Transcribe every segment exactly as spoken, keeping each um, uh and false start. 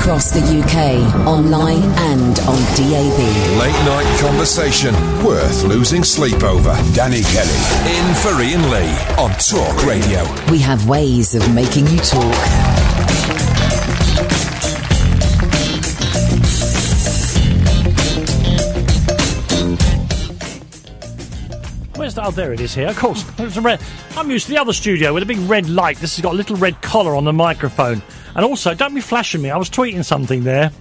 across the U K, online and on D A B. Late night conversation worth losing sleep over. Danny Kelly in for Ian Lee on Talk Radio. We have ways of making you talk. Where's that? Oh, there it is here. Of course, there's a red. I'm used to the other studio with a big red light. This has got a little red collar on the microphone. And also, don't be flashing me. I was tweeting something there.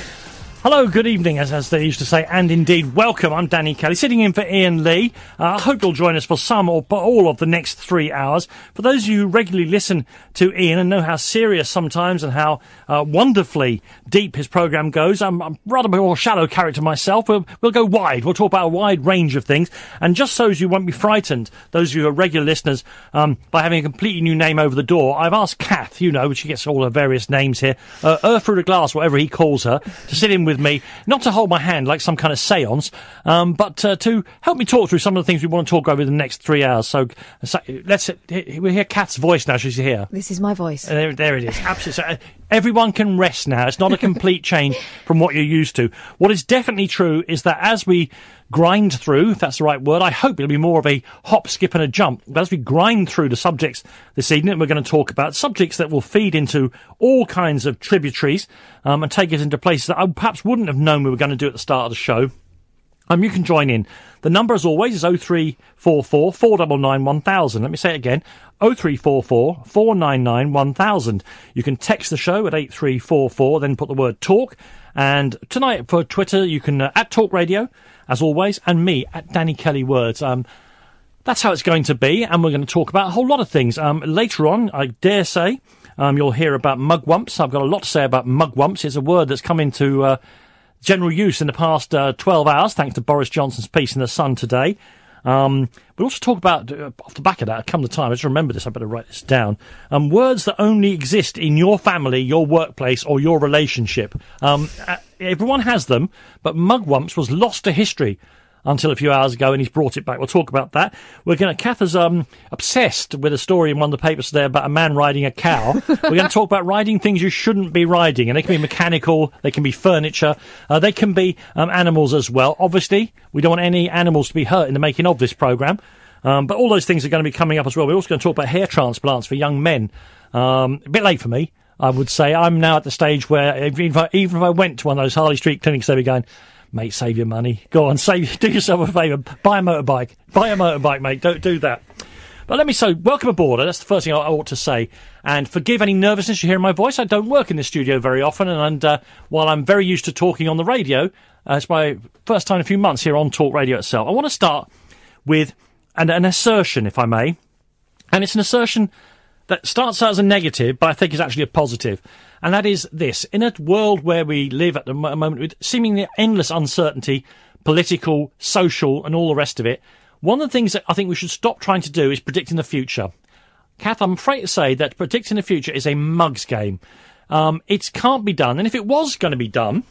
Hello, good evening, as, as they used to say, and indeed, welcome. I'm Danny Kelly, sitting in for Ian Lee. Uh, I hope you'll join us for some or all of the next three hours. For those of you who regularly listen to Ian and know how serious sometimes and how uh, wonderfully deep his programme goes, I'm, I'm rather more shallow character myself. We'll, we'll go wide. We'll talk about a wide range of things. And just so as you won't be frightened, those of you who are regular listeners, um, by having a completely new name over the door, I've asked Kath, you know, she gets all her various names here, uh, Earth through the glass, whatever he calls her, to sit in with me, not to hold my hand like some kind of seance, um, but uh, to help me talk through some of the things we want to talk over in the next three hours. So, so let's we'll hear Kat's voice now. She's here. This is my voice. Uh, there, there it is. Absolutely. So, uh, everyone can rest now. It's not a complete change from what you're used to. What is definitely true is that as we grind through, if that's the right word, I hope it'll be more of a hop, skip and a jump. But as we grind through the subjects this evening, we're going to talk about subjects that will feed into all kinds of tributaries um, and take us into places that I perhaps wouldn't have known we were going to do at the start of the show. Um, you can join in. The number, as always, is oh three four four, four nine nine, one thousand. Let me say it again, oh three four four, four nine nine, one thousand. You can text the show at eight three four four, then put the word talk. And tonight for Twitter, you can, uh, at Talk Radio, as always, and me, at Danny Kelly Words. Um, that's how it's going to be, and we're going to talk about a whole lot of things. Um, later on, I dare say, um, you'll hear about mugwumps. I've got a lot to say about mugwumps. It's a word that's come into uh, general use in the past uh, twelve hours, thanks to Boris Johnson's piece in The Sun today. Um, we'll also talk about, uh, off the back of that, come the time, I just remember this, I better write this down, um, words that only exist in your family, your workplace, or your relationship. Um, uh, everyone has them, but mugwumps was lost to history until a few hours ago, and he's brought it back. We'll talk about that. We're going to, Kath is um, obsessed with a story in one of the papers today about a man riding a cow. We're going to talk about riding things you shouldn't be riding, and they can be mechanical, they can be furniture, uh, they can be um, animals as well. Obviously, we don't want any animals to be hurt in the making of this programme, um, but all those things are going to be coming up as well. We're also going to talk about hair transplants for young men. Um, a bit late for me, I would say. I'm now at the stage where even if I, even if I went to one of those Harley Street clinics, they'd be going, mate, save your money. Go on, save. Do yourself a favour. Buy a motorbike. Buy a motorbike, mate. Don't do that. But let me say, welcome aboard. That's the first thing I, I ought to say. And forgive any nervousness you hear in my voice. I don't work in this studio very often. And, and uh, while I'm very used to talking on the radio, uh, it's my first time in a few months here on Talk Radio itself. I want to start with an, an assertion, if I may. And it's an assertion that starts out as a negative, but I think is actually a positive. And that is this. In a world where we live at the moment with seemingly endless uncertainty, political, social, and all the rest of it, one of the things that I think we should stop trying to do is predicting the future. Kath, I'm afraid to say that predicting the future is a mug's game. Um, it can't be done. And if it was going to be done,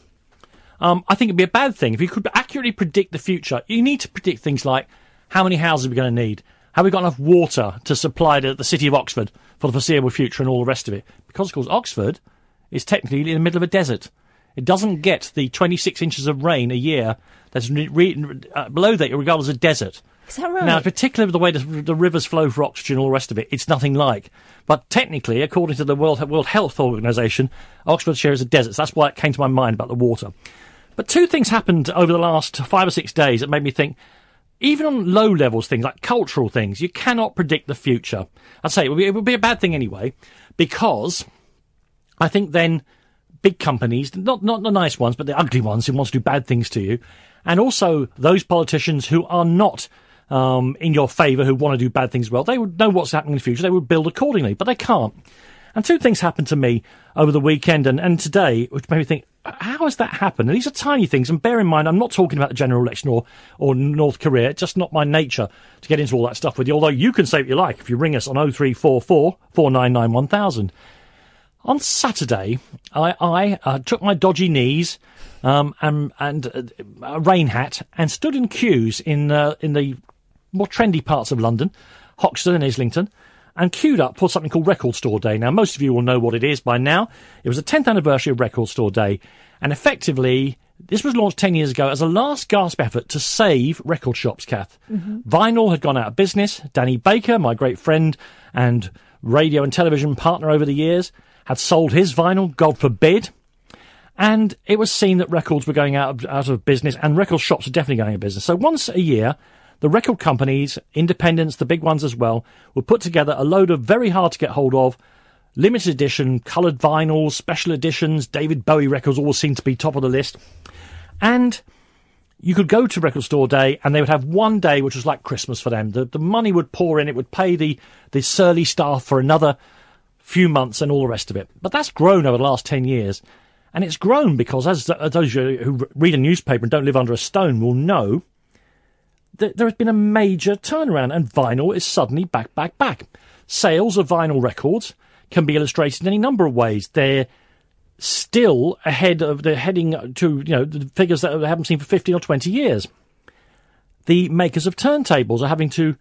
um, I think it'd be a bad thing. If you could accurately predict the future, you need to predict things like how many houses are we going to need? Have we got enough water to supply the, the city of Oxford for the foreseeable future and all the rest of it? Because, of course, Oxford is technically in the middle of a desert. It doesn't get the twenty-six inches of rain a year that's re- re- uh, below that, regarded as a desert. Is that right? Now, particularly with the way the, the rivers flow for oxygen and all the rest of it, it's nothing like. But technically, according to the World, World Health Organization, Oxfordshire is a desert. So that's why it came to my mind about the water. But two things happened over the last five or six days that made me think, even on low levels things, like cultural things, you cannot predict the future. I'd say it would be, it would be a bad thing anyway, because I think then big companies, not not the nice ones, but the ugly ones who want to do bad things to you, and also those politicians who are not um, in your favour, who want to do bad things well, they would know what's happening in the future. They would build accordingly, but they can't. And two things happened to me over the weekend and, and today, which made me think, how has that happened? And these are tiny things, and bear in mind, I'm not talking about the general election or, or North Korea. It's just not my nature to get into all that stuff with you, although you can say what you like if you ring us on oh three four four, four nine nine, one thousand. On Saturday, I, I uh, took my dodgy knees um, and, and uh, a rain hat and stood in queues in uh, in the more trendy parts of London, Hoxton and Islington, and queued up for something called Record Store Day. Now, most of you will know what it is by now. It was the tenth anniversary of Record Store Day, and effectively, this was launched ten years ago as a last gasp effort to save record shops, Kath. Mm-hmm. Vinyl had gone out of business. Danny Baker, my great friend and radio and television partner over the years, had sold his vinyl, God forbid. And it was seen that records were going out of, out of business, and record shops are definitely going out of business. So once a year, the record companies, independents, the big ones as well, would put together a load of very hard to get hold of limited edition, coloured vinyls, special editions. David Bowie records always seem to be top of the list. And you could go to Record Store Day, and they would have one day which was like Christmas for them. The, the money would pour in. It would pay the, the surly staff for another few months and all the rest of it. But that's grown over the last ten years. And it's grown because, as, as those who read a newspaper and don't live under a stone will know, that there has been a major turnaround, and vinyl is suddenly back, back, back. Sales of vinyl records can be illustrated in any number of ways. They're still ahead of, they're heading to, you know, the figures that they haven't seen for fifteen or twenty years. The makers of turntables are having to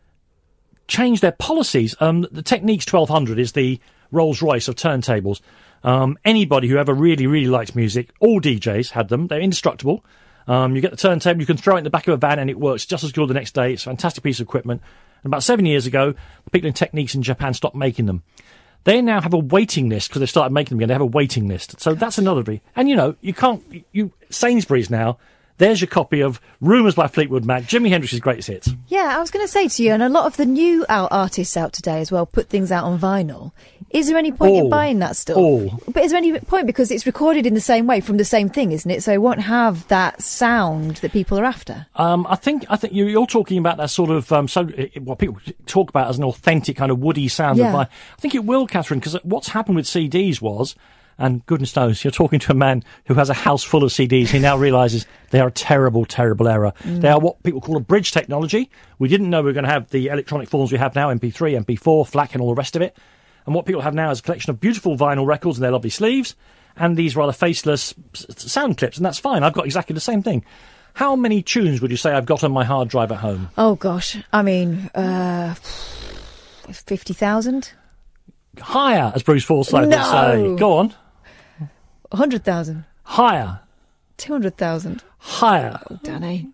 change their policies. Um, the Technics twelve hundred is the Rolls-Royce of turntables. Um, anybody who ever really, really likes music, all D Js had them. They're indestructible. Um, you get the turntable, you can throw it in the back of a van and it works just as good the next day. It's a fantastic piece of equipment. And about seven years ago, the people in Technics in Japan stopped making them. They now have a waiting list because they've started making them again. They have a waiting list. So that's another thing. And, you know, you can't... you Sainsbury's now, there's your copy of Rumours by Fleetwood Mac, Jimi Hendrix's greatest hits. Yeah, I was going to say to you, and a lot of the new out artists out today as well put things out on vinyl. Is there any point all, in buying that stuff? All. But is there any point, because it's recorded in the same way from the same thing, isn't it? So it won't have that sound that people are after. Um, I think I think you, you're talking about that sort of um, so it, what people talk about as an authentic kind of woody sound. Yeah. Of vinyl. I think it will, Catherine, because what's happened with C Ds was, and goodness knows, you're talking to a man who has a house full of C Ds. He now realises they are a terrible, terrible error. Mm. They are what people call a bridge technology. We didn't know we were going to have the electronic forms we have now, M P three, M P four, FLAC and all the rest of it. And what people have now is a collection of beautiful vinyl records and their lovely sleeves, and these rather faceless sound clips, and that's fine. I've got exactly the same thing. How many tunes would you say I've got on my hard drive at home? Oh, gosh. I mean, uh, fifty thousand? Higher, as Bruce Forsyth no. would say. Go on. one hundred thousand. Higher. two hundred thousand. Higher. Oh, Danny.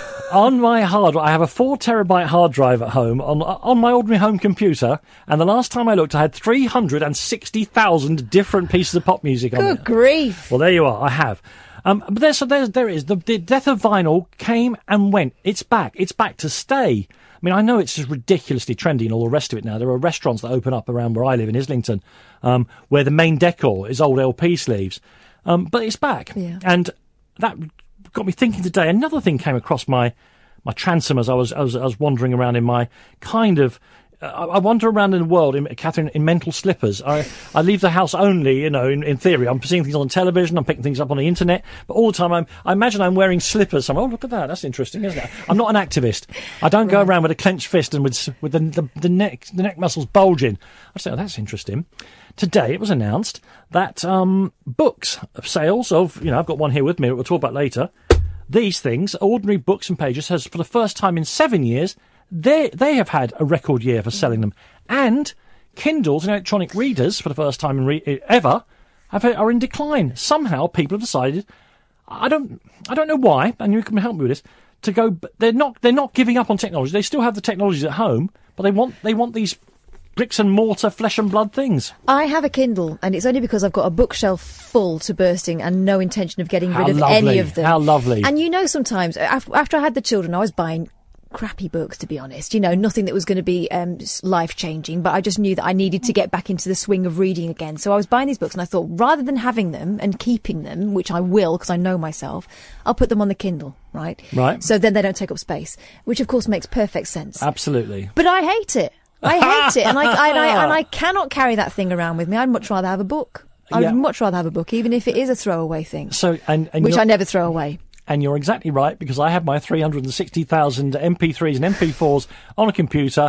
On my hard drive, I have a four terabyte hard drive at home on on my ordinary home computer, and the last time I looked, I had three hundred sixty thousand different pieces of pop music on it. Good grief. Well, there you are. I have. Um, but there's, so there's, there it is. The, the death of vinyl came and went. It's back. It's back to stay. I mean, I know it's just ridiculously trendy and all the rest of it now. There are restaurants that open up around where I live in Islington, um, where the main decor is old L P sleeves. Um, but it's back. Yeah. And that got me thinking today. Another thing came across my my transom as I was, I was, I was wandering around in my kind of, uh, I wander around in the world, in, Catherine, in mental slippers. I, I leave the house only, you know, in, in theory. I'm seeing things on television, I'm picking things up on the internet, but all the time I'm, I imagine I'm wearing slippers. I'm, oh, look at that, that's interesting, isn't it? I'm not an activist. I don't go around with a clenched fist and with, with the, the, the neck, the neck muscles bulging. I say, oh, that's interesting. Today it was announced that, um, books, sales of, you know, I've got one here with me, we'll talk about later. These things, ordinary books and pages, has for the first time in seven years, they they have had a record year for selling them. And Kindles and electronic readers, for the first time in re- ever, have, are in decline. Somehow people have decided, I don't I don't know why, and you can help me with this, to go. They're not they're not giving up on technology. They still have the technologies at home, but they want they want these bricks and mortar, flesh and blood things. I have a Kindle, and it's only because I've got a bookshelf full to bursting and no intention of getting How rid of lovely. any of them. How lovely. And you know, sometimes, after I had the children, I was buying crappy books, to be honest. You know, nothing that was going to be um, life-changing, but I just knew that I needed to get back into the swing of reading again. So I was buying these books, and I thought, rather than having them and keeping them, which I will because I know myself, I'll put them on the Kindle, right? Right. So then they don't take up space, which of course makes perfect sense. Absolutely. But I hate it. I hate it, and I, I, and I and I cannot carry that thing around with me. I'd much rather have a book. I'd Yeah. much rather have a book, even if it is a throwaway thing, So and, and which you're- I never throw away. And you're exactly right, because I have my three hundred sixty thousand M P threes and M P fours on a computer.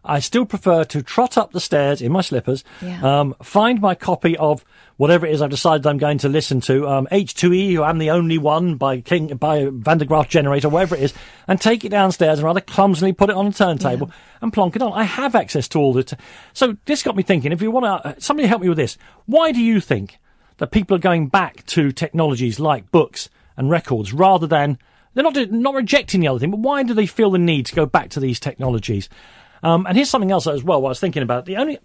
I still prefer to trot up the stairs in my slippers, Yeah. um, find my copy of whatever it is I've decided I'm going to listen to, um, H two E, who I'm the only one, by King, by Van der Graaf Generator, whatever it is, and take it downstairs and rather clumsily put it on a turntable Yeah. and plonk it on. I have access to all the... T- so this got me thinking, if you want to... Uh, somebody help me with this. Why do you think that people are going back to technologies like books and records rather than... They're not, not rejecting the other thing, but why do they feel the need to go back to these technologies? Um, and here's something else as well, what I was thinking about. The only...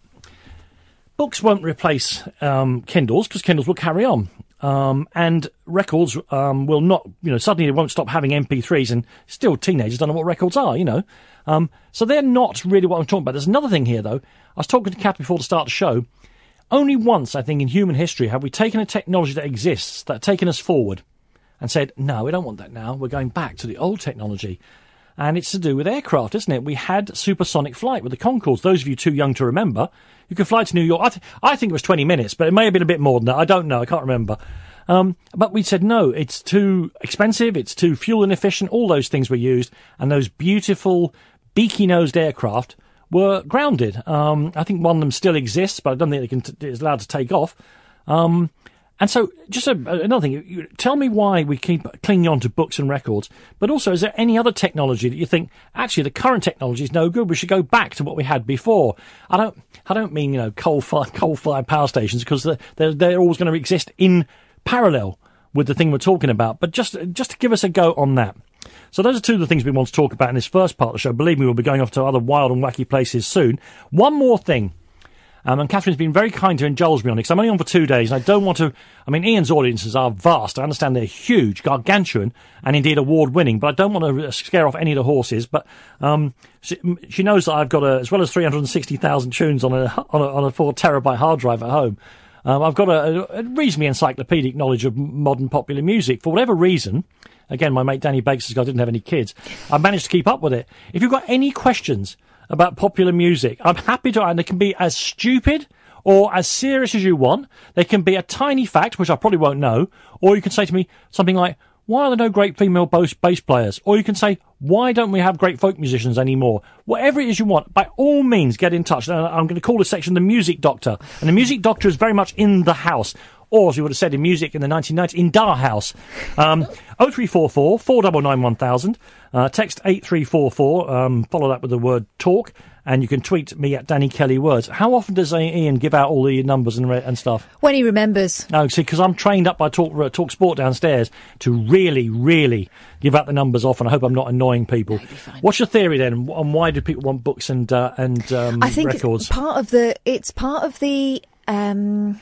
Books won't replace um, Kindles, because Kindles will carry on. Um, and records um, will not, you know, suddenly they won't stop having M P threes, and still teenagers don't know what records are, you know. Um, so they're not really what I'm talking about. There's another thing here, though. I was talking to Kath before the start of the show. Only once, I think, in human history have we taken a technology that exists, that taken us forward, and said, no, we don't want that now. We're going back to the old technology. And it's to do with aircraft, isn't it? We had supersonic flight with the Concords. Those of you too young to remember, you could fly to New York. I, th- I think it was twenty minutes, but it may have been a bit more than that. I don't know. I can't remember. Um, but we said, no, it's too expensive. It's too fuel inefficient. All those things were used. And those beautiful beaky-nosed aircraft were grounded. Um, I think one of them still exists, but I don't think they can t- is allowed to take off. Um, And so, just a, another thing, you, tell me why we keep clinging on to books and records, but also, is there any other technology that you think, actually, the current technology is no good, we should go back to what we had before? I don't I don't mean, you know, coal-fired, coal-fired power stations, because they're, they're, they're always going to exist in parallel with the thing we're talking about, but just, just to give us a go on that. So those are two of the things we want to talk about in this first part of the show. Believe me, we'll be going off to other wild and wacky places soon. One more thing. Um, and Catherine's been very kind to indulge me on it, because I'm only on for two days, and I don't want to... I mean, Ian's audiences are vast. I understand they're huge, gargantuan, and indeed award-winning, but I don't want to scare off any of the horses. But um, she, she knows that I've got, a, as well as three hundred sixty thousand tunes on a, on a, on a four terabyte hard drive at home, um, I've got a, a reasonably encyclopedic knowledge of modern popular music. For whatever reason, again, my mate Danny Bakes, I didn't have any kids, I managed to keep up with it. If you've got any questions about popular music, I'm happy to, and they can be as stupid or as serious as you want. They can be a tiny fact, which I probably won't know, or you can say to me something like, why are there no great female bass, bass players? Or you can say, why don't we have great folk musicians anymore? Whatever it is you want, by all means, get in touch. And I'm going to call this section the Music Doctor. And the Music Doctor is very much in the house. Or, as we would have said in music in the nineteen nineties, in Dar House. Um, oh three four four, four nine nine, one thousand. Uh, text eight three four four. Um, follow that with the word talk. And you can tweet me at Danny Kelly Words. How often does Ian give out all the numbers and, re- and stuff? When he remembers. No, see, because I'm trained up by Talk, uh, Talk Sport downstairs to really, really give out the numbers off, and I hope I'm not annoying people. What's your theory then on why do people want books and uh, and um, I think records? It's part of the. It's part of the. Um,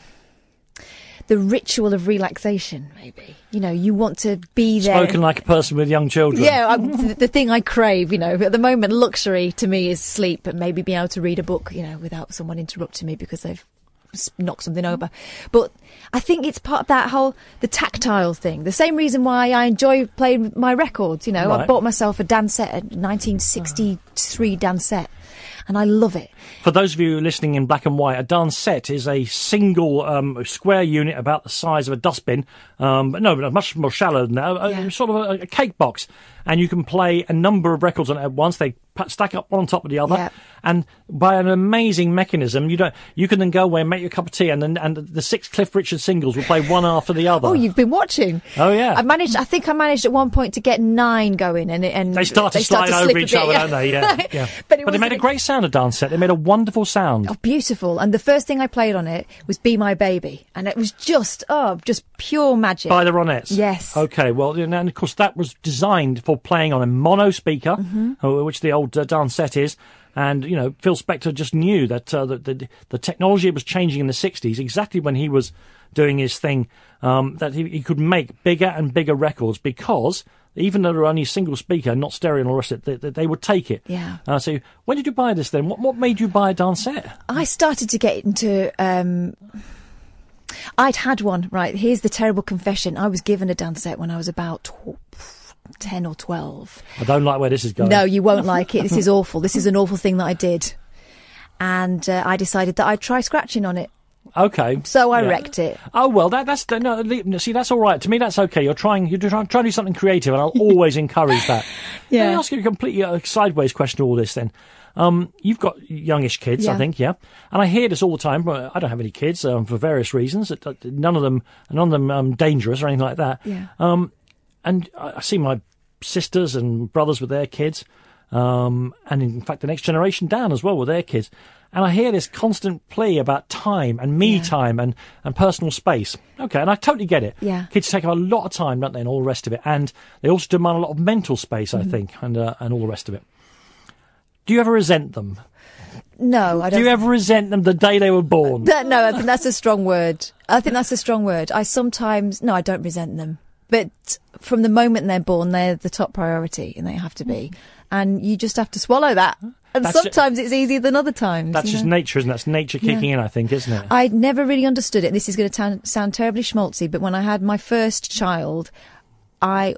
the ritual of relaxation, maybe. You know, you want to be there. Spoken like a person with young children. Yeah, I, the, the thing I crave, you know. At the moment, luxury to me is sleep and maybe being able to read a book, you know, without someone interrupting me because they've knocked something over. But I think it's part of that whole, the tactile thing. The same reason why I enjoy playing my records, you know. Right. I bought myself a Dansette, a nineteen sixty-three Dansette. And I love it. For those of you listening in black and white, a Dansette is a single um, square unit about the size of a dustbin, um, but no, but much more shallow than that, a, Yeah. a, sort of a, a cake box. And you can play a number of records on it at once. They stack up one on top of the other. Yeah. And by an amazing mechanism, you don't, you can then go away and make your cup of tea, and then and the six Cliff Richard singles will play one after the other. Oh, you've been watching. Oh, yeah. I managed. I think I managed at one point to get nine going, and and They start to they slide to over slip a each bit, other, yeah. don't they? Yeah, yeah. But, it but they was made a great sound, a Dansette. They made a wonderful sound. Oh, beautiful! And the first thing I played on it was "Be My Baby," and it was just oh, just pure magic. By the Ronettes? Yes. Okay, well, and of course that was designed for playing on a mono speaker, Mm-hmm. uh, which the old uh, Dansette is. And, you know, Phil Spector just knew that uh, the, the, the technology was changing in the sixties, exactly when he was doing his thing, um, that he, he could make bigger and bigger records because, even though they were only a single speaker, not stereo and all the rest of it, they, they would take it. Yeah. Uh, so when did you buy this then? What, what made you buy a Dansette? I started to get into. Um, I'd had one. Right, here's the terrible confession. I was given a Dansette when I was about tw- ten or twelve. I don't like where this is going. No, you won't like it. This is awful. This is an awful thing that I did. And uh, I decided that I'd try scratching on it. Okay. So I Yeah. wrecked it. Oh, well, that, that's, no, le- see, that's all right. To me, that's okay. You're trying, you're trying, trying to do something creative, and I'll always encourage that. Yeah. Let me ask you a completely uh, sideways question to all this then. Um, you've got youngish kids, Yeah. I think, yeah. And I hear this all the time. But I don't have any kids um, for various reasons. It- it- None of them, none of them um, dangerous or anything like that. Yeah. Um, and I I see my sisters and brothers with their kids, um, and in fact the next generation down as well with their kids. And I hear this constant plea about time and me Yeah. time and, and personal space. Okay, and I totally get it. Yeah. Kids take up a lot of time, don't they, and all the rest of it. And they also demand a lot of mental space, I think, and uh, and all the rest of it. Do you ever resent them? No, I Do don't. you ever resent them the day they were born? That- no, I think that's a strong word. I think that's a strong word. I sometimes, no, I don't resent them. But from the moment they're born, they're the top priority, and they have to be. And you just have to swallow that. And That's sometimes it's easier than other times. That's you just know? nature, isn't it? That's nature kicking Yeah. in, I think, isn't it? I never really understood it. This is going to sound, sound terribly schmaltzy, but when I had my first child, I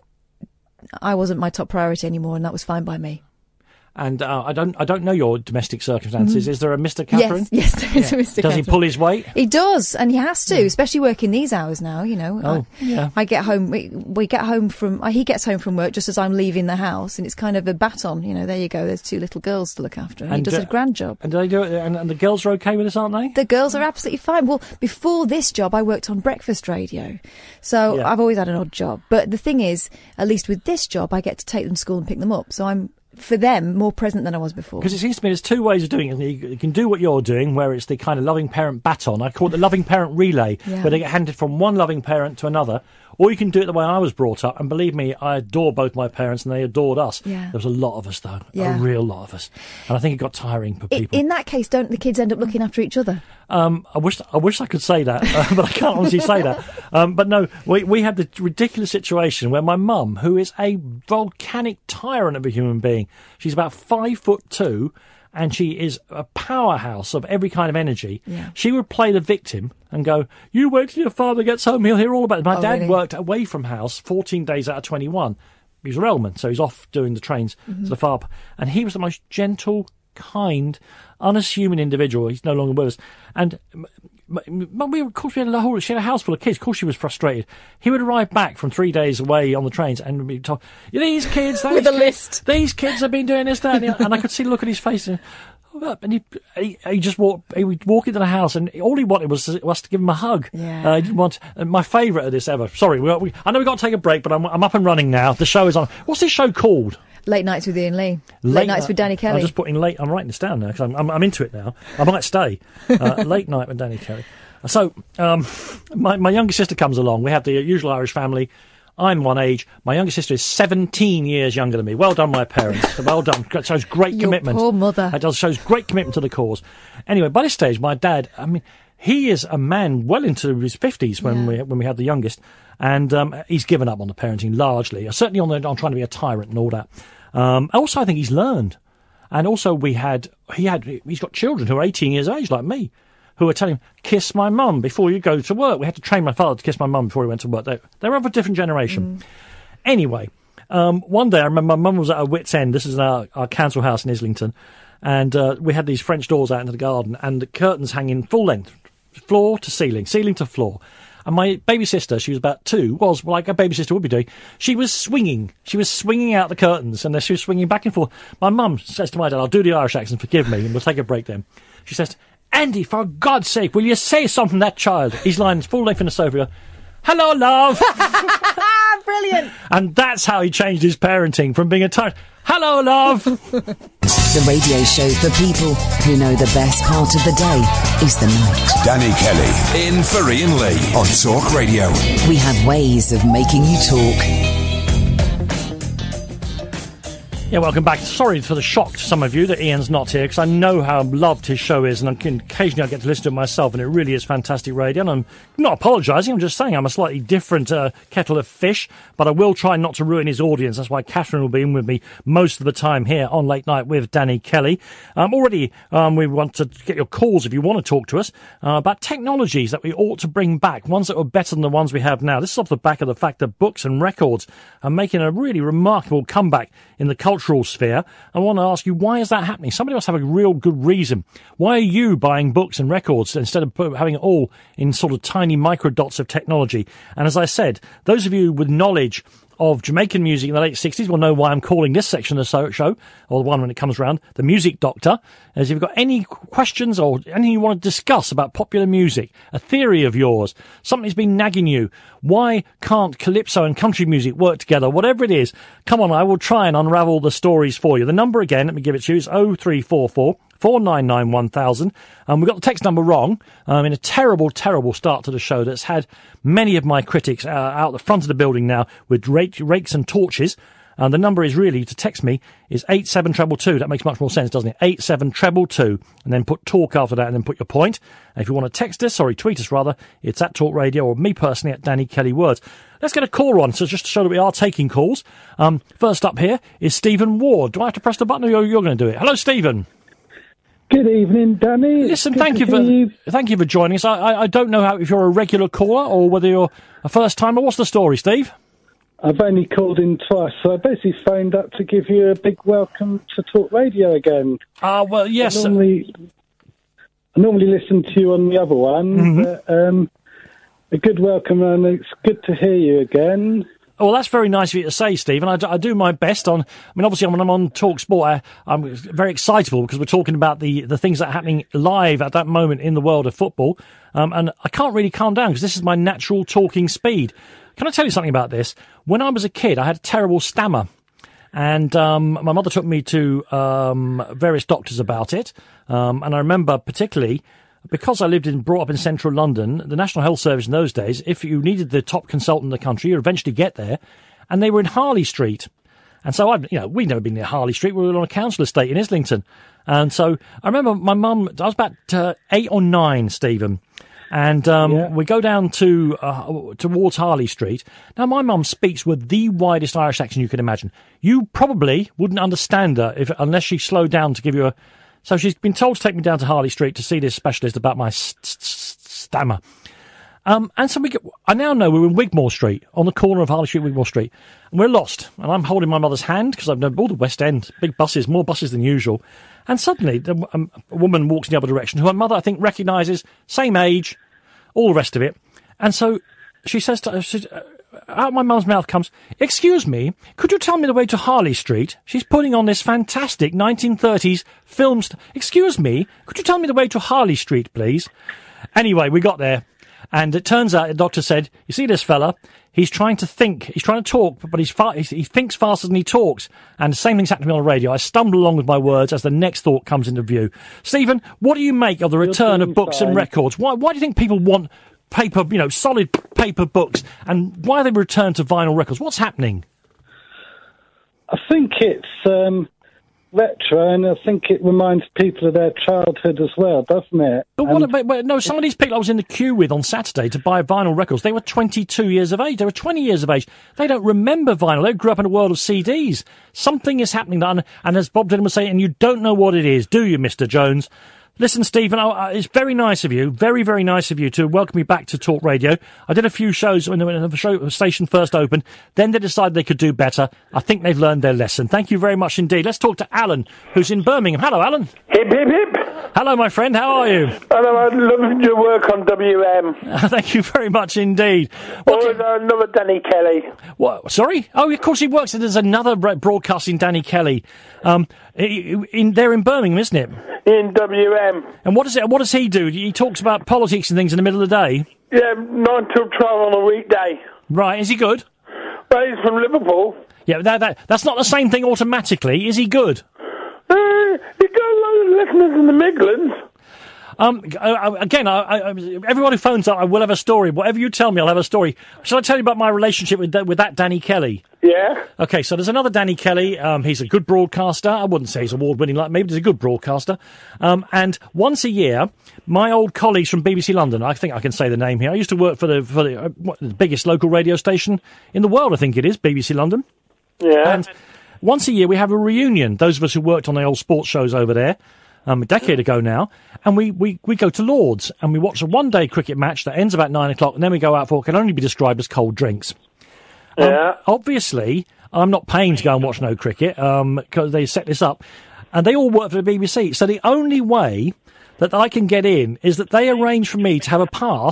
I wasn't my top priority anymore, and that was fine by me. And uh, I don't I don't know your domestic circumstances. Is there a Mister Catherine? Yes, yes, there is a Mister Does he Catherine. pull his weight? He does, and he has to, especially working these hours now. You know, Oh, I, yeah. I get home. We, we get home from. Uh, he gets home from work just as I'm leaving the house, and it's kind of a baton. You know, there you go. There's two little girls to look after. And he And, does uh, a grand job. And do they do it? And, and the girls are okay with this, aren't they? The girls are absolutely fine. Well, before this job, I worked on breakfast radio. So Yeah. I've always had an odd job. But the thing is, at least with this job, I get to take them to school and pick them up. So I'm, for them, more present than I was before. Because it seems to me there's two ways of doing it. You you can do what you're doing, where it's the kind of loving parent baton. I call it the loving parent relay, Yeah. where they get handed from one loving parent to another. Or you can do it the way I was brought up. And believe me, I adore both my parents, and they adored us. Yeah. There was a lot of us, though. Yeah. A real lot of us. And I think it got tiring for I- people. in that case, don't the kids end up looking after each other? Um, I wish I wish I could say that, uh, but I can't honestly say that. Um, but no, we we had the ridiculous situation where my mum, who is a volcanic tyrant of a human being, she's about five foot two, and she is a powerhouse of every kind of energy. Yeah. She would play the victim and go, "You wait till your father gets home; he'll hear all about it." My Oh, dad really? worked away from house fourteen days out of twenty-one. He was a railman, so he's off doing the trains Mm-hmm. to the far, p- and he was the most gentle, kind, unassuming individual. He's no longer with us, and m- m- m- we of course we had a whole she had a house full of kids. Of course she was frustrated. He would arrive back from three days away on the trains and be told, "These kids, those With a kids, list. these kids have been doing this, that," and, the other." And I could see the look on his face. And, and he, he, he just walked. He would walk into the house, and all he wanted was was to give him a hug. Yeah. Uh, he didn't want. And my favourite of this ever. Sorry, we, we, I know we've got to take a break, but I'm, I'm up and running now. The show is on. What's this show called? Late Nights with Ian Lee. Late, Nights with Danny Kelly. I'm just putting late. I'm writing this down now because I'm, I'm, I'm into it now. I might stay. Uh, late night with Danny Kelly. So, um, my my younger sister comes along. We have the usual Irish family. I'm one age. My younger sister is seventeen years younger than me. Well done, my parents. Well done. That shows great Your commitment. poor mother. That does shows great commitment to the cause. Anyway, by this stage, my dad. I mean, he is a man well into his fifties when Yeah. we when we had the youngest, and um, he's given up on the parenting largely. Certainly on the, on trying to be a tyrant and all that. Um, also, I think he's learned. And also, we had he had he's got children who are eighteen years of age, like me, who are telling him, "Kiss my mum before you go to work." We had to train my father to kiss my mum before he went to work. They, they're of a different generation. Anyway, um, one day I remember my mum was at her wit's end. This is our, our council house in Islington, and uh, we had these French doors out into the garden, and the curtains hanging full length, floor to ceiling, ceiling to floor. And my baby sister, she was about two, was like a baby sister would be doing. She was swinging. She was swinging out the curtains, and she was swinging back and forth. My mum says to my dad, "I'll do the Irish accent, forgive me, and we'll take a break then." She says, "Andy, for God's sake, will you say something to that child?" He's lying full length in the sofa. "Hello, love." Brilliant. And that's how he changed his parenting from being a tyrant. "Hello, love." The radio show for people who know the best part of the day is the night. Danny Kelly in for Ian Lee on Talk Radio. We have ways of making you talk. Yeah, welcome back. Sorry for the shock to some of you that Ian's not here, because I know how loved his show is, and I can, occasionally I get to listen to it myself, and it really is fantastic radio. And I'm not apologising, I'm just saying I'm a slightly different uh, kettle of fish, but I will try not to ruin his audience. That's why Catherine will be in with me most of the time here on Late Night with Danny Kelly. Um, already, um, we want to get your calls if you want to talk to us uh, about technologies that we ought to bring back, ones that are better than the ones we have now. This is off the back of the fact that books and records are making a really remarkable comeback in the cultural sphere. I want to ask you, why is that happening? Somebody must have a real good reason. Why are you buying books and records instead of put, having it all in sort of tiny micro dots of technology? And as I said, those of you with knowledge of Jamaican music in the late sixties will know why I'm calling this section of the show, or the one when it comes around, the Music Doctor. As if you've got any questions or anything you want to discuss about popular music, a theory of yours, something that's been nagging you, why can't calypso and country music work together, whatever it is, come on, I will try and unravel the stories for you. The number again, let me give it to you, is oh three four four, four nine nine, one thousand. Um, we got the text number wrong um, in a terrible, terrible start to the show that's had many of my critics uh, out the front of the building now with rake, rakes and torches. And the number is really, to text me, is eight seven two two. That makes much more sense, doesn't it? eight seven two two. And then put talk after that and then put your point. And if you want to text us, sorry, tweet us rather, it's at Talk Radio, or me personally at Danny Kelly Words. Let's get a caller on, so just to show that we are taking calls. Um, first up here is Stephen Ward. Do I have to press the button, or you're going to do it? Hello, Stephen. Good evening, Danny. Listen, Good thank you for you. thank you for joining us. I, I, I don't know how, if you're a regular caller or whether you're a first timer. What's the story, Steve? I've only called in twice, so I basically phoned up to give you a big welcome to Talk Radio again. Ah, uh, well, yes. I normally, I normally listen to you on the other one, Mm-hmm. but um, a good welcome, and it's good to hear you again. Well, that's very nice of you to say, Steve, and I do, I do my best on... I mean, obviously, when I'm on Talk Sport, I, I'm very excitable because we're talking about the, the things that are happening live at that moment in the world of football, um, and I can't really calm down because this is my natural talking speed. Can I tell you something about this? When I was a kid, I had a terrible stammer, and um, my mother took me to um, various doctors about it, um, and I remember particularly... Because I lived in, brought up in central London, the National Health Service in those days, if you needed the top consultant in the country, you'd eventually get there. And they were in Harley Street. And so, I, you know, we'd never been near Harley Street. We were on a council estate in Islington. And so I remember my mum, I was about uh, eight or nine, Stephen. And um, yeah. we go down to uh, towards Harley Street. Now, my mum speaks with the widest Irish accent you could imagine. You probably wouldn't understand her if unless she slowed down to give you a... So she's been told to take me down to Harley Street to see this specialist about my st- st- stammer. Um, and so we get, I now know we're in Wigmore Street, on the corner of Harley Street, Wigmore Street. And we're lost. And I'm holding my mother's hand, because I've known all the West End, big buses, more buses than usual. And suddenly, the, um, a woman walks in the other direction, who her mother, I think, recognises, same age, all the rest of it. And so she says to her, she, uh, out of my mum's mouth comes, "Excuse me, could you tell me the way to Harley Street?" She's putting on this fantastic nineteen thirties film. St- Excuse me, could you tell me the way to Harley Street, please? Anyway, we got there, and it turns out the doctor said, "You see this fella? He's trying to think. He's trying to talk, but he's fa- he thinks faster than he talks." And the same thing's happened to me on the radio. I stumble along with my words as the next thought comes into view. Stephen, what do you make of the return of books fine. and records? Why, why do you think people want paper, you know, solid paper books, and why they return to vinyl records? What's happening? I think it's um, retro, and I think it reminds people of their childhood as well, doesn't it? But what about, but no, some of these people I was in the queue with on Saturday to buy vinyl records, they were twenty-two years of age, they were twenty years of age. They don't remember vinyl, they grew up in a world of C Ds. Something is happening, and, and as Bob Dylan was saying, and you don't know what it is, do you, Mister Jones? Listen, Stephen, it's very nice of you, very, very nice of you to welcome me back to Talk Radio. I did a few shows when the show station first opened. Then they decided they could do better. I think they've learned their lesson. Thank you very much indeed. Let's talk to Alan, who's in Birmingham. Hello, Alan. Hip, hip, hip. Hello, my friend. How are you? Hello, I love your work on W M. Thank you very much indeed. What oh, do... another Danny Kelly. What? Sorry? Oh, of course he works. There's another broadcasting Danny Kelly. Um, in, in, they're in Birmingham, isn't it? In W M. And what does it? What does he do? He talks about politics and things in the middle of the day. Yeah, nine till twelve on a weekday. Right? Is he good? Well, he's from Liverpool. Yeah, that, that that's not the same thing automatically. Is he good? Uh, he got a lot of listeners in the Midlands. Um, again, I, I, everyone who phones up, I will have a story. Whatever you tell me, I'll have a story. Shall I tell you about my relationship with that, with that Danny Kelly? Yeah. Okay, so there's another Danny Kelly. Um, he's a good broadcaster. I wouldn't say he's award-winning like me, but he's a good broadcaster. Um, and once a year, my old colleagues from B B C London, I think I can say the name here. I used to work for the for the, uh, what, the biggest local radio station in the world, I think it is, B B C London. Yeah. And once a year, we have a reunion. Those of us who worked on the old sports shows over there. Um, a decade ago now, and we, we, we go to Lord's and we watch a one-day cricket match that ends about nine o'clock, and then we go out for what can only be described as cold drinks. Um, yeah. Obviously, I'm not paying to go and watch no cricket um, because they set this up, and they all work for the B B C. So the only way that I can get in is that they arrange for me to have a pass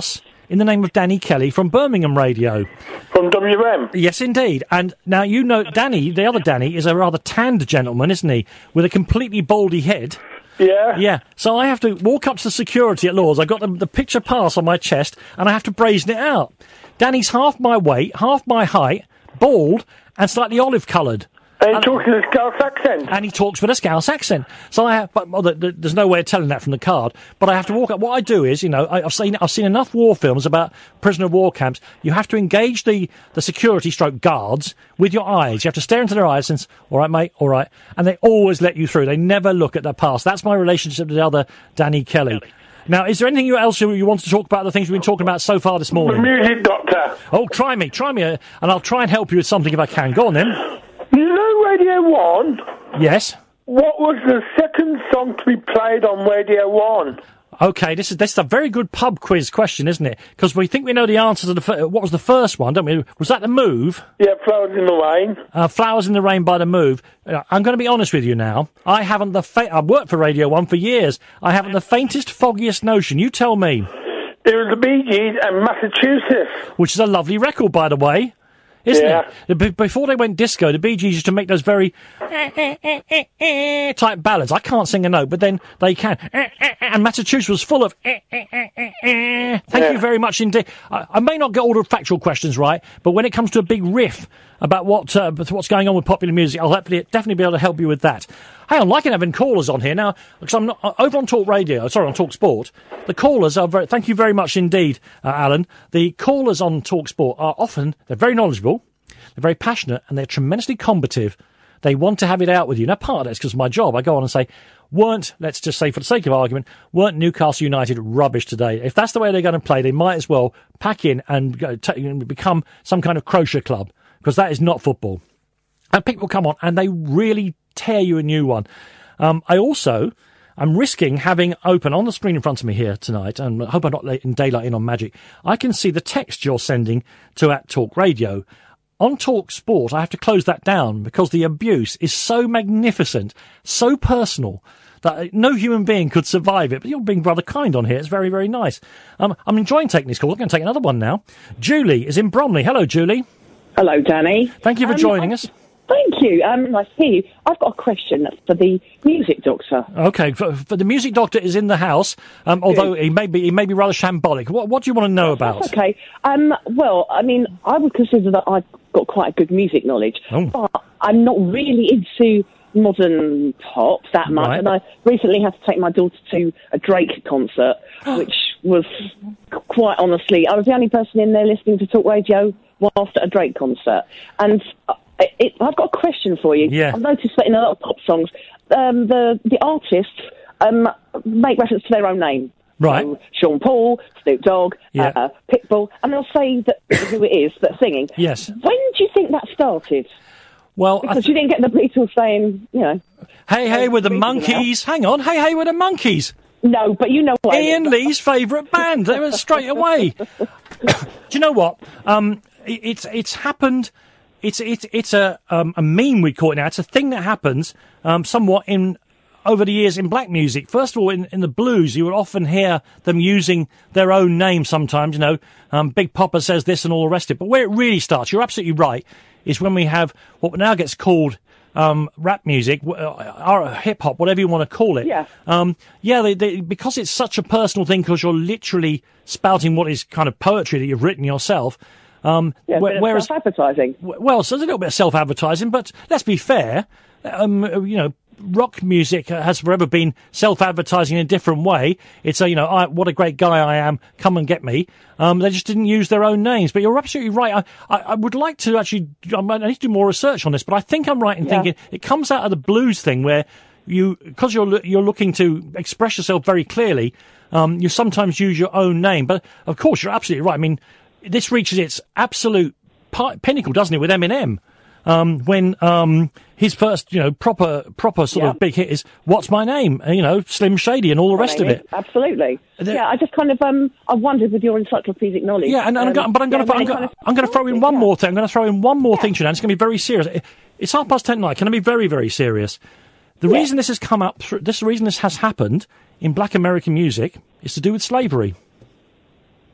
in the name of Danny Kelly from Birmingham Radio. From W M? Yes, indeed. And now, you know, Danny, the other Danny, is a rather tanned gentleman, isn't he? With a completely baldy head. Yeah. Yeah. So I have to walk up to the security at Lord's. I've got the, the picture pass on my chest, and I have to brazen it out. Danny's half my weight, half my height, bald, and slightly olive-coloured. And he talks in a Scouse accent. And he talks with a Scouse accent. So I have, but well, the, the, there's no way of telling that from the card. But I have to walk up. What I do is, you know, I, I've seen I've seen enough war films about prisoner of war camps. You have to engage the, the security stroke guards with your eyes. You have to stare into their eyes and, all right, mate, all right. And they always let you through. They never look at their past. That's my relationship with the other Danny Kelly. Now, is there anything else you, you want to talk about, the things we've been talking about so far this morning? The music doctor. Oh, try me, try me, uh, and I'll try and help you with something if I can. Go on, then. You know Radio one? Yes. What was the second song to be played on Radio one? Okay, this is this is a very good pub quiz question, isn't it? Because we think we know the answer to the fir- what was the first one, don't we? Was that The Move? Yeah, Flowers in the Rain. Uh, Flowers in the Rain by The Move. Uh, I'm going to be honest with you now. I haven't the fa- I've worked for Radio one for years. I haven't the faintest, foggiest notion. You tell me. It was the Bee Gees and Massachusetts. Which is a lovely record, by the way. Isn't Yeah. it? B- before they went disco, the Bee Gees used to make those very type ballads. I can't sing a note, but then they can. And Massachusetts was full of thank Yeah. you very much indeed. I, I may not get all the factual questions right, but when it comes to a big riff about what uh, what's going on with popular music, I'll definitely, definitely be able to help you with that. Hey, I'm liking having callers on here now, because I'm not, uh, over on Talk Radio, sorry, on Talk Sport. The callers are very, thank you very much indeed, uh, Alan. The callers on Talk Sport are often, they're very knowledgeable, they're very passionate, and they're tremendously combative. They want to have it out with you. Now, part of that's because of my job. I go on and say, weren't, let's just say for the sake of argument, weren't Newcastle United rubbish today? If that's the way they're going to play, they might as well pack in and go, t- become some kind of crochet club, because that is not football. And people come on and they really tear you a new one. Um, I also, I'm risking having open on the screen in front of me here tonight, and I hope I'm not late in daylight in on Magic. I can see the text you're sending to at Talk Radio. On Talk Sport, I have to close that down because the abuse is so magnificent, so personal, that no human being could survive it. But you're being rather kind on here. It's very, very nice. Um, I'm enjoying taking this call. I'm going to take another one now. Julie is in Bromley. Hello, Julie. Hello, Danny. Thank you for um, joining I, us. Thank you. Um, nice to hear you. I've got a question for the music doctor. Okay, for, for the music doctor is in the house, um, although he may be he may be rather shambolic. What, what do you want to know about? That's okay. Um, well, I mean, I would consider that I've got quite a good music knowledge, Oh. but I'm not really into modern pop that much. Right. And I recently had to take my daughter to a Drake concert, which was, quite honestly, I was the only person in there listening to Talk Radio whilst at a Drake concert. And it, it, I've got a question for you. Yeah. I've noticed that in a lot of pop songs, um, the, the artists um, make reference to their own name. Right. So, Sean Paul, Snoop Dogg, Yeah. uh, Pitbull, and they'll say that who it is that's singing. Yes. When do you think that started? Well, I Because th- you didn't get the Beatles saying, you know. hey, hey, with the Beatles monkeys. Hang on, hey, hey, with the monkeys. No, but you know what. I Ian mean. Lee's favourite band. They were straight away. Do you know what? Um, it, it's it's happened. It's it's it's a um, a meme we call it now. It's a thing that happens um, somewhat in over the years in black music. First of all, in, in the blues, you would often hear them using their own name sometimes. You know, um, Big Papa says this and all the rest of it. But where it really starts, you're absolutely right, is when we have what now gets called um, rap music, w- uh, or hip hop, whatever you want to call it. Yeah. Um, yeah, they, they, because it's such a personal thing, because you're literally spouting what is kind of poetry that you've written yourself. Um, Yeah, wh- but it's whereas, self-advertising. w- well, so there's a little bit of self-advertising, but let's be fair. Um, you know, rock music has forever been self-advertising in a different way. It's a, you know, I, what a great guy I am, come and get me. Um, they just didn't use their own names. But you're absolutely right. I, I, I would like to actually, I need to do more research on this, but I think I'm right in Yeah. thinking it comes out of the blues thing where you, because you're, lo- you're looking to express yourself very clearly, um, you sometimes use your own name. But of course, you're absolutely right. I mean, this reaches its absolute pi- pinnacle, doesn't it, with Eminem? Um, when, um, his first, you know, proper, proper sort Yeah. of big hit is "What's My Name?" You know, Slim Shady and all the rest of it. Absolutely. The- yeah, I just kind of, um, I wondered with your encyclopedic knowledge. Yeah, and, and I'm um, go- but I'm going yeah, to, when I'm it going kind of I'm going to throw in one yeah. more thing. I'm going to throw in one more Yeah. thing, Sinead. It's going to be very serious. It- It's half past ten tonight. Can I be very, very serious? The Yeah. reason this has come up, through, this reason this has happened in black American music is to do with slavery.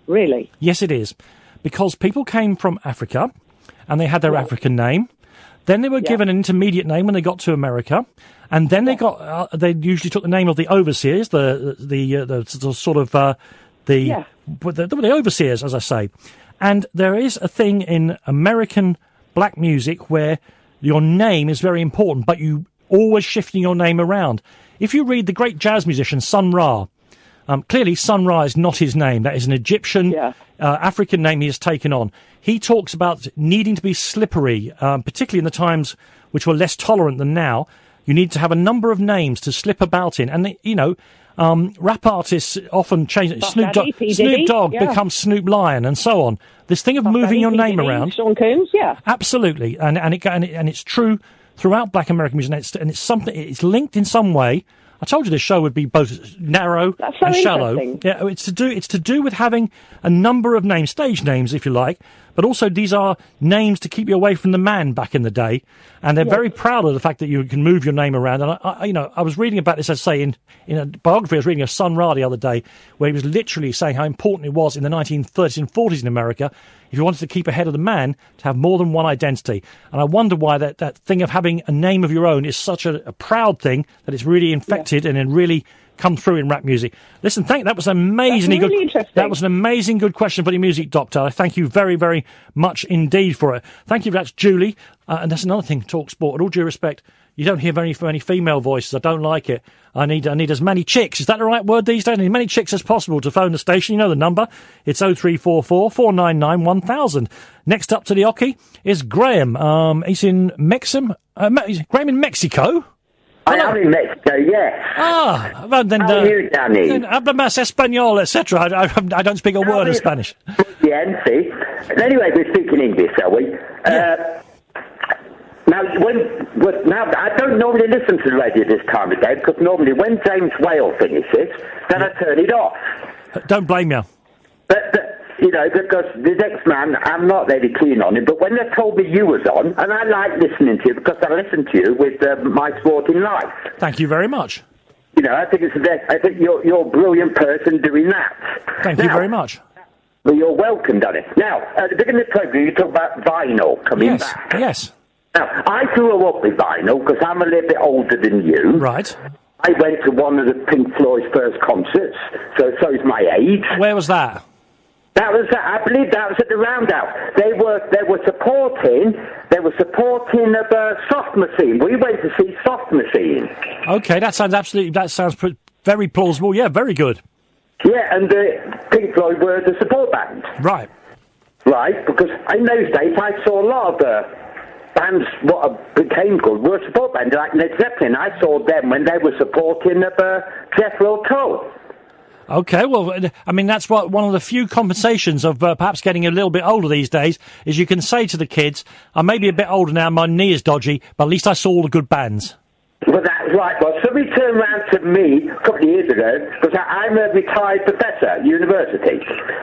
Really? Yes, it is. Because people came from Africa and they had their Yeah. African name. Then they were Yeah. given an intermediate name when they got to America. And then they got, uh, they usually took the name of the overseers, the, the, uh, the, the sort of, uh, the, Yeah. the, the overseers, as I say. And there is a thing in American black music where your name is very important, but you always shifting your name around. If you read the great jazz musician Sun Ra, um, clearly Sun Ra is not his name. That is an Egyptian, Yeah. uh, African name he has taken on. He talks about needing to be slippery, um, particularly in the times which were less tolerant than now. You need to have a number of names to slip about in. And, you know, um, rap artists often change it. Puff Snoop, Daddy, Dogg, P. Snoop Diddy, Dogg yeah. becomes Snoop Lion and so on. This thing of Puff moving Daddy, your P. name Diddy, around. Sean Combs, yeah. Absolutely. And, and, it, and, it, and it's true throughout black American music. And it's, and it's something, it's linked in some way. I told you this show would be both narrow That's so and shallow. interesting. Yeah, it's to do it's to do with having a number of names, stage names, if you like, but also these are names to keep you away from the man back in the day. And they're very proud of the fact that you can move your name around. And I, I you know, I was reading about this, as I say, in in a biography I was reading of Sun Ra the other day, where he was literally saying how important it was in the nineteen thirties and forties in America, if you wanted to keep ahead of the man, to have more than one identity. And I wonder why that, that thing of having a name of your own is such a, a proud thing that it's really infected and it really come through in rap music. Listen, thank that was amazingly That's really good. interesting. That was an amazing good question for the music doctor. I thank you very, very much indeed for it. Thank you. That's Julie. Uh, and that's another thing, Talk Sport. With all due respect, you don't hear very many female voices. I don't like it. I need I need as many chicks. Is that the right word these days? I need as many chicks as possible to phone the station. You know the number. It's oh three four four, four nine nine, one thousand. Next up to the hockey is Graham. Um, he's in Mexico. Uh, Me- Graham in Mexico. I am in Mexico, yes. Ah, well, then, How uh, are you, Danny? then habla más español, et cetera. I, I, I don't speak a word of Spanish. Yeah, see. Anyway, we're speaking English, shall we? Yeah. Uh, now, when, when now I don't normally listen to the radio this time of day because normally when James Whale finishes, then I turn it off. Don't blame you. But, but you know, because the next man, I'm not very keen on him. But when they told me you was on, and I like listening to you because I listen to you with uh, My Sporting Life. Thank you very much. You know, I think it's a very, I think you're you're a brilliant person doing that. Thank now, you very much. Well, you're welcome, Danny. Now, at the beginning of the program, you talk about vinyl coming Yes, back. yes. Now, I grew up with vinyl because I'm a little bit older than you. Right. I went to one of the Pink Floyd's first concerts, so so is my age. Where was that? That was, I believe, that was at the Roundout. They were they were supporting they were supporting the Soft Machine. We went to see Soft Machine. Okay, that sounds absolutely. That sounds pr- very plausible. Yeah, very good. Yeah, and uh, Pink Floyd were the support band. Right. Right, because in those days I saw a lot of uh, bands what became good were support bands like Led Zeppelin. I saw them when they were supporting uh, Jethro Tull. Okay, well, I mean, that's what one of the few compensations of uh, perhaps getting a little bit older these days is you can say to the kids, I may be a bit older now, my knee is dodgy, but at least I saw all the good bands. Well, that's right. Well, somebody turned around to me a couple of years ago, because I'm a retired professor at university,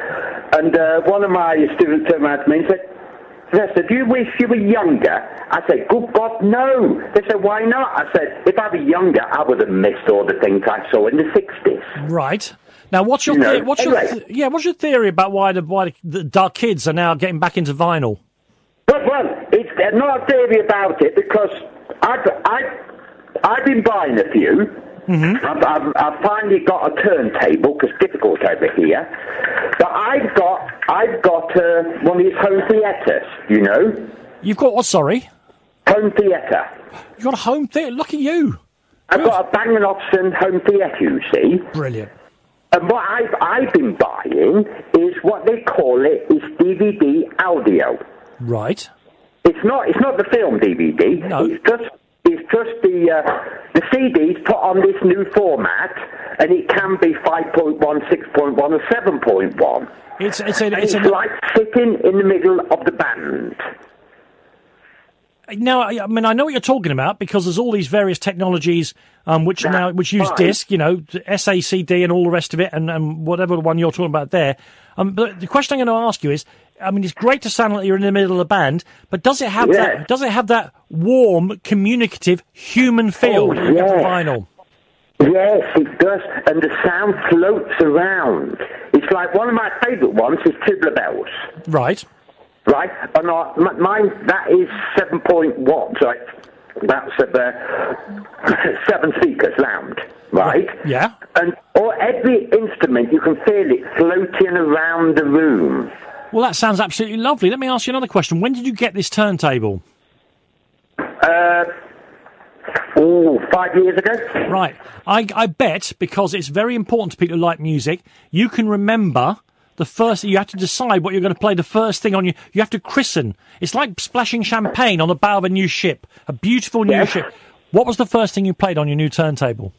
and uh, one of my students turned around to me and said, Professor, do you wish you were younger? I said, good God, no. They said, why not? I said, if I were younger, I would have missed all the things I saw in the sixties. Right. Now, what's your You know, the- what's anyway. your th- yeah? What's your theory about why the why the, the our kids are now getting back into vinyl? Well, well, it's uh, not a theory about it, because I've, I've, I've been buying a few. Mm-hmm. I've, I've, I've finally got a turntable, because it's difficult over here. But I've got, I've got uh, one of these home theatres, you know? You've got what? Sorry, Home theatre. you got a home theatre. Look at you. I've got a Bang and Olufsen home theatre, you see. Brilliant. And what I've, I've been buying is what they call it is D V D audio. Right. It's not, it's not the film D V D. No. It's just, it's just the, uh, the C Ds put on this new format, and it can be five point one, six point one, or seven point one. It's it's a, And it's it's a, like sitting in the middle of the band. Now, I I mean, I know what you're talking about because there's all these various technologies um, which That's now which use fine. disc, you know, S A C D and all the rest of it, and, and whatever one you're talking about there. Um, but the question I'm going to ask you is, I mean, it's great to sound like you're in the middle of the band, but does it have Yeah. that? Does it have that warm, communicative, human feel Oh, that you get from yeah. vinyl? Yes, it does, and the sound floats around. It's like one of my favourite ones is Tibbler Bells. Right. Right, and I, m- mine, that is seven point one, so that's uh, seven speakers loud, right? Yeah. And or every instrument, you can feel it floating around the room. Well, that sounds absolutely lovely. Let me ask you another question. When did you get this turntable? Uh... Oh, five years ago. Right. I, I bet, because it's very important to people who like music, you can remember the first... You have to decide what you're going to play the first thing on your... You have to christen. It's like splashing champagne on the bow of a new ship. A beautiful new Yes. ship. What was the first thing you played on your new turntable?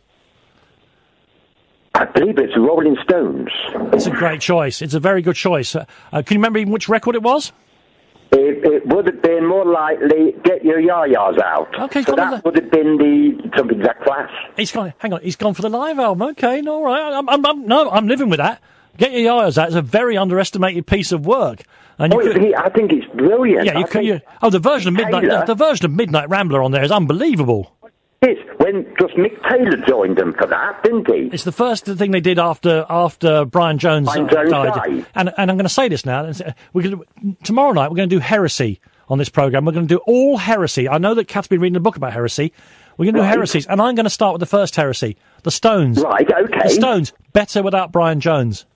I believe it's Rolling Stones. It's a great choice. It's a very good choice. Uh, uh, can you remember even which record it was? It, it would have been more likely Get Your Ya-Ya's Out. Okay, so come on that then. would have been the something Jack Flash. He's gone. Hang on. He's gone for the live album. Okay, no, all right. I'm, I'm, I'm, no, I'm living with that. Get Your Ya-Ya's Out is a very underestimated piece of work. And you Oh, could, he- I think it's brilliant. yeah, you I could. think You, oh, the version of Midnight. Taylor- The, the version of Midnight Rambler on there is unbelievable. It's when just Mick Taylor joined them for that, didn't he? It's the first thing they did after after Brian Jones, Brian uh, Jones died. died. And and I'm going to say this now. We're going to, tomorrow night we're going to do heresy on this program. We're going to do all heresy. I know that Kath's been reading a book about heresy. We're going to do Right. heresies, and I'm going to start with the first heresy: the Stones. Right, okay. The Stones better without Brian Jones.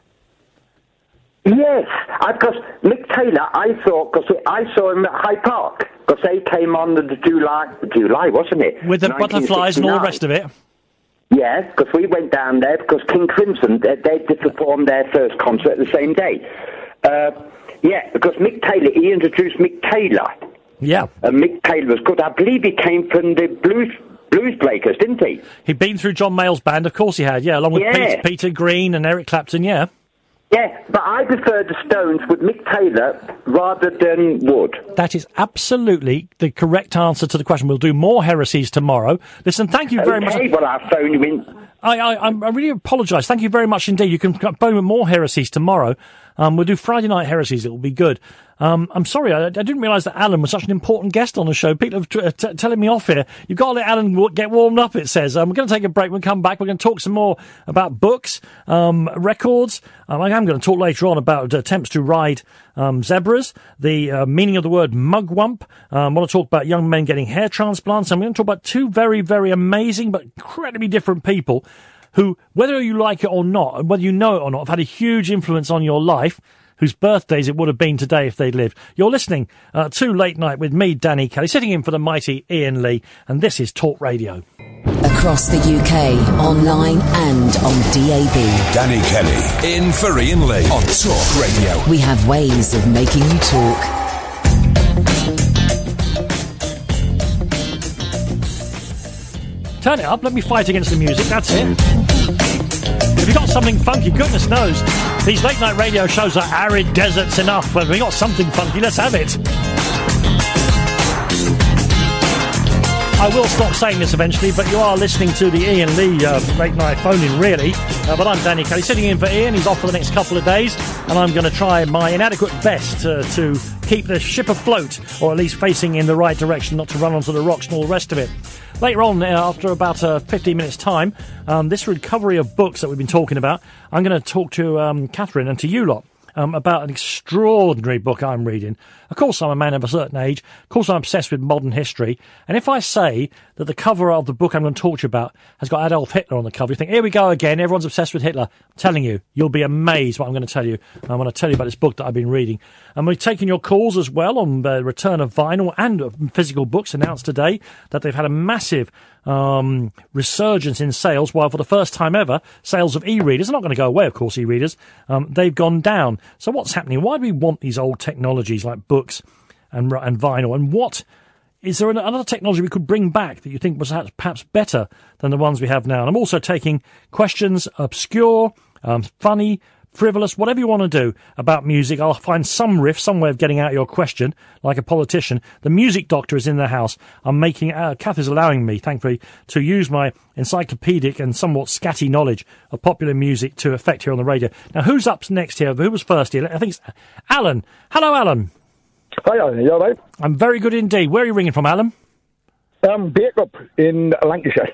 Yes, because Mick Taylor, I thought, because I saw him at Hyde Park, because they came on the July, July, wasn't it? With the butterflies and all the rest of it. Yeah, because we went down there because King Crimson, they, they did perform their first concert the same day. Uh, yeah, because Mick Taylor, he introduced Mick Taylor. Yeah. And Mick Taylor was good. I believe he came from the Blues Blues Breakers, didn't he? He'd been through John Mayall's band, of course he had, yeah, along with Yeah. Peter, Peter Green and Eric Clapton, yeah. Yeah, but I prefer the Stones with Mick Taylor rather than Wood. That is absolutely the correct answer to the question. We'll do more heresies tomorrow. Listen, thank you very Okay, much. well, I'll phone you in. I, I, I'm- I really apologise. Thank you very much indeed. You can phone with more heresies tomorrow. Um, we'll do Friday night heresies. It will be good. Um, I'm sorry, I, I didn't realise that Alan was such an important guest on the show. People are t- t- telling me off here. You've got to let Alan w- get warmed up, it says. Um, we're going to take a break. We'll come back. We're going to talk some more about books, um, records. Um, I am going to talk later on about attempts to ride um, zebras, the uh, meaning of the word mugwump. Um, I want to talk about young men getting hair transplants. I'm going to talk about two very, very amazing but incredibly different people who, whether you like it or not, and whether you know it or not, have had a huge influence on your life, whose birthdays it would have been today if they'd lived. You're listening uh, to Late Night with me, Danny Kelly, sitting in for the mighty Ian Lee, and this is Talk Radio. Across the U K, online and on D A B. Danny Kelly in for Ian Lee on Talk Radio. We have ways of making you talk. Turn it up, let me fight against the music, that's it. If you've got something funky, goodness knows, these late night radio shows are arid deserts enough, but if we've got something funky, let's have it. I will stop saying this eventually, but you are listening to the Ian Lee uh, late night phone-in, really. Uh, but I'm Danny Kelly, sitting in for Ian. He's off for the next couple of days, and I'm going to try my inadequate best uh, to keep the ship afloat, or at least facing in the right direction, not to run onto the rocks and all the rest of it. Later on, uh, after about uh, fifteen minutes' time, um, this recovery of books that we've been talking about, I'm going to talk to um, Catherine and to you lot um, about an extraordinary book I'm reading. Of course, I'm a man of a certain age. Of course, I'm obsessed with modern history. And if I say that the cover of the book I'm going to talk to you about has got Adolf Hitler on the cover, you think, here we go again, everyone's obsessed with Hitler. I'm telling you, you'll be amazed what I'm going to tell you. I'm going to tell you about this book that I've been reading. And we're taking your calls as well on the return of vinyl and physical books, announced today that they've had a massive um, resurgence in sales, while for the first time ever, sales of e-readers are not going to go away, of course, e-readers. Um, they've gone down. So what's happening? Why do we want these old technologies like books and, and vinyl? And what is there another technology we could bring back that you think was perhaps better than the ones we have now? And I'm also taking questions, obscure, um, funny, frivolous, whatever you want to do about music. I'll find some riff, some way of getting out your question, like a politician. The music doctor is in the house. I'm making, uh, Kath is allowing me, thankfully, to use my encyclopedic and somewhat scatty knowledge of popular music to effect here on the radio. Now, who's up next here? Who was first here? I think it's Alan. Hello, Alan. Hi, Alan. You all right? I'm very good indeed. Where are you ringing from, Alan? Um, Bacup in Lancashire.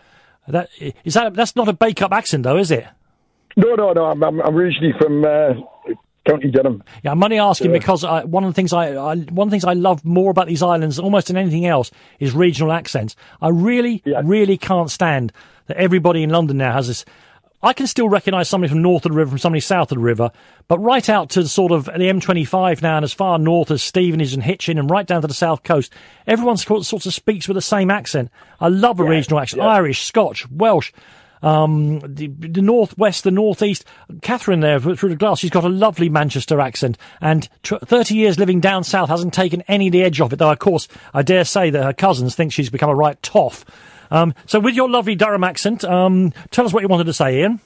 That is that. That's not a bake-up accent, though, is it? No, no, no. I'm, I'm originally from uh, County Durham. Yeah, I'm only asking Yeah. because I, one of the things I, I one of the things I love more about these islands, almost than anything else, is regional accents. I really, Yeah. really can't stand that everybody in London now has this. I can still recognise somebody from north of the river from somebody south of the river, but right out to sort of the M twenty-five now and as far north as Stevenage and Hitchin and right down to the south coast, everyone sort sort of speaks with the same accent. I love a Yeah, regional accent. yeah. Irish, Scotch, Welsh. Um, the, the northwest, the northeast. Catherine there through the glass, she's got a lovely Manchester accent, and tr- thirty years living down south hasn't taken any of the edge off it. Though, of course, I dare say that her cousins think she's become a right toff. Um, so, with your lovely Durham accent, um, tell us what you wanted to say, Ian.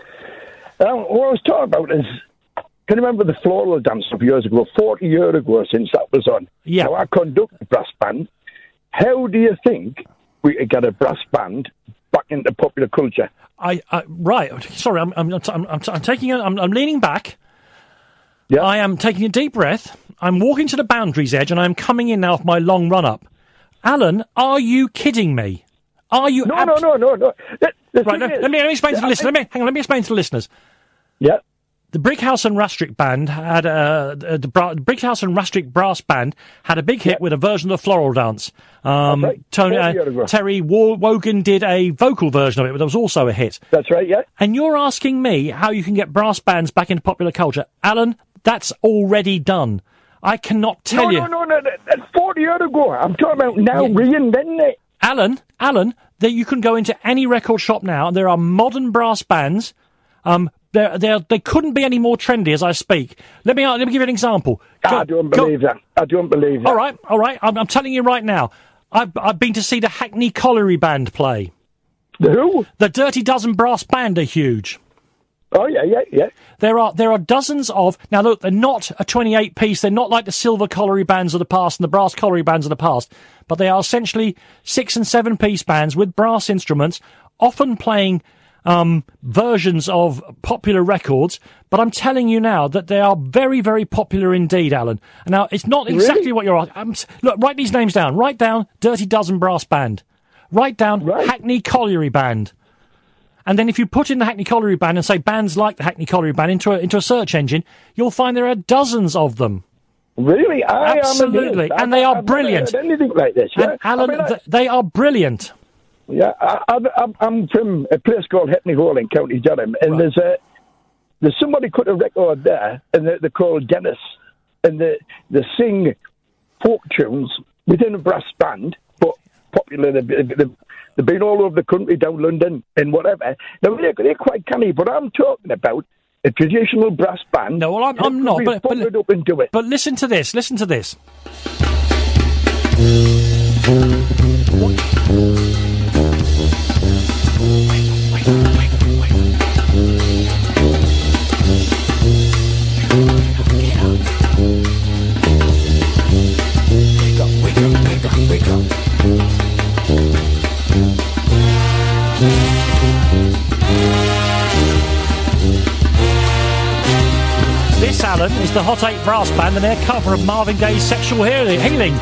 Um, what I was talking about is, can you remember the floral dance of years ago, forty years ago since that was on? Yeah. Now, I conduct a brass band. How do you think we could get a brass band back into popular culture? I, I right. Sorry, I'm I'm I'm, I'm, I'm taking. A, I'm, I'm leaning back. Yeah. I am taking a deep breath. I'm walking to the boundaries edge, and I'm coming in now off my long run up. Alan, are you kidding me? Are you? No, abs- no, no, no, no. The, the Right, thing let, is- let me let me explain to the I- listeners. Let me hang on. Let me explain to the listeners. Yeah. The Brickhouse and Rastrick band had uh, the, the bra- Brickhouse and Rastrick brass band had a big hit Yeah. with a version of the floral dance. Um, That's right. Tony, forty years uh, ago. Terry Wo- Wogan did a vocal version of it, but that was also a hit. That's right, yeah. And you're asking me how you can get brass bands back into popular culture, Alan? That's already done. I cannot tell no, you, no, no, no, no. That's forty years ago. I'm talking about now Yeah. reinventing it. Alan. Alan, that you can go into any record shop now, and there are modern brass bands. Um, They're, they're, they couldn't be any more trendy as I speak. Let me let me give you an example. Go- I don't go- believe that. I don't believe that. All right, all right. I'm, I'm telling you right now. I've, I've been to see the Hackney Colliery Band play. The who? The Dirty Dozen Brass Band are huge. Oh, yeah, yeah, yeah. There are there are dozens of now. Look, they're not a twenty-eight piece. They're not like the silver colliery bands of the past and the brass colliery bands of the past. But they are essentially six and seven piece bands with brass instruments, often playing um, versions of popular records. But I'm telling you now that they are very, very popular indeed, Alan. And now it's not exactly Really? what you're asking. I'm s- Look, write these names down. Write down Dirty Dozen Brass Band. Write down Right. Hackney Colliery Band. And then if you put in the Hackney Colliery Band and say bands like the Hackney Colliery Band into a, into a search engine, you'll find there are dozens of them. Really? I Absolutely. am amazed. And they are I've brilliant. Never heard anything like this. Yeah? And Alan, I mean, I- th- they are brilliant. yeah, I, I, I'm, I'm from a place called Hackney Hall in County Durham, and Right. there's a there's somebody put a record there, and they're, they're called Dennis, and they they sing folk tunes within a brass band, but popular. They've, they've, they've been all over the country, down London and whatever. Now they're, they're quite canny, but I'm talking about a traditional brass band. No, well, I'm- that I'm could not, be but- but- bundled up and do it. But listen to this. Listen to this. This, Alan, is the Hot Eight Brass Band and their cover of Marvin Gaye's Sexual Healing. Healing.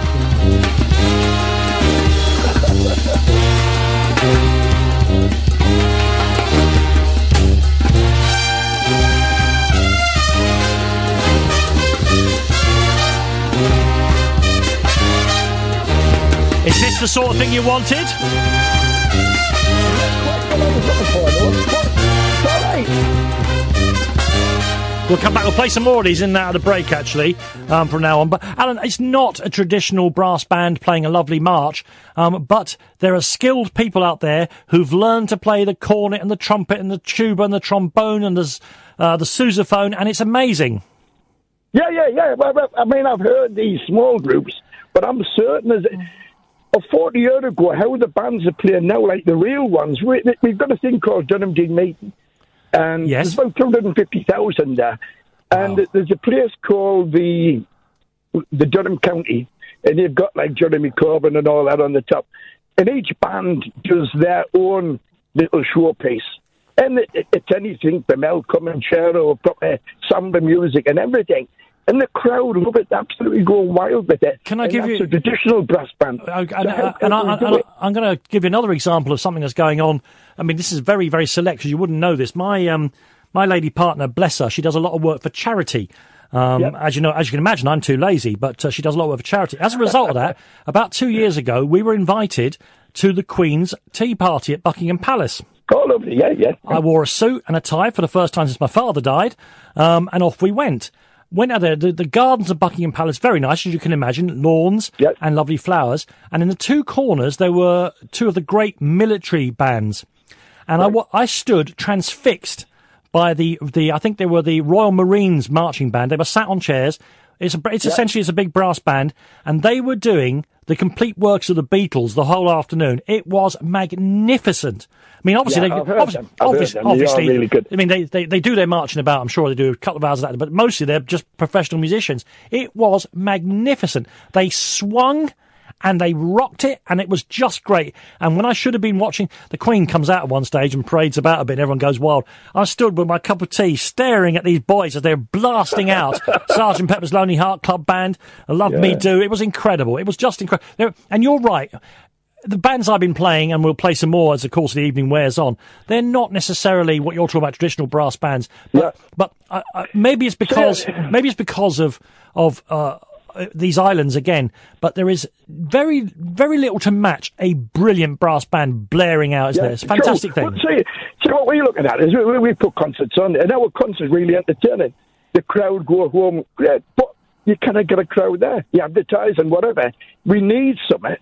Is this the sort of thing you wanted? It's all right. We'll come back. We'll play some more of these in that at a break, actually, um, from now on. But, Alan, it's not a traditional brass band playing a lovely march, um, but there are skilled people out there who've learned to play the cornet and the trumpet and the tuba and the trombone and the, s- uh, the sousaphone, and it's amazing. Yeah, yeah, yeah. Well, well, I mean, I've heard these small groups, but I'm certain as of forty years ago, how the bands are playing now, like the real ones. We, we've got a thing called Durham Dean Meeting, and Yes. there's about two hundred fifty thousand there. And Wow. there's a place called the the Durham County, and they've got like Jeremy Corbyn and all that on the top. And each band does their own little showpiece. And it, it, it's anything from El Comanchero, proper samba music and everything. And the crowd love it, absolutely go wild with it. Can I And give that's you- a traditional brass band. Uh, So and, how uh, can and, we I, do and I, it? I'm going to give you another example of something that's going on I mean, this is very, very select because you wouldn't know this. My um, my lady partner, bless her, she does a lot of work for charity. Um, yep. As you know, as you can imagine, I'm too lazy, but uh, she does a lot of work for charity. As a result of that, about two years ago, we were invited to the Queen's tea party at Buckingham Palace. Oh, lovely, yeah, yeah. I wore a suit and a tie for the first time since my father died, um, and off we went. Went out there, the, the gardens of Buckingham Palace, very nice, as you can imagine, lawns yep. and lovely flowers. And in the two corners, there were two of the great military bands. And right. I, I stood transfixed by the, the, I think they were the Royal Marines marching band. They were sat on chairs. It's, a, it's yep. essentially it's a big brass band, and they were doing the complete works of the Beatles the whole afternoon. It was magnificent. I mean, obviously, yeah, they, I've obviously, heard them. I've obviously, heard them. obviously really good. I mean, they, they, they do their marching about. I'm sure they do a couple of hours of that, but mostly they're just professional musicians. It was magnificent. They swung and they rocked it, and it was just great. And when I should have been watching, the Queen comes out at one stage and parades about a bit, and everyone goes wild. I stood with my cup of tea, staring at these boys as they're blasting out Sergeant Pepper's Lonely Heart Club Band, Love yeah. Me Do. It was incredible. It was just incredible. And you're right. The bands I've been playing, and we'll play some more as the course of the evening wears on, they're not necessarily what you're talking about, traditional brass bands. But, yeah. but uh, uh, maybe it's because maybe it's because of of. Uh, these islands again, but there is very, very little to match a brilliant brass band blaring out, isn't yeah, there? It's a fantastic sure. thing. Well, see, see, what we're looking at is we, we put concerts on, and our concerts really entertaining. The crowd go home, great, but you cannot get a crowd there. You advertise and whatever. We need something.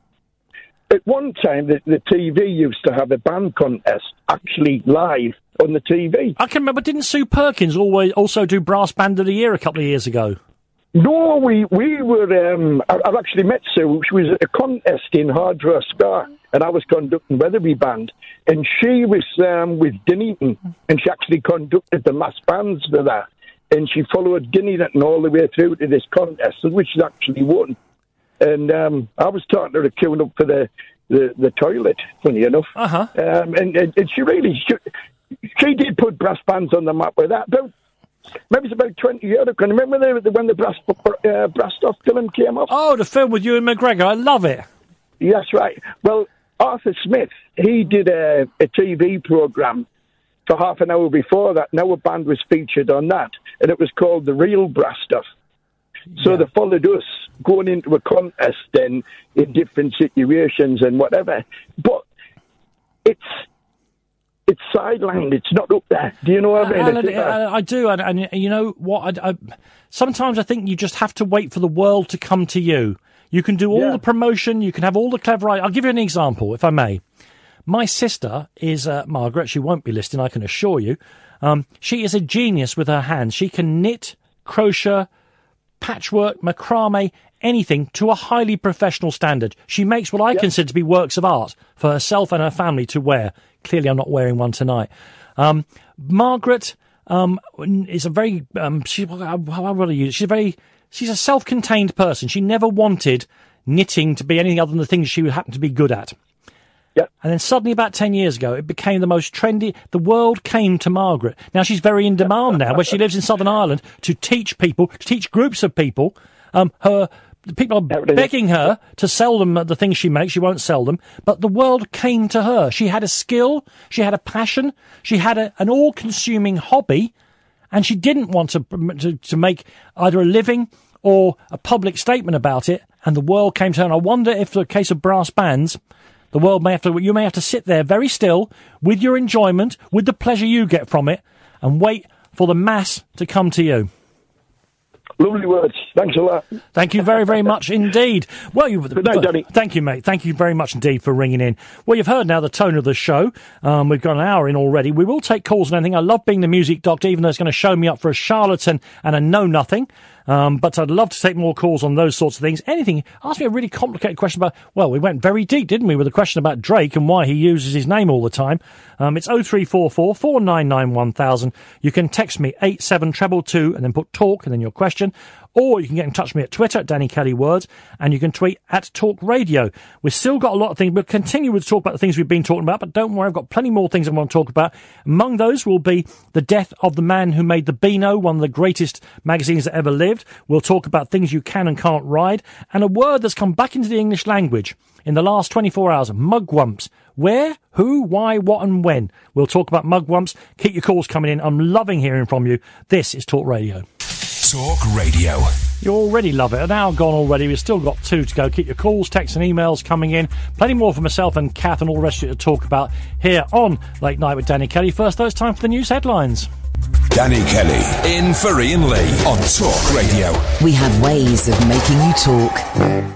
At one time, the, the T V used to have a band contest actually live on the T V. I can remember, didn't Sue Perkins always also do Brass Band of the Year a couple of years ago? No, we we were. Um, I, I've actually met Sue. She was at a contest in Hardrow Scar, and I was conducting Weatherby Band, and she was um, with Dinnington, and she actually conducted the last bands for that, and she followed Dinnington all the way through to this contest, which she actually won. And um, I was talking to her queuing up for the, the, the toilet, funny enough. Uh-huh. Um, and, and, and she really, she, she did put brass bands on the map with that. About, maybe it's about twenty years ago. Can you remember the, when the brass, uh, brass stuff film came up? Oh, the film with Ewan McGregor. I love it. Yes, right. Well, Arthur Smith, he did a, a T V programme for half an hour before that. And our band was featured on that. And it was called The Real Brass Stuff. So yeah. They followed us going into a contest then in different situations and whatever. But it's it's sidelined. It's not up there. Do you know what I mean? Uh, I, I do. And, and you know what? I, I, sometimes I think you just have to wait for the world to come to you. You can do all yeah. the promotion. You can have all the clever... I'll give you an example, if I may. My sister is uh, Margaret. She won't be listening, I can assure you. Um, she is a genius with her hands. She can knit, crochet, patchwork, macrame, anything to a highly professional standard. She makes what I yep. consider to be works of art for herself and her family to wear. Clearly, I'm not wearing one tonight. Um, Margaret um, is a very... Um, she, how would I use it? She's a very... She's a self-contained person. She never wanted knitting to be anything other than the things she would happen to be good at. Yep. And then suddenly, about ten years ago, it became the most trendy. The world came to Margaret. Now she's very in demand now, where she lives in Southern Ireland, to teach people, to teach groups of people. Um, her people are begging her to sell them the things she makes. She won't sell them, but the world came to her. She had a skill, she had a passion, she had a, an all-consuming hobby, and she didn't want to, to to make either a living or a public statement about it. And the world came to her. And I wonder if, in the case of brass bands, the world may have to, you may have to sit there very still with your enjoyment, with the pleasure you get from it, and wait for the mass to come to you. Lovely words. Thanks a lot. Thank you very, very much indeed. Well, you, Good night, Danny. Thank you, mate. Thank you very much indeed for ringing in. Well, you've heard now the tone of the show. Um, we've got an hour in already. We will take calls and anything. I love being the music doctor, even though it's going to show me up for a charlatan and a know-nothing. Um, but I'd love to take more calls on those sorts of things. Anything. Ask me a really complicated question about, well, we went very deep, didn't we, with a question about Drake and why he uses his name all the time. Um, it's oh three four four, four nine nine, one thousand. You can text me eight seven two two two and then put talk and then your question. or you can get in touch with me at Twitter at Danny Kelly Words, and you can tweet at Talk Radio. We've still got a lot of things. We'll continue to talk about the things we've been talking about, but don't worry, I've got plenty more things I want to talk about. Among those will be the death of the man who made the Beano, one of the greatest magazines that ever lived. We'll talk about things you can and can't ride, and a word that's come back into the English language in the last twenty-four hours, mugwumps. Where, who, why, what and when. We'll talk about mugwumps. Keep your calls coming in. I'm loving hearing from you. This is Talk Radio. Talk Radio. You already love it. An hour gone already. We've still got two to go. Keep your calls, texts and emails coming in. Plenty more for myself and Kath and all the rest of you to talk about here on Late Night with Danny Kelly. First, though, it's time for the news headlines. Danny Kelly in for Ian Lee on Talk Radio. We have ways of making you talk.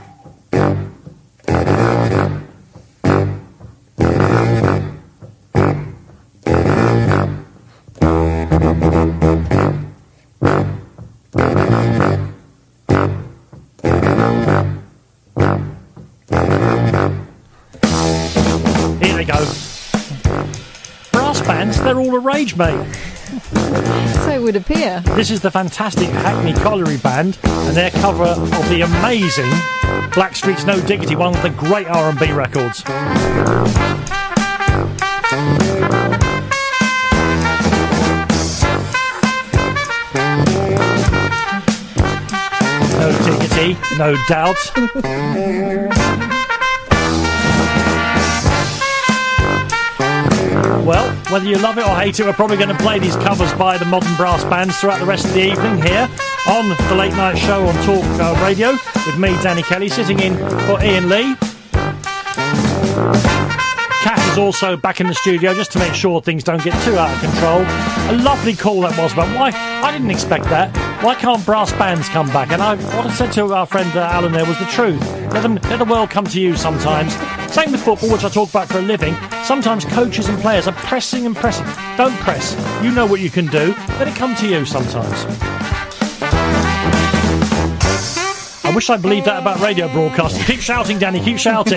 Here they go. Brass bands, they're all the rage, mate. So it would appear. This is the fantastic Hackney Colliery Band and their cover of the amazing Blackstreet's No Diggity, one of the great R and B records. No diggity, no doubt. Well, whether you love it or hate it, we're probably going to play these covers by the modern brass bands throughout the rest of the evening here on the Late Night Show on Talk uh, Radio with me, Danny Kelly, sitting in for Ian Lee. Kath is also back in the studio just to make sure things don't get too out of control. A lovely call that was, but why? I didn't expect that. Why can't brass bands come back? And I, what I said to our friend uh, Alan there was the truth. Let, them, let the world come to you sometimes. Same with football, which I talk about for a living. Sometimes coaches and players are pressing and pressing. Don't press. You know what you can do. Let it come to you sometimes. I wish I believed that about radio broadcasting. Keep shouting, Danny. Keep shouting.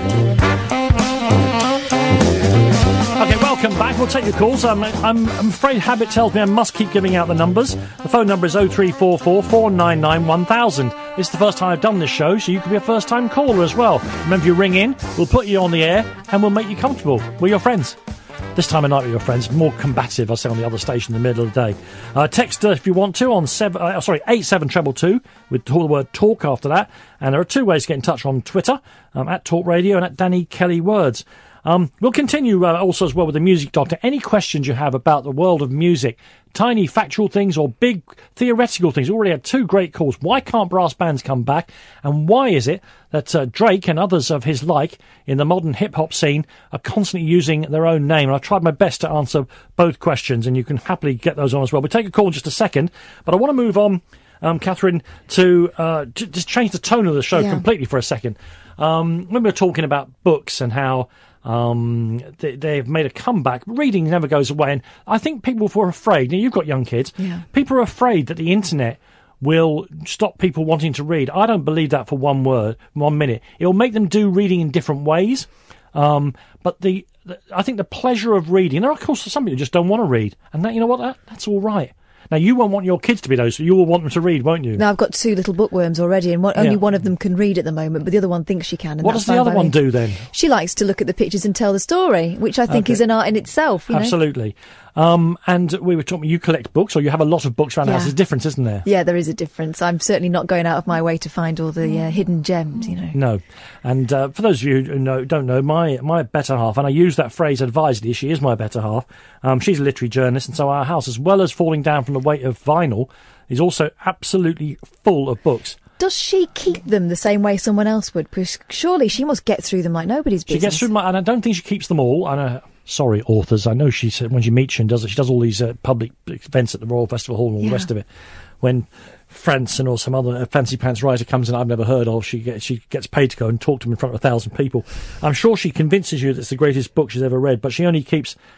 Okay, welcome back. We'll take your calls. Um, I'm, I'm afraid habit tells me I must keep giving out the numbers. The phone number is oh three four four, four nine nine, one thousand. It's the first time I've done this show, so you can be a first-time caller as well. Remember, you ring in, we'll put you on the air, and we'll make you comfortable. We're your friends. This time of night with your friends, more combative, I say, on the other station in the middle of the day. Uh, text uh, if you want to on seven, uh, sorry eight seven two two with the word talk after that. And there are two ways to get in touch on Twitter, um, at Talk Radio and at Danny Kelly Words. Um, we'll continue uh, also as well with the Music Doctor. Any questions you have about the world of music, tiny factual things or big theoretical things. We already had two great calls. Why can't brass bands come back? And why is it that uh, Drake and others of his like in the modern hip-hop scene are constantly using their own name? And I tried my best to answer both questions, and you can happily get those on as well. We'll take a call in just a second, but I want to move on, um, Catherine, to uh, j- just change the tone of the show yeah. completely for a second. Um, when we were talking about books and how Um, they, they've made a comeback. Reading never goes away, and I think people were afraid. Now, you've got young kids. Yeah. People are afraid that the internet will stop people wanting to read. I don't believe that for one word, one minute. It'll make them do reading in different ways. Um, but the, the I think the pleasure of reading. There are, of course, some people just don't want to read, and that, you know what? That, that's all right. Now, you won't want your kids to be those, but you will want them to read, won't you? No, I've got two little bookworms already, and one, Yeah. only one of them can read at the moment, but the other one thinks she can. And What that's does the fine other by one me. do then? She likes to look at the pictures and tell the story, which I think Okay. is an art in itself. You know? Absolutely. Um, and we were talking, you collect books, or you have a lot of books around the Yeah. house. There's a difference, isn't there? Yeah, there is a difference. I'm certainly not going out of my way to find all the uh, hidden gems, you know. No. And uh, for those of you who know, don't know, my my better half, and I use that phrase advisedly, she is my better half, um, she's a literary journalist, and so our house, as well as falling down from the weight of vinyl, is also absolutely full of books. Does she keep them the same way someone else would? Because surely she must get through them like nobody's business. She gets through my, and I don't think she keeps them all. And uh, sorry, authors, I know she said when she meets you and does it, she does all these uh, public events at the Royal Festival Hall and all Yeah. the rest of it. When Franson or some other fancy pants writer comes in I've never heard of, she gets, she gets paid to go and talk to him in front of a thousand people. I'm sure she convinces you that it's the greatest book she's ever read, but she only keeps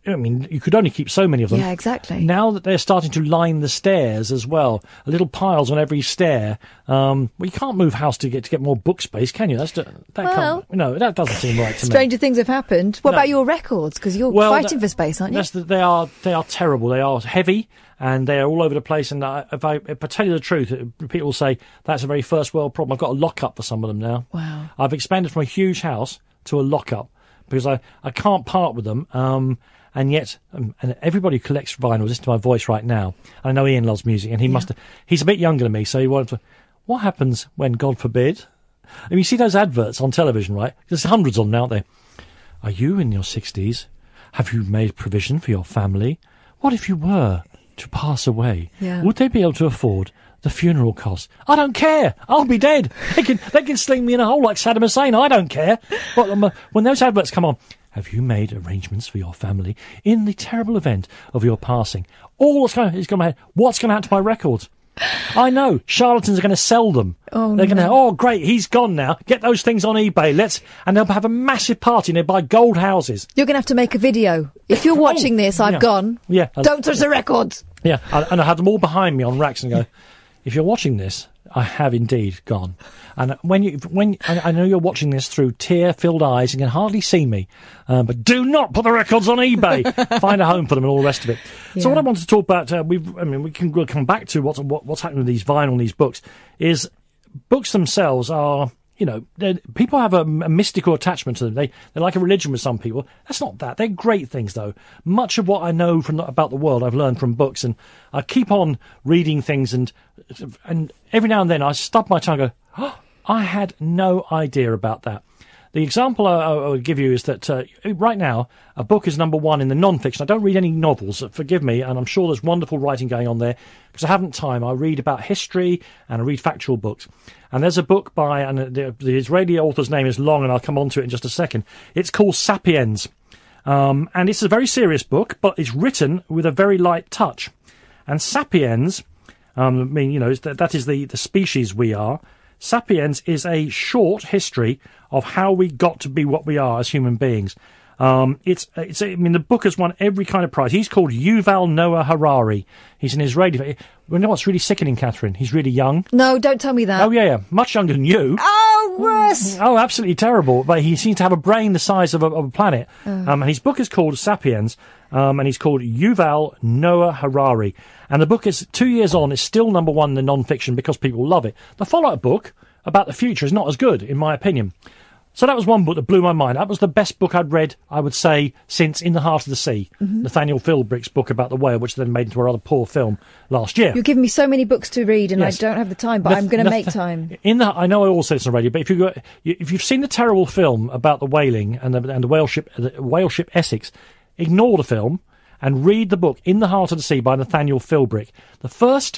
I mean, you could only keep so many of them. Yeah, exactly. Now that they're starting to line the stairs as well, little piles on every stair. Um, well, you can't move house to get to get more book space, can you? That's that Well, can't. No, that doesn't seem right to me. Stranger things have happened. What No. about your records? Because you're Well, fighting that- for space, aren't you? That's the, they are they are terrible. They are heavy and they are all over the place. And I, if, I, if I tell you the truth, people will say that's a very first world problem. I've got a lock-up for some of them now. Wow. I've expanded from a huge house to a lock-up because I, I can't part with them. Um, and yet, um, and everybody who collects vinyl, listen to my voice right now. I know Ian loves music, and he must have, he's a bit younger than me, so he wanted to, what happens when, God forbid? I mean, you see those adverts on television, right? There's hundreds of them out there. Are you in your sixties? Have you made provision for your family? What if you were to pass away? Yeah. Would they be able to afford the funeral costs? I don't care. I'll be dead. They can they can sling me in a hole like Saddam Hussein. I don't care. But um, uh, when those adverts come on, have you made arrangements for your family in the terrible event of your passing? All that's going is going to happen. What's going to happen to my records? I know charlatans are going to sell them. Oh, They're going to. no. Oh, great, he's gone now. Get those things on eBay. Let's and they'll have a massive party and they'll buy gold houses. You're going to have to make a video. If you're watching this, I've yeah. gone. Yeah. Don't touch the records. Yeah, I, and I have them all behind me on racks and go, if you're watching this, I have indeed gone. And when you, when I, I know you're watching this through tear-filled eyes and can hardly see me, um, but do not put the records on eBay. Find a home for them and all the rest of it. Yeah. So what I want to talk about, uh, we've, I mean, we can we'll come back to what's what, what's happening with these vinyl and these books. Is books themselves are. You know, people have a, a mystical attachment to them. They, they're like a religion with some people. That's not that. They're great things, though. Much of what I know from the, about the world I've learned from books, and I keep on reading things, and and every now and then I stub my tongue and go, oh, I had no idea about that. The example I, I would give you is that uh, right now, a book is number one in the non-fiction. I don't read any novels, forgive me, and I'm sure there's wonderful writing going on there, because I haven't time. I read about history, and I read factual books. And there's a book by, and the, the Israeli author's name is long, and I'll come on to it in just a second. It's called Sapiens. Um, and it's a very serious book, but it's written with a very light touch. And Sapiens, um, I mean, you know, that, that is the, the species we are. Sapiens is a short history of how we got to be what we are as human beings. Um, it's, it's, I mean, the book has won every kind of prize. He's called Yuval Noah Harari. He's an Israeli. You know what's really sickening, Catherine? He's really young. No, don't tell me that. Oh, yeah, yeah. Much younger than you. Oh, worse. Oh, absolutely terrible. But he seems to have a brain the size of a, of a planet. Oh. Um, and his book is called Sapiens, um, and he's called Yuval Noah Harari. And the book is two years on. It's still number one in the non-fiction because people love it. The follow-up book about the future is not as good, in my opinion. So that was one book that blew my mind. That was the best book I'd read, I would say, since In the Heart of the Sea, Mm-hmm. Nathaniel Philbrick's book about the whale, which then made into a rather poor film last year. You're giving me so many books to read, and Yes. I don't have the time, but Nath- I'm going to Nath- make time. In the, I know I also said this on the radio, but if you go, if you've seen the terrible film about the whaling and the, and the whale ship, the whale ship Essex, ignore the film and read the book In the Heart of the Sea by Nathaniel Philbrick. The first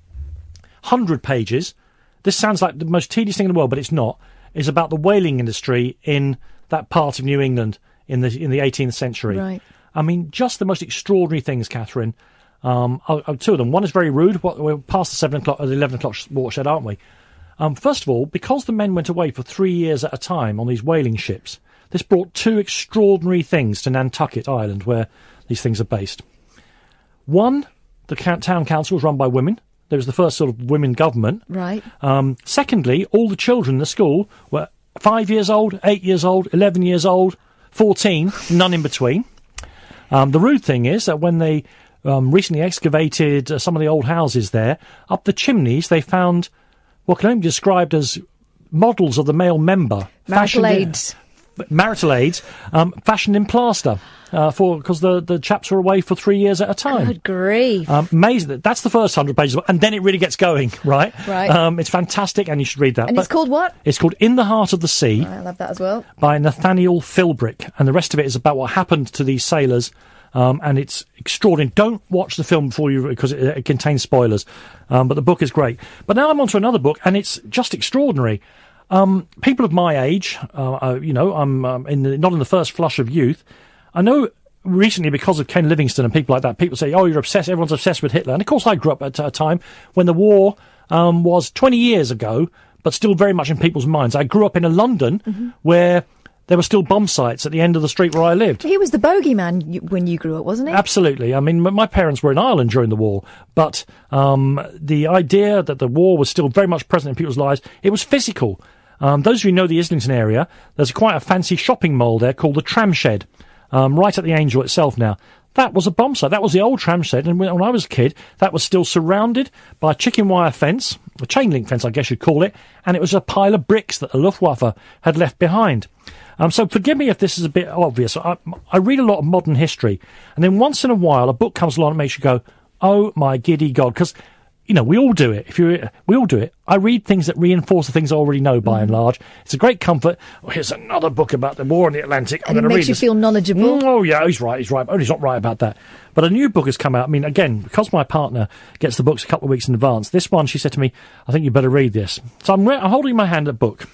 hundred pages, this sounds like the most tedious thing in the world, but it's not, is about the whaling industry in that part of New England in the in the eighteenth century. Right. I mean, just the most extraordinary things, Catherine. Um, oh, oh, two of them. One is very rude. What, we're past the seven o'clock, or the eleven o'clock watershed, aren't we? Um, first of all, because the men went away for three years at a time on these whaling ships, this brought two extraordinary things to Nantucket Island, where these things are based. One, the town council was run by women. There was the first sort of women government. Right. Um, secondly, all the children in the school were five years old, eight years old, eleven years old, fourteen, none in between. Um, the rude thing is that when they um, recently excavated uh, some of the old houses there, up the chimneys they found what can only be described as models of the male member. Marital fashioned in- aids. Marital aids, um, fashioned in plaster, uh, for because the, the chaps were away for three years at a time. Good grief. Um, amazing. That's the first hundred pages, and then it really gets going, right? Right. Um, it's fantastic, and you should read that. and But it's called what? It's called In the Heart of the Sea I love that as well. by Nathaniel Philbrick, and the rest of it is about what happened to these sailors. Um, and it's extraordinary. Don't watch the film before you, because it, it contains spoilers. Um, but the book is great. But now I'm on to another book, and it's just extraordinary. Um, people of my age, uh, uh, you know, I'm um, in the, not in the first flush of youth. I know recently, because of Ken Livingstone and people like that, people say, oh, you're obsessed, everyone's obsessed with Hitler. And of course I grew up at a time when the war um, was twenty years ago, but still very much in people's minds. I grew up in a London mm-hmm. where there were still bomb sites at the end of the street where I lived. He was the bogeyman y- when you grew up, wasn't he? Absolutely. I mean, m- my parents were in Ireland during the war, but um, the idea that the war was still very much present in people's lives, it was physical. Um, those of you who know the Islington area, there's quite a fancy shopping mall there called the Tram Shed, um, right at the Angel itself now. That was a bomb site. That was the old Tram Shed, and when, when I was a kid, that was still surrounded by a chicken wire fence, a chain link fence, I guess you'd call it, and it was a pile of bricks that the Luftwaffe had left behind. Um, so forgive me if this is a bit obvious. I, I read a lot of modern history, and then once in a while a book comes along and makes you go, oh my giddy God, because, you know, we all do it. If you, we all do it. I read things that reinforce the things I already know, by mm. and large. It's a great comfort. Oh, here's another book about the war in the Atlantic. And I'm it going to read makes you this. feel knowledgeable. Mm, oh, yeah, he's right, he's right. Oh, he's not right about that. But a new book has come out. I mean, again, because my partner gets the books a couple of weeks in advance, this one, she said to me, I think you better read this. So I'm, re- I'm holding in my hand a book.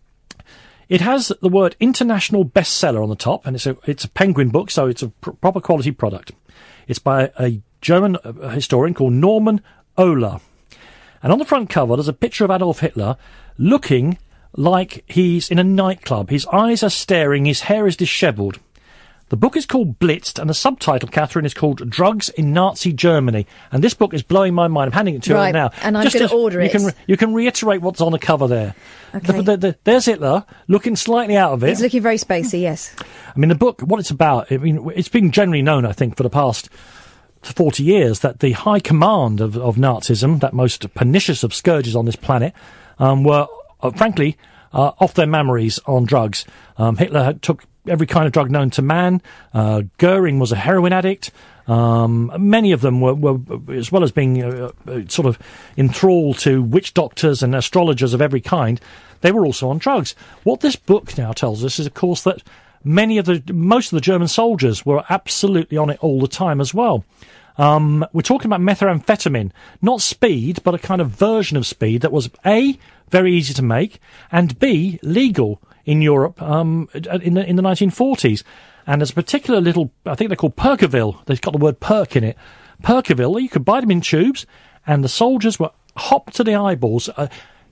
It has the word international bestseller on the top, and it's a, it's a Penguin book, so it's a pr- proper quality product. It's by a German uh, historian called Norman Ohler. And on the front cover, there's a picture of Adolf Hitler looking like he's in a nightclub. His eyes are staring, his hair is dishevelled. The book is called Blitzed, and the subtitle, Catherine, is called Drugs in Nazi Germany. And this book is blowing my mind. I'm handing it to right, her now. And I'm Just going to order you it. Can re- you can reiterate what's on the cover there. Okay. The, the, the, there's Hitler, looking slightly out of it. He's looking very spacey, yes. I mean, the book, what it's about, I mean, it's been generally known, I think, for the past forty years, that the high command of, of Nazism, that most pernicious of scourges on this planet, um, were, uh, frankly, uh, off their memories on drugs. Um, Hitler had, took every kind of drug known to man. Uh, Goering was a heroin addict. Um, many of them were, were as well as being uh, uh, sort of enthralled to witch doctors and astrologers of every kind, they were also on drugs. What this book now tells us is, of course, that many of the, most of the German soldiers were absolutely on it all the time as well. Um, we're talking about methamphetamine, not speed, but a kind of version of speed that was A, very easy to make, and B, legal in Europe um, in the in the nineteen forties. And there's a particular little, I think they're called Percoville. They've got the word perk in it. Percoville, you could buy them in tubes, and the soldiers were hopped to the eyeballs uh,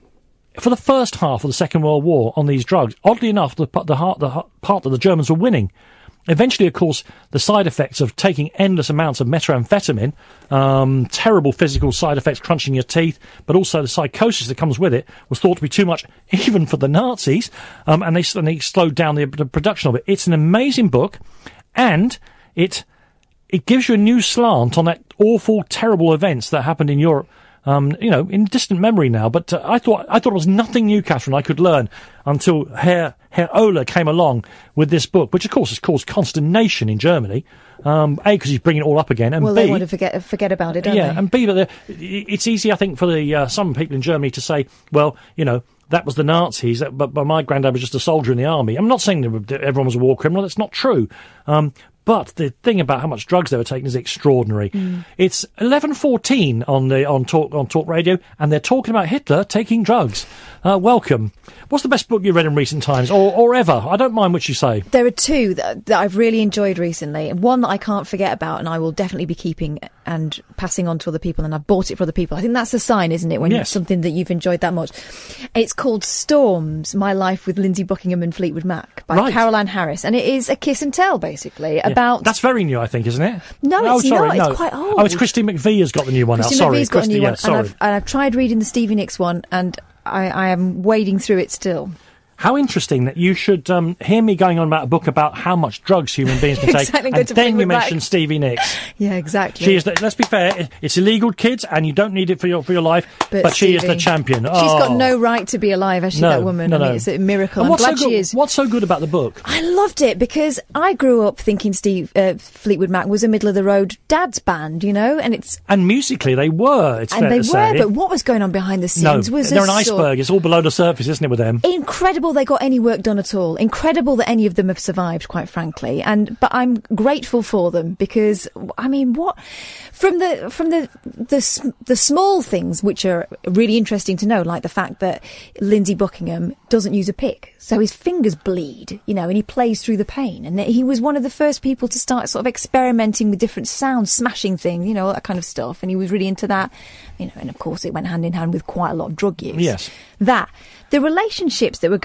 for the first half of the Second World War on these drugs. Oddly enough, the, the, heart, the part that the Germans were winning. Eventually, of course, the side effects of taking endless amounts of methamphetamine, um, terrible physical side effects, crunching your teeth, but also the psychosis that comes with it, was thought to be too much even for the Nazis, um, and, they, and they slowed down the, the production of it. It's an amazing book, and it it gives you a new slant on that awful, terrible events that happened in Europe. Um, you know, in distant memory now, but uh, I thought I thought it was nothing new, Catherine, I could learn until Herr, Herr Ohler came along with this book, which of course has caused consternation in Germany. Um, A, because he's bringing it all up again, and well, B, they want to forget forget about it, don't yeah, they? and B, but it's easy, I think, for the uh, some people in Germany to say, well, you know, that was the Nazis, but, but my granddad was just a soldier in the army. I'm not saying that everyone was a war criminal. That's not true. Um, But the thing about how much drugs they were taking is extraordinary. Mm. It's eleven fourteen on the on talk on Talk Radio, and they're talking about Hitler taking drugs. Uh, welcome. What's the best book you've read in recent times, or, or ever? I don't mind which you say. There are two that, that I've really enjoyed recently, and one that I can't forget about, and I will definitely be keeping and passing on to other people, and I've bought it for other people. I think that's a sign, isn't it, when yes. it's something that you've enjoyed that much. It's called Storms, My Life with Lindsay Buckingham and Fleetwood Mac by right. Caroline Harris, and it is a kiss and tell, basically, yeah. about... That's very new, I think, isn't it? No, oh, it's sorry, not. no. It's quite old. Oh, it's Christy McVie has got the new one Christy out. Sorry, McVie's got Christy, a new yeah, one, sorry. and I've, and I've tried reading the Stevie Nicks one, and I, I am wading through it still. How interesting that you should um, hear me going on about a book about how much drugs human beings can exactly, take, and then you mention Stevie Nicks. Yeah, exactly. She is. The, let's be fair. It's illegal, kids, and you don't need it for your for your life. But, but she is the champion. She's oh. got no right to be alive, has she? No, that woman. no, no. I mean, it's a miracle. And I'm what's glad so good, she is. What's so good about the book? I loved it because I grew up thinking Steve uh, Fleetwood Mac was a middle of the road dad's band, you know, and it's and musically they were. It's and fair they to were, say. but what was going on behind the scenes no, was they're a an iceberg. Sort it's all below the surface, isn't it? With them, incredible they got any work done at all. Incredible that any of them have survived, quite frankly. And but I'm grateful for them because I mean, what from the from the the the small things which are really interesting to know, like the fact that Lindsay Buckingham doesn't use a pick, so his fingers bleed, you know, and he plays through the pain. And he was one of the first people to start sort of experimenting with different sounds, smashing things, you know, all that kind of stuff. And he was really into that, you know. And of course, it went hand in hand with quite a lot of drug use. Yes, that. The relationships that were going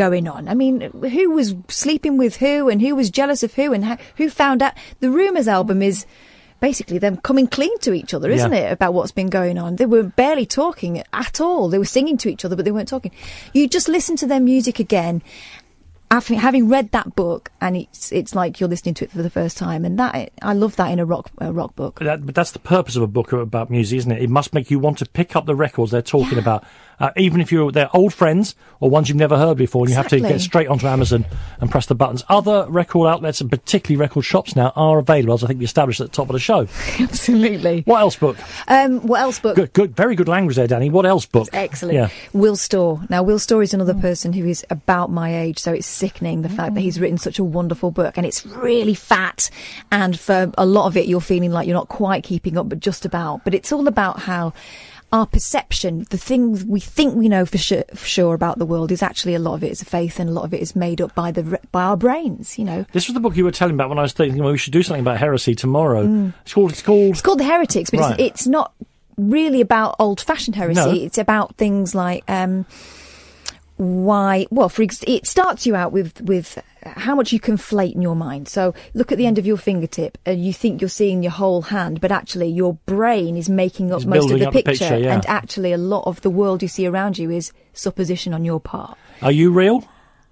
going on. I mean, who was sleeping with who and who was jealous of who and how, who found out? The Rumours album is basically them coming clean to each other, isn't Yeah. it, about what's been going on? They were barely talking at all. They were singing to each other, but they weren't talking. You just listen to their music again, after having read that book, and it's it's like you're listening to it for the first time. And that I love that in a rock a rock book. That, but that's the purpose of a book about music, isn't it? It must make you want to pick up the records they're talking Yeah. about, uh, even if you're they're old friends or ones you've never heard before, and you have to Exactly. get straight onto Amazon and press the buttons. Other record outlets, and particularly record shops now, are available, as I think we established at the top of the show. Absolutely. What else book? Um, what else book? Good, good, very good language there, Danny. What else book? Excellent. Yeah. Will Storr. Now, Will Storr is another person who is about my age, so it's sickening the fact that he's written such a wonderful book, and it's really fat, and for a lot of it you're feeling like you're not quite keeping up, but just about. But it's all about how our perception, the things we think we know for sure, for sure about the world, is actually a lot of it is a faith, and a lot of it is made up by the by our brains, you know. This was the book you were telling about when I was thinking, well, we should do something about heresy tomorrow. It's called, it's called... It's called The Heretics, but Right. it's, it's not really about old-fashioned heresy. No. It's about things like um, why. Well, for ex- it starts you out with with how much you conflate in your mind. So look at the end of your fingertip, and you think you're seeing your whole hand, but actually your brain is making up It's most of building the up the picture, picture, yeah. and actually a lot of the world you see around you is supposition on your part. Are you real?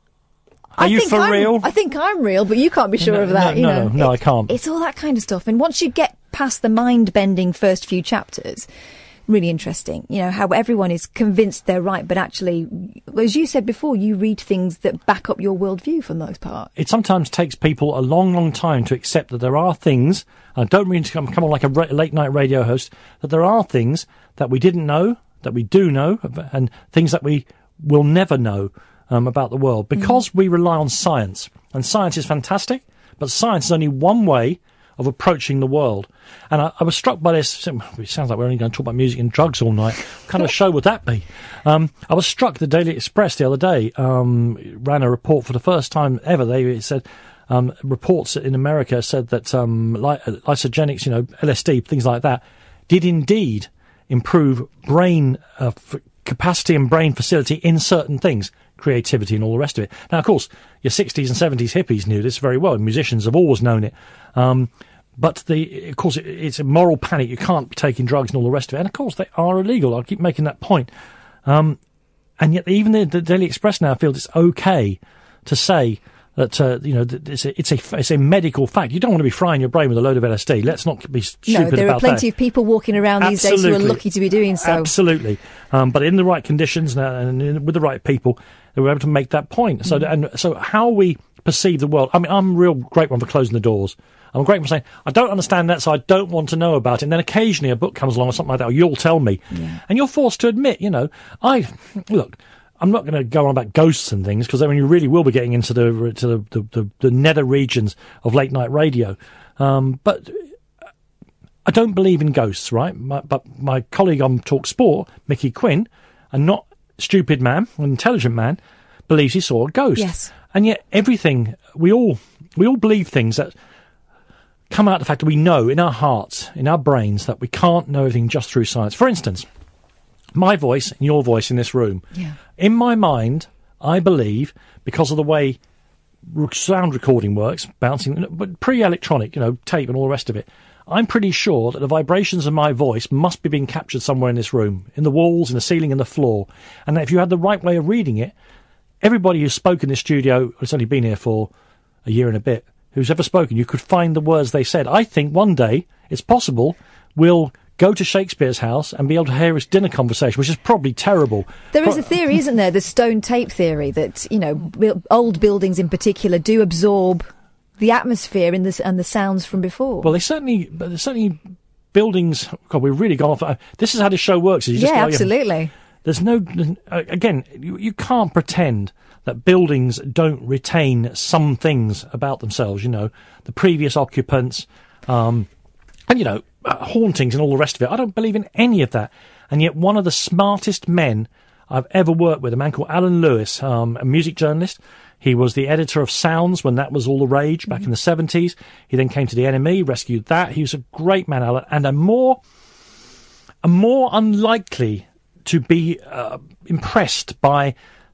Are I you think for I'm, real? I think I'm real, but you can't be sure No, of that. no, you no, know, no, I It's- can't. It's all that kind of stuff, and once you get past the mind-bending first few chapters, really interesting. You know how everyone is convinced they're right, but actually, as you said before, you read things that back up your worldview for the most part. It sometimes takes people a long, long time to accept that there are things, and I don't mean to come, come on like a ra- late-night radio host, that there are things that we didn't know, that we do know, and things that we will never know um, about the world, because we rely on science. And science is fantastic, but science is only one way of approaching the world. And I, I was struck by this. It sounds like we're only going to talk about music and drugs all night. What kind of show would that be? Um, I was struck. The Daily Express the other day um, ran a report for the first time ever. They said um, reports in America said that um, ly- lysogenics, you know, L S D, things like that, did indeed improve brain uh, f- capacity and brain facility in certain things, creativity and all the rest of it. Now, of course, your sixties and seventies hippies knew this very well. Musicians have always known it. Um, but the, of course, it, it's a moral panic. You can't be taking drugs and all the rest of it. And of course, they are illegal. I'll keep making that point. Um, and yet, even the, the Daily Express now feels it's okay to say that uh, you know that it's a, it's a it's a medical fact. You don't want to be frying your brain with a load of L S D. Let's not be stupid No, there about are plenty that. of people walking around these days who are Absolutely. lucky to be doing so. Absolutely, um, but in the right conditions now and in, with the right people, they were able to make that point. So, and so how we perceive the world. I mean, I'm a real great one for closing the doors. I'm great for saying I don't understand that, so I don't want to know about it. And then occasionally a book comes along or something like that, or you'll tell me, Yeah. and you're forced to admit, you know, I look. I'm not going to go on about ghosts and things, because I mean, you really will be getting into the to the, the, the, the nether regions of late night radio. Um, but I don't believe in ghosts, right? My, but my colleague on Talk Sport, Mickey Quinn, a not stupid man, an intelligent man, believes he saw a ghost. Yes. And yet everything, we all we all believe things that come out of the fact that we know in our hearts, in our brains, that we can't know everything just through science. For instance, my voice and your voice in this room. Yeah. In my mind, I believe, because of the way r- sound recording works, bouncing, but pre-electronic, you know, tape and all the rest of it, I'm pretty sure that the vibrations of my voice must be being captured somewhere in this room, in the walls, in the ceiling, in the floor. And that if you had the right way of reading it, everybody who's spoken in this studio, it's only been here for a year and a bit, who's ever spoken, you could find the words they said. I think one day, it's possible, we'll go to Shakespeare's house and be able to hear his dinner conversation, which is probably terrible. There is Pro- a theory, isn't there? The stone tape theory that, you know, bu- old buildings in particular do absorb the atmosphere in this and the sounds from before. Well, they certainly, but there's certainly buildings. God, we've really gone off. Uh, this is how this show works. Is you just yeah, go, absolutely. There's no, uh, again, you, you can't pretend that buildings don't retain some things about themselves, you know, the previous occupants, um, and, you know, uh, hauntings and all the rest of it. I don't believe in any of that. And yet one of the smartest men I've ever worked with, a man called Alan Lewis, um, a music journalist. He was the editor of Sounds when that was all the rage back mm-hmm. in the seventies. He then came to the N M E, rescued that. He was a great man, Alan, and a more, a more unlikely to be uh, impressed by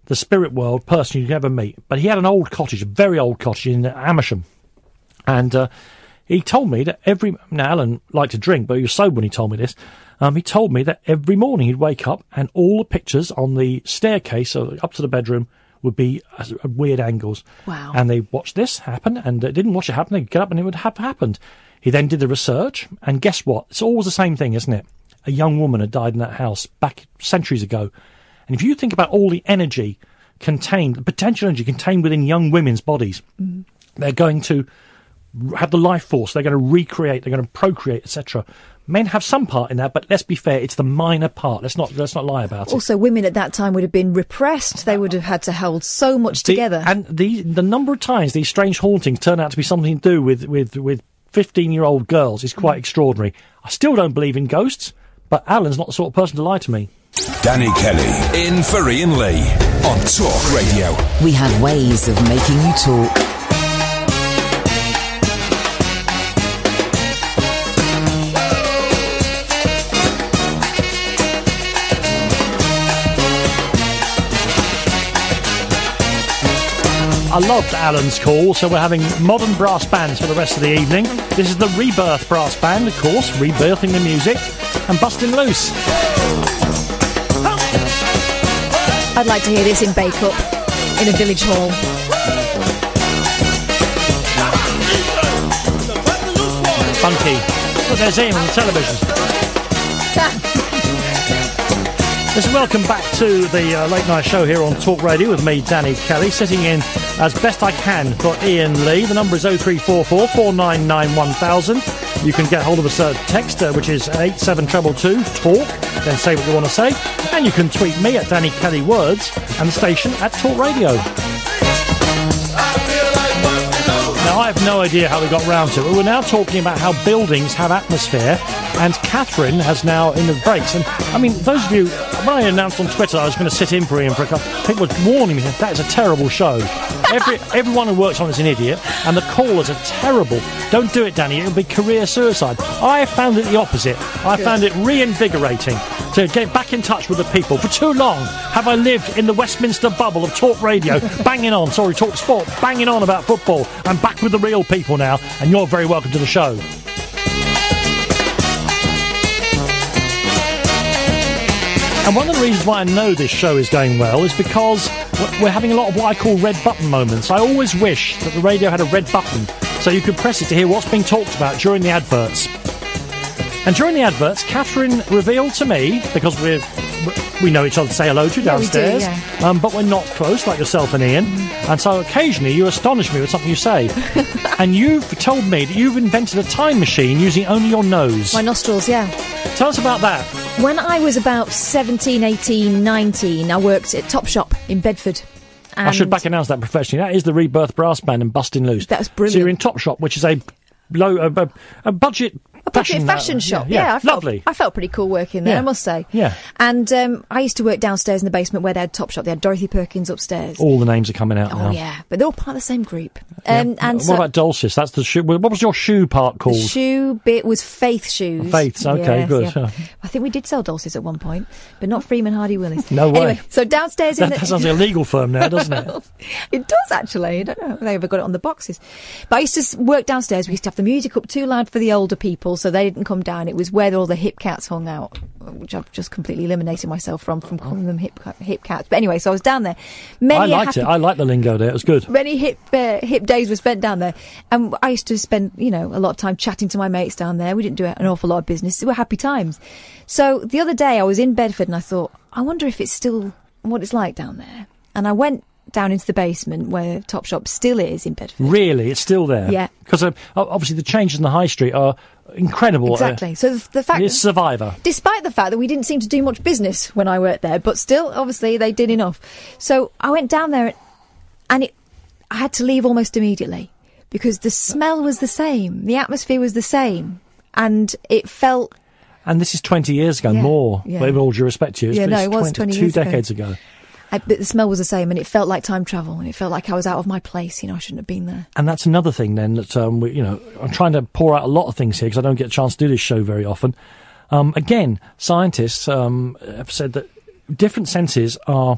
the spirit world person you'd ever meet. But he had an old cottage, a very old cottage in Amersham. And uh, he told me that every... Now, Alan liked to drink, but he was sober when he told me this. Um, he told me that every morning he'd wake up and all the pictures on the staircase uh, up to the bedroom would be at weird angles. Wow. And they watched this happen, and they didn't watch it happen. They'd get up and it would have happened. He then did the research, and guess what? It's always the same thing, isn't it? A young woman had died in that house back centuries ago. And if you think about all the energy contained, the potential energy contained within young women's bodies, mm. they're going to have the life force, they're going to recreate, they're going to procreate, et cetera. Men have some part in that, but let's be fair, it's the minor part. Let's not let's not lie about it. Also, women at that time would have been repressed. They would have had to hold so much the, together. And the the number of times these strange hauntings turn out to be something to do with with with fifteen-year-old girls is quite mm. extraordinary. I still don't believe in ghosts, but Alan's not the sort of person to lie to me. Danny Kelly in for Ian Lee on Talk Radio. We have ways of making you talk. I loved Alan's call, so we're having modern brass bands for the rest of the evening. This is the Rebirth Brass Band, of course, rebirthing the music and busting loose. I'd like to hear this in Bake Up, in a village hall. Funky. Look, there's him on the television. Listen, welcome back to the uh, late night show here on Talk Radio with me, Danny Kelly, sitting in as best I can for Ian Lee. The number is oh three four four, four nine nine, one thousand. You can get hold of us at uh, text, uh, which is eight seven two two, talk, then say what you want to say. And you can tweet me at Danny Kelly Words and the station at Talk Radio. Now, I have no idea how we got round to it. We're now talking about how buildings have atmosphere, and Catherine has now in the breaks. And, I mean, those of you, when I announced on Twitter I was going to sit in for Ian for a couple, people were warning me that that is a terrible show. Every, everyone who works on it is an idiot, and the callers are terrible. Don't do it, Danny. It'll be career suicide. I found it the opposite. I Good. found it reinvigorating to get back in touch with the people. For too long have I lived in the Westminster bubble of Talk Radio, banging on, sorry, Talk Sport, banging on about football. I'm back with the real people now, and you're very welcome to the show. And one of the reasons why I know this show is going well is because we're having a lot of what I call red button moments. I always wish that the radio had a red button so you could press it to hear what's being talked about during the adverts. And during the adverts, Catherine revealed to me, because we're, we know each other to say hello to downstairs, yeah, we do, yeah. um, but we're not close like yourself and Ian. Mm. And so occasionally you astonish me with something you say. And you've told me that you've invented a time machine using only your nose. My nostrils, yeah. Tell us about that. When I was about seventeen, eighteen, nineteen, I worked at Topshop in Bedford. I should back announce that professionally. That is the Rebirth Brass Band and Busting Loose. That's brilliant. So you're in Topshop, which is a low, a, a, a budget... A budget fashion, fashion uh, shop, yeah, yeah, yeah. I felt, lovely. I felt pretty cool working there, yeah. I must say. Yeah. And um, I used to work downstairs in the basement where they had Topshop. They had Dorothy Perkins upstairs. All the names are coming out oh, now. Oh, yeah. But they're all part of the same group. Um, yeah. and what so about Dulcis? That's the shoe. What was your shoe part called? The shoe bit was Faith Shoes. Faith's, okay, yes, good. Yeah. I think we did sell Dulcis at one point, but not Freeman Hardy Willis. No way. Anyway, so downstairs in that, the... that sounds like a legal firm now, doesn't it? It does, actually. I don't know if they ever got it on the boxes. But I used to work downstairs. We used to have the music up too loud for the older people, so they didn't come down. It was where all the hip cats hung out, which I've just completely eliminated myself from, from calling them hip hip cats. But anyway, so I was down there. Many I liked happy, it. I liked the lingo there. It was good. Many hip uh, hip days were spent down there. And I used to spend, you know, a lot of time chatting to my mates down there. We didn't do an awful lot of business. They were happy times. So the other day I was in Bedford and I thought, I wonder if it's still what it's like down there. And I went down into the basement where Topshop still is in Bedford. Really? It's still there? Yeah. Because uh, obviously the changes in the high street are incredible. Exactly. Uh, so the, the fact... It's Survivor. Despite the fact that we didn't seem to do much business when I worked there, but still, obviously, they did enough. So I went down there and it, I had to leave almost immediately because the smell was the same, the atmosphere was the same, and it felt... And this is twenty years ago, yeah, more, yeah. with all due respect to you. Yeah, it's, no, it's it was twenty, twenty two years ago. decades ago. I, but the smell was the same, and it felt like time travel, and it felt like I was out of my place. You know, I shouldn't have been there. And that's another thing, then, that um, we, you know, I'm trying to pour out a lot of things here because I don't get a chance to do this show very often. Um, again, scientists um, have said that different senses are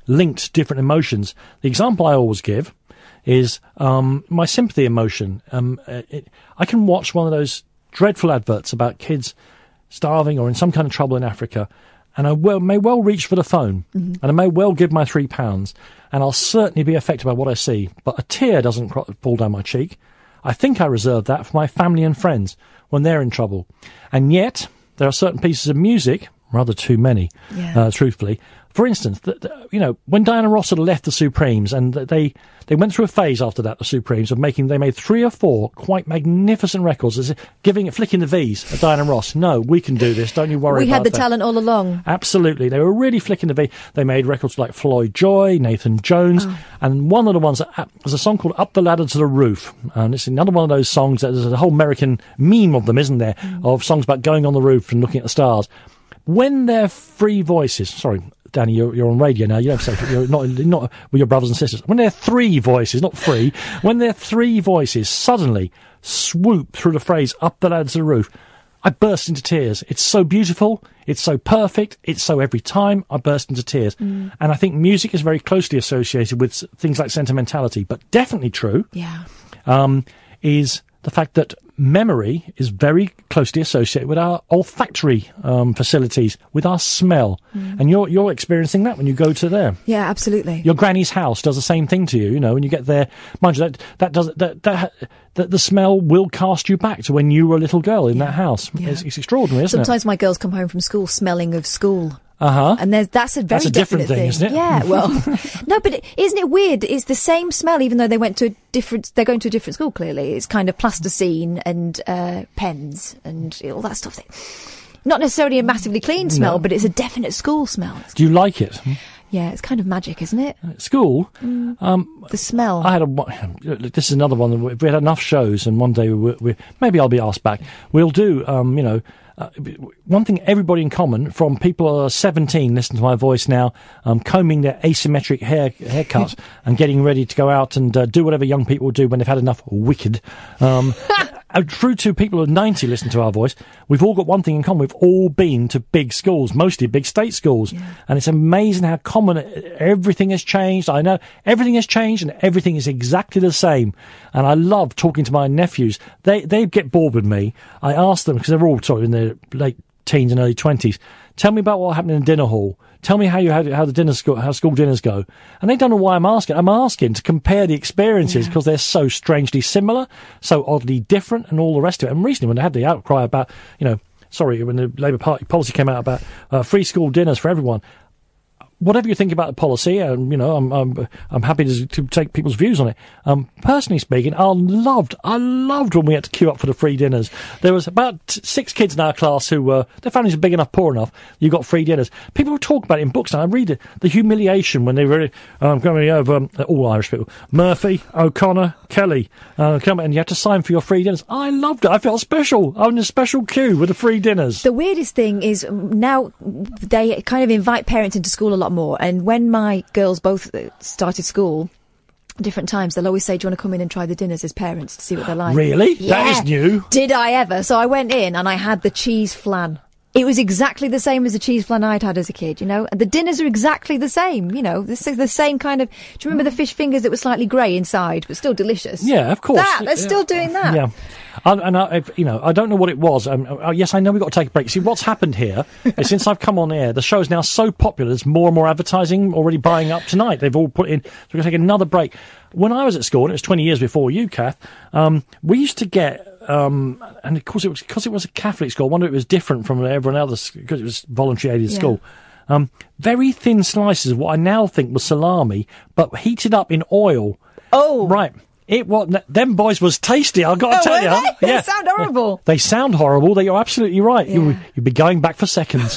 linked to different emotions. The example I always give is um, my sympathy emotion. Um, it, I can watch one of those dreadful adverts about kids starving or in some kind of trouble in Africa, and I will, may well reach for the phone, mm-hmm. and I may well give my three pounds, and I'll certainly be affected by what I see, but a tear doesn't cro- fall down my cheek. I think I reserve that for my family and friends when they're in trouble. And yet, there are certain pieces of music, rather too many, yeah. uh, truthfully. For instance, the, the, you know, when Diana Ross had left the Supremes, and they they went through a phase after that, the Supremes, of making, they made three or four quite magnificent records, as if giving it, flicking the V's at Diana Ross. No, we can do this, don't you worry about that. We had the that. talent all along. Absolutely. They were really flicking the V. They made records like Floyd Joy, Nathan Jones, oh. and one of the ones, that, was a song called Up the Ladder to the Roof. And it's another one of those songs, that there's a whole American meme of them, isn't there, mm. of songs about going on the roof and looking at the stars. When their three voices, sorry, Danny, you're, you're on radio now. You don't say you're not not with your brothers and sisters. When they're three voices, not three, when their three voices suddenly swoop through the phrase "up the ladder to the roof," I burst into tears. It's so beautiful. It's so perfect. It's so every time I burst into tears. Mm. And I think music is very closely associated with things like sentimentality, but definitely true. Yeah, um, is the fact that memory is very closely associated with our olfactory um, facilities, with our smell. Mm. And you're you're experiencing that when you go to there. Yeah, absolutely. Your granny's house does the same thing to you, you know, when you get there. Mind you, that, that does, that, that, that the smell will cast you back to when you were a little girl in yeah. that house. Yeah. It's, it's extraordinary, isn't Sometimes it? Sometimes my girls come home from school smelling of school. Uh-huh. And there's, that's a very that's a different thing, thing, isn't it? Yeah, well, no, but it, isn't it weird? It's the same smell, even though they went to a different, they're going to a different school, clearly. It's kind of plasticine and, uh, pens and all that stuff. Not necessarily a massively clean smell, no. but it's a definite school smell. Do you like it? Yeah, it's kind of magic, isn't it? At school? Mm. Um, the smell. I had a, this is another one, if we had enough shows and one day we, we maybe I'll be asked back, we'll do, um, you know, Uh, one thing everybody in common, from people who are seventeen, listen to my voice now, um, combing their asymmetric hair haircut and getting ready to go out and uh, do whatever young people do when they've had enough wicked. Um, through to people who are ninety, listen to our voice. We've all got one thing in common. We've all been to big schools, mostly big state schools. Yeah. And it's amazing how common everything has changed. I know everything has changed and everything is exactly the same. And I love talking to my nephews. They, they get bored with me. I ask them, because they're all sort of in their late teens and early twenties, tell me about what happened in the dinner hall. Tell me how you had how the dinner school how school dinners go. And they don't know why I'm asking. I'm asking to compare the experiences because yeah. they're so strangely similar, so oddly different, and all the rest of it. And recently, when they had the outcry about, you know, sorry, when the Labour Party policy came out about uh, free school dinners for everyone. Whatever you think about the policy, and you know, I'm I'm I'm happy to, to take people's views on it. Um, personally speaking, I loved I loved when we had to queue up for the free dinners. There was about six kids in our class who were their families were big enough, poor enough. You got free dinners. People would talk about it in books, and I read it. The humiliation when they were um, going over um, all Irish people: Murphy, O'Connor, Kelly, uh, come and you had to sign for your free dinners. I loved it. I felt special. I was in a special queue with the free dinners. The weirdest thing is now they kind of invite parents into school a lot more, and when my girls both started school different times, they'll always say, do you want to come in and try the dinners as parents to see what they're like? Really? Yeah. That is new. Did I ever? So I went in and I had the cheese flan. It was exactly the same as the cheese flan I'd had as a kid, you know, and the dinners are exactly the same, you know, this is the same kind of, do you remember the fish fingers that were slightly grey inside but still delicious? Yeah, of course. That, they're yeah. still doing that. Yeah. I, and I, you know, I don't know what it was. Um, uh, yes, I know we've got to take a break. See, what's happened here is since I've come on air, the show is now so popular, there's more and more advertising already buying up tonight. They've all put in, so we're going to take another break. When I was at school, and it was twenty years before you, Kath, um, we used to get, um, and of course it was, because it was a Catholic school, I wonder if it was different from everyone else, because it was voluntary aided yeah. school. Um, very thin slices of what I now think was salami, but heated up in oil. Oh. Right. It was, them boys was tasty, I've got to oh, tell you. They? Yeah. They sound horrible. They sound horrible. You're absolutely right. Yeah. You, you'd be going back for seconds.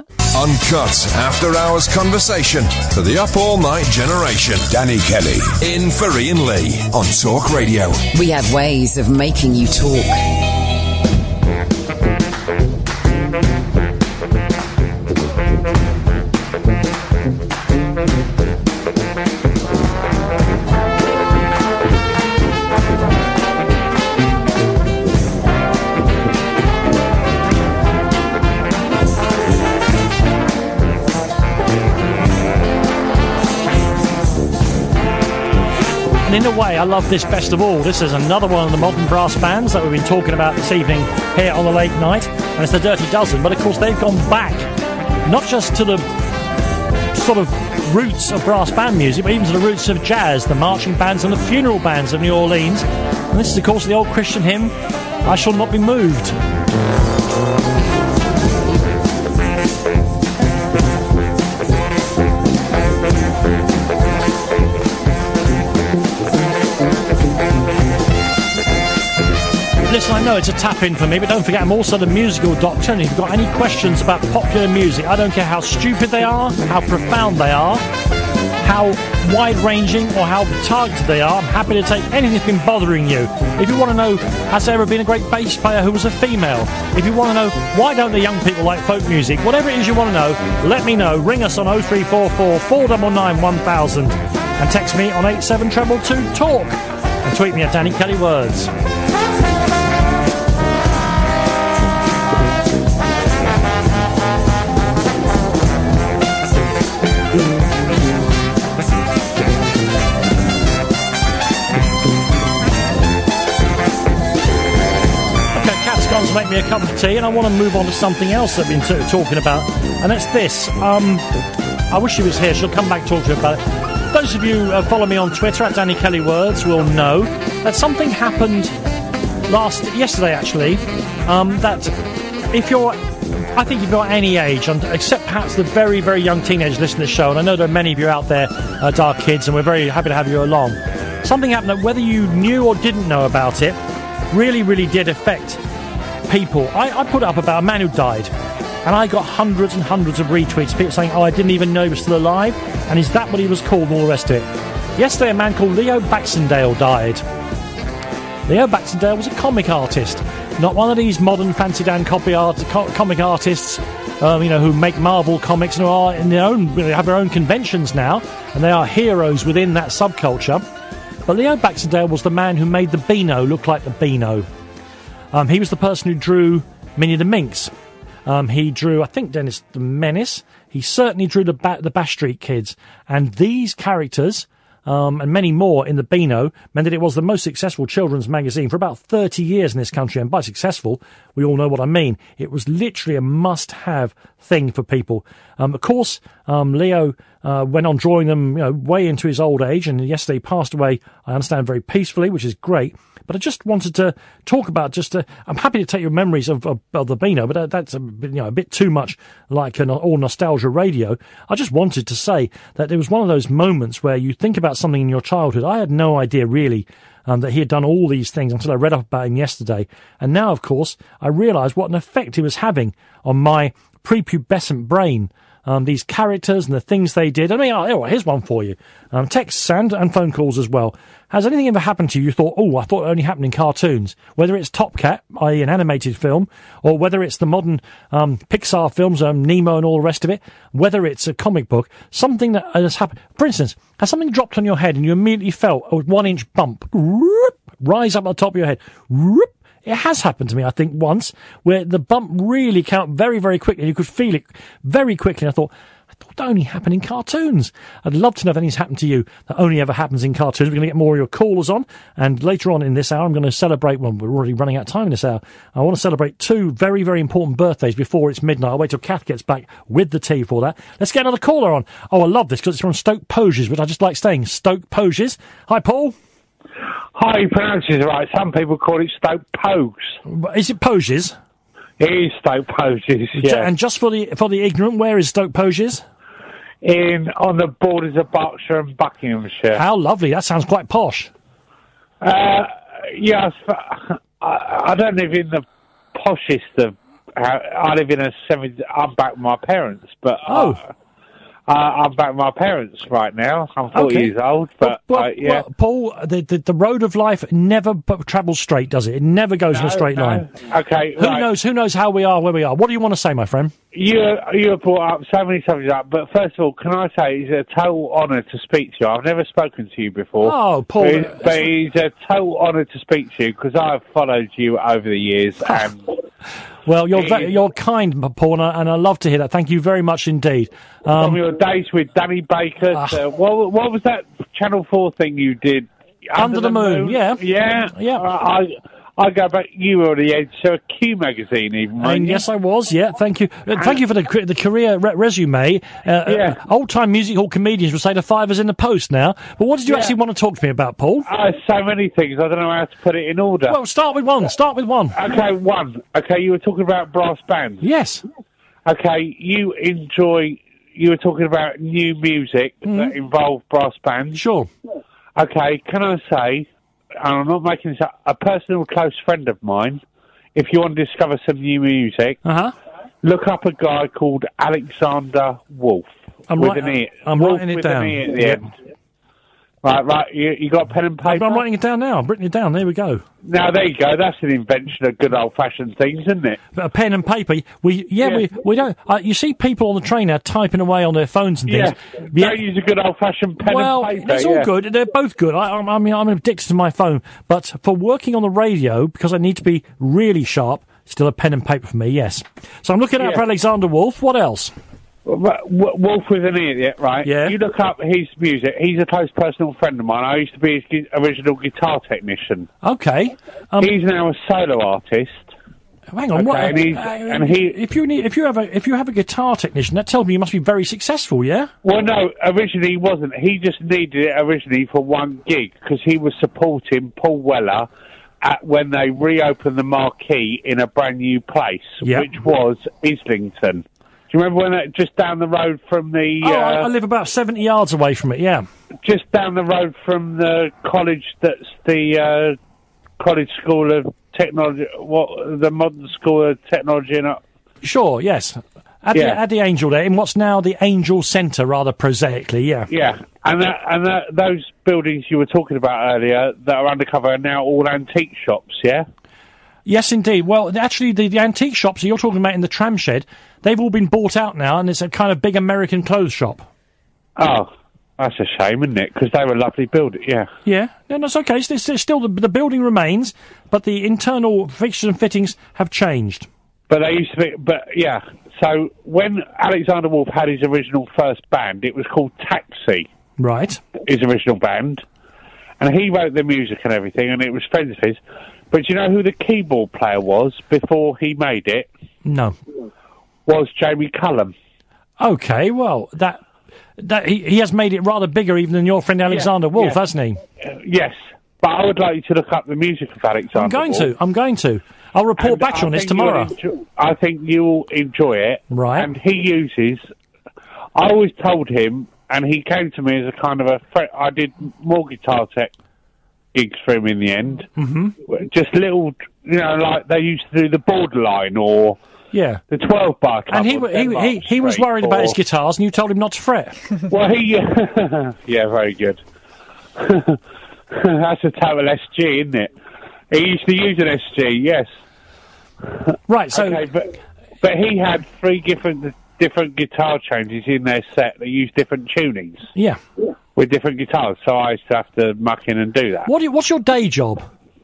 Uncut after-hours conversation for the up-all-night generation. Danny Kelly in for Ian Lee on Talk Radio. We have ways of making you talk. way, I love this best of all. This is another one of the modern brass bands that we've been talking about this evening here on the Late Night, and it's the Dirty Dozen. But of course, they've gone back not just to the sort of roots of brass band music, but even to the roots of jazz, the marching bands and the funeral bands of New Orleans. And this is, of course, the old Christian hymn, I Shall Not Be Moved. Listen, I know it's a tap-in for me, but don't forget I'm also the musical doctor, and if you've got any questions about popular music, I don't care how stupid they are, how profound they are, how wide-ranging or how targeted they are, I'm happy to take anything that's been bothering you. If you want to know, has there ever been a great bass player who was a female? If you want to know, why don't the young people like folk music? Whatever it is you want to know, let me know. Ring us on oh three four four, four nine nine, one thousand and text me on eight seven two two two talk and tweet me at Danny Kelly Words. To make me a cup of tea, and I want to move on to something else that we've been t- talking about, and that's this. Um, I wish she was here. She'll come back and talk to you about it. Those of you who uh, follow me on Twitter at Danny Kelly Words will know that something happened last yesterday, actually. Um, that if you're, I think if you're any age, except perhaps the very, very young teenagers listening to the show, and I know there are many of you out there uh, that are kids, and we're very happy to have you along. Something happened that, whether you knew or didn't know about it, really, really did affect people. I, I put up about a man who died, and I got hundreds and hundreds of retweets, people saying, oh, I didn't even know he was still alive, and is that what he was called, and all the rest of it. Yesterday, a man called Leo Baxendale died. Leo Baxendale was a comic artist, not one of these modern fancy dan copy art, co- comic artists, um, you know, who make Marvel comics and are in their own, they have their own conventions now, and they are heroes within that subculture. But Leo Baxendale was the man who made the Beano look like the Beano. Um, he was the person who drew Minnie the Minx. Um, he drew, I think, Dennis the Menace. He certainly drew the, ba- the Bash Street Kids. And these characters, um, and many more in the Beano, meant that it was the most successful children's magazine for about thirty years in this country. And by successful, we all know what I mean. It was literally a must-have thing for people. Um, of course, um, Leo uh, went on drawing them, you know, way into his old age, and yesterday he passed away, I understand, very peacefully, which is great. But I just wanted to talk about just. To, I'm happy to take your memories of, of, of the Beano, but that's a, you know, a bit too much like an all nostalgia radio. I just wanted to say that it was one of those moments where you think about something in your childhood. I had no idea really um, that he had done all these things until I read up about him yesterday, and now, of course, I realise what an effect he was having on my prepubescent brain. Um, these characters and the things they did. I mean, oh, here's one for you. Um, texts and, and phone calls as well. Has anything ever happened to you? You thought, oh, I thought it only happened in cartoons. Whether it's Top Cat, that is an animated film, or whether it's the modern um, Pixar films, um, Nemo and all the rest of it, whether it's a comic book, something that has happened. For instance, has something dropped on your head and you immediately felt a one-inch bump whoop, rise up at the top of your head? Whoop. It has happened to me, I think, once, where the bump really came up very, very quickly. You could feel it very quickly. And I thought, I thought that only happened in cartoons. I'd love to know if anything's happened to you that only ever happens in cartoons. We're going to get more of your callers on. And later on in this hour, I'm going to celebrate, well, we're already running out of time in this hour. I want to celebrate two very, very important birthdays before it's midnight. I'll wait till Kath gets back with the tea for that. Let's get another caller on. Oh, I love this because it's from Stoke Poges, which I just like saying, Stoke Poges. Hi, Paul. Hi, you pronounce it right. Some people call it Stoke Poges. Is it Poges? It is Stoke Poges, yeah. And just for the for the ignorant, where is Stoke Poges? In on the borders of Berkshire and Buckinghamshire. How lovely! That sounds quite posh. Uh, yes, I, I don't live in the poshest of. I live in a semi. I'm back with my parents, but. Oh. Uh, Uh, I'm back with my parents right now. I'm forty okay. years old, but well, well, uh, yeah. Well, Paul, the, the the road of life never b- travels straight, does it? It never goes no, in a straight no. line. Okay, who right. knows? Who knows how we are, where we are? What do you want to say, my friend? You you have brought up so many subjects up, but first of all, can I say it's a total honour to speak to you. I've never spoken to you before. Oh, Paul, but, but it's a total honour to speak to you because I've followed you over the years and. Well, you're ve- you're kind, Paul, and I love to hear that. Thank you very much indeed. Um, From your days with Danny Baker, uh, to, what, what was that Channel four thing you did Under, the, moon, yeah. Yeah. Yeah. Uh, I I go back, you were the editor of Q magazine even, weren't And you? yes, I was, yeah, thank you. Uh, thank you for the the career re- resume. Uh, Yeah. uh, old-time music hall comedians would say the fiver's in the post now. But what did you Yeah. actually want to talk to me about, Paul? Uh, so many things, I don't know how to put it in order. Well, start with one. Start with one. Okay, one. Okay, you were talking about brass bands. Yes. Okay, you enjoy, you were talking about new music that involve brass bands. Sure. Okay, can I say, and I'm not making this up, a personal close friend of mine, if you want to discover some new music, Uh-huh. look up a guy called Alexander Wolf. I'm with right- an E. I'm Wolf writing it with down. An e at the Yeah. end. Right, right, you, you got a pen and paper? I'm writing it down now. I'm writing it down. There we go. Now, there you go. That's an invention of good old-fashioned things, isn't it? A pen and paper. We yeah, Yeah. we we don't. Uh, you see people on the train now typing away on their phones and things. Yeah. Don't use a good old-fashioned pen well, and paper. it's all yeah. good. They're both good. I, I, I mean, I'm addicted to my phone, but for working on the radio, because I need to be really sharp, still a pen and paper for me. Yes. So I'm looking out Yeah. for Alexander Wolf. What else? W- w- Wolf with an E, right? Yeah. You look up his music. He's a close personal friend of mine. I used to be his gu- original guitar technician. Okay. Um, He's now a solo artist. hang on. okay, what? and he's- uh, and he- if you need, if you have a, if you have a guitar technician, that tells me you must be very successful. Yeah. Well, no, originally he wasn't. He just needed it originally for one gig because he was supporting Paul Weller at when they reopened the Marquee in a brand new place, Yep. which was Islington. Do you remember when that just down the road from the Oh, uh, I, I live about seventy yards away from it. Yeah. just down the road from the college that's the uh, College School of Technology, what the Modern School of Technology, and uh, Sure. Yes. At, Yeah. the, at the Angel there, in what's now the Angel Centre, rather prosaically. Yeah. yeah, and that, and that, those buildings you were talking about earlier that are undercover are now all antique shops. Yeah. Yes, indeed. Well, actually, the, the antique shops that you're talking about in the tram shed, they've all been bought out now, and it's a kind of big American clothes shop. Oh, that's a shame, isn't it? Because they were lovely buildings. Yeah. Yeah, no, that's okay. It's, it's, it's still the, the building remains, but the internal fixtures and fittings have changed. But they used to be, but yeah. So when Alexander Wolf had his original first band, it was called Taxi. Right. His original band, and he wrote the music and everything, and it was friends of his. But do you know who the keyboard player was before he made it? No. Was Jamie Cullum. Okay, well, that that he, he has made it rather bigger even than your friend Alexander Wolf, yeah. hasn't he? Uh, yes, but I would like you to look up the music of Alexander I'm going Wolf. to. I'm going to. I'll report And back to you I on this think you'll tomorrow. enjoy- I think you'll enjoy it. Right. And he uses... I always told him, and he came to me as a kind of a... Fre- I did more guitar tech gigs for him in the end. Mm-hmm. Just little, you know, like they used to do the Borderline or Yeah. the twelve bar club. And he, on he, he, Denmark he was Street worried about or- his guitars, and you told him not to fret. Well, he... yeah, very good. That's a total S G, isn't it? He used to use an S G, yes. Right, so... Okay, but but he had three different different guitar changes in their set that used different tunings Yeah. with different guitars. So I used to have to muck in and do that. What do you, what's your day job?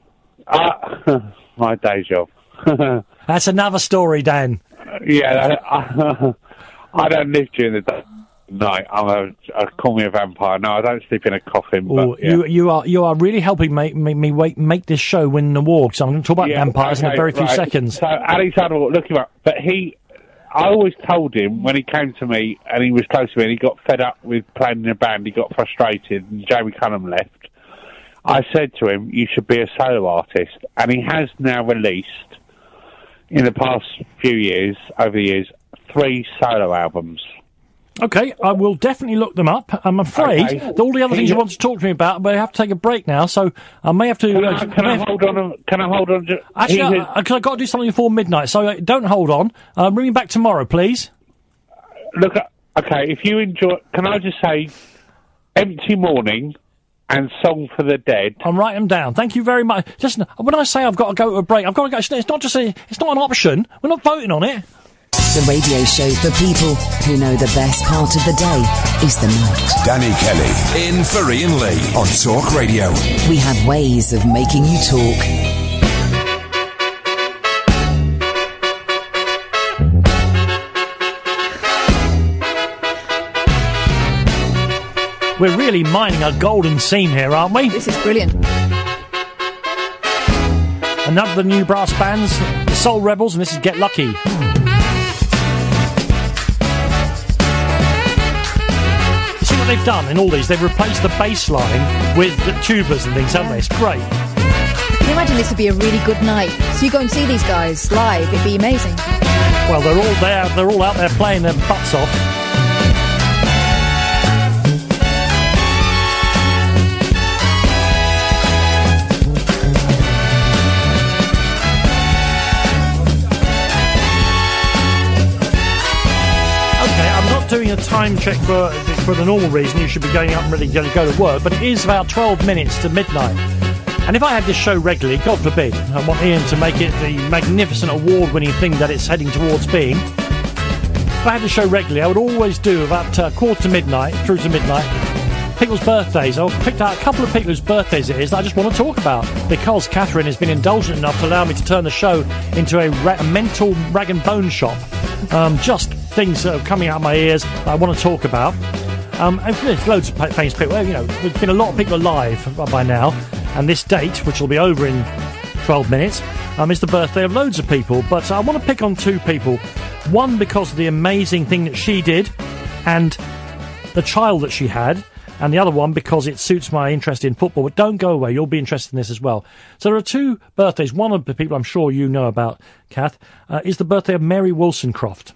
Uh, my day job. That's another story, Dan. yeah, that, I, I don't live during the day. Night, I'm a, a call me a vampire. No, I don't sleep in a coffin. But, Oh, yeah. you you are you are really helping make, make me wait, make this show win an award. So I'm going to talk about Yeah, vampires in a okay, very few right. seconds. So Alexander, look him up. But he, I always told him when he came to me and he was close to me and he got fed up with playing in a band, he got frustrated and Jamie Cullum left. I said to him, you should be a solo artist. And he has now released, in the past few years, over the years, three solo albums. Okay, I will definitely look them up. I'm afraid Okay. that all the other things you want to talk to me about, but I have to take a break now, so I may have to... Can uh, I, can I hold on? A, can I hold on? To, Actually, he I, has- I, 'cause I've got to do something before midnight, so uh, don't hold on. Uh, bring me back tomorrow, please. Look, okay, if you enjoy... Can I just say, Empty Morning and Song for the Dead... I'm writing them down. Thank you very much. Just when I say I've got to go to a break, I've got to go... It's it's not just a... It's not an option. We're not voting on it. The radio show for people who know the best part of the day is the night. Danny Kelly in for Ian Lee on Talk Radio. We have ways of making you talk. We're really mining a golden seam here, aren't we? This is brilliant. Another of the new brass bands, the Soul Rebels, and this is Get Lucky. See what they've done in all these? They've replaced the bass line with the tubas and things, haven't they? It's great. Can you imagine this would be a really good night? So you go and see these guys live, it'd be amazing. Well, they're all there, they're all out there playing their butts off. Doing a time check for for the normal reason you should be going up and ready to go to work, but it is about twelve minutes to midnight. And if I had this show regularly, God forbid, I want Ian to make it the magnificent award-winning thing that it's heading towards being. If I had the show regularly, I would always do about uh, quarter to midnight through to midnight people's birthdays. I've picked out a couple of people whose birthdays it is that I just want to talk about, because Catherine has been indulgent enough to allow me to turn the show into a, ra- a mental rag and bone shop. Um, just things that are coming out of my ears that I want to talk about. Um, and there's loads of famous people. You know, there's been a lot of people alive by now, and this date, which will be over in twelve minutes, um, is the birthday of loads of people. But I want to pick on two people. One, because of the amazing thing that she did and the child that she had, and the other one because it suits my interest in football. But don't go away, you'll be interested in this as well. So there are two birthdays. One of the people I'm sure you know about, Kath, uh, is the birthday of Mary Wollstonecraft.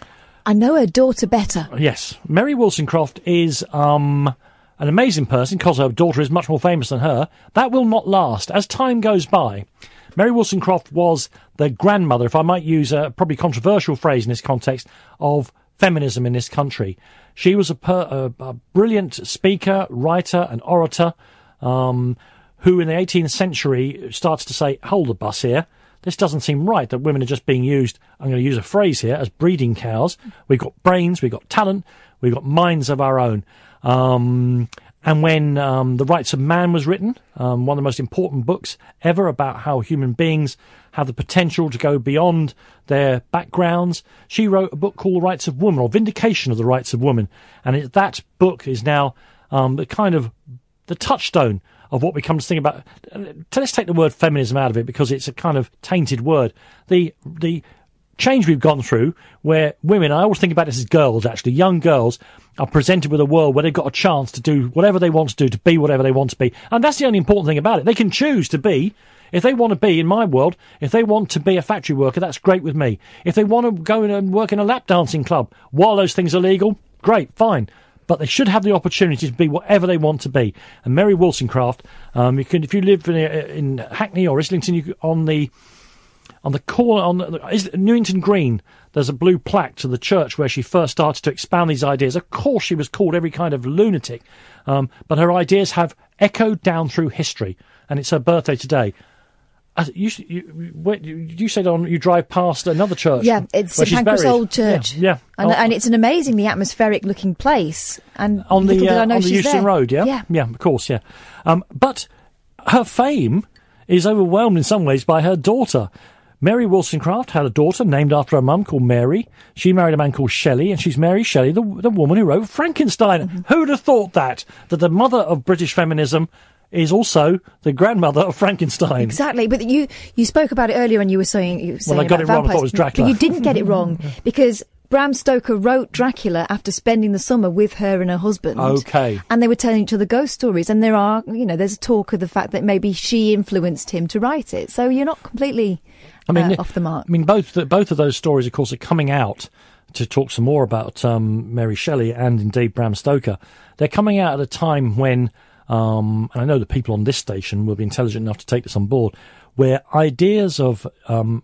I know her daughter better. Yes. Mary Wollstonecraft is um, an amazing person because her daughter is much more famous than her. That will not last. As time goes by, Mary Wollstonecraft was the grandmother, if I might use a probably controversial phrase in this context, of feminism in this country. She was a, per, a, a brilliant speaker, writer and orator um, who in the eighteenth century starts to say, hold the bus here. This doesn't seem right, that women are just being used, I'm going to use a phrase here, as breeding cows. We've got brains, we've got talent, we've got minds of our own. Um, and when um, The Rights of Man was written, um, one of the most important books ever about how human beings have the potential to go beyond their backgrounds, she wrote a book called The Rights of Woman, or Vindication of the Rights of Woman. And it, that book is now um, the kind of the touchstone of what we come to think about. Let's take the word feminism out of it because it's a kind of tainted word. The the change we've gone through where women, I always think about this as girls actually, young girls are presented with a world where they've got a chance to do whatever they want to do, to be whatever they want to be. And that's the only important thing about it. They can choose to be, if they want to be, in my world, if they want to be a factory worker, that's great with me. If they want to go in and work in a lap dancing club, while those things are legal, great, fine. But they should have the opportunity to be whatever they want to be. And Mary Wollstonecraft, um, you can, if you live in, in Hackney or Islington, you, on the on the corner on the, Newington Green, there's a blue plaque to the church where she first started to expound these ideas. Of course, she was called every kind of lunatic, um, but her ideas have echoed down through history, and it's her birthday today. Uh, you, you, where, you, you said on you drive past another church. Yeah, it's St Pancras Old Church. Yeah, yeah. And, oh. and it's an amazingly atmospheric looking place. And on the uh, I know on the she's Euston there. Road, yeah, yeah, yeah, of course, yeah. Um, but her fame is overwhelmed in some ways by her daughter. Mary Wollstonecraft had a daughter named after her mum called Mary. She married a man called Shelley, and she's Mary Shelley, the, the woman who wrote Frankenstein. Mm-hmm. Who'd have thought that? That the mother of British feminism is also the grandmother of Frankenstein. Exactly, but you you spoke about it earlier and you were saying... You were saying well, I got about it wrong, vampires, I thought it was Dracula. But you didn't get it wrong, because Bram Stoker wrote Dracula after spending the summer with her and her husband. Okay. And they were telling each other ghost stories, and there are, you know, there's talk of the fact that maybe she influenced him to write it. So you're not completely I mean, uh, off the mark. I mean, both both of those stories, of course, are coming out to talk some more about um, Mary Shelley and indeed Bram Stoker. They're coming out at a time when... Um, and I know the people on this station will be intelligent enough to take this on board, where ideas of um,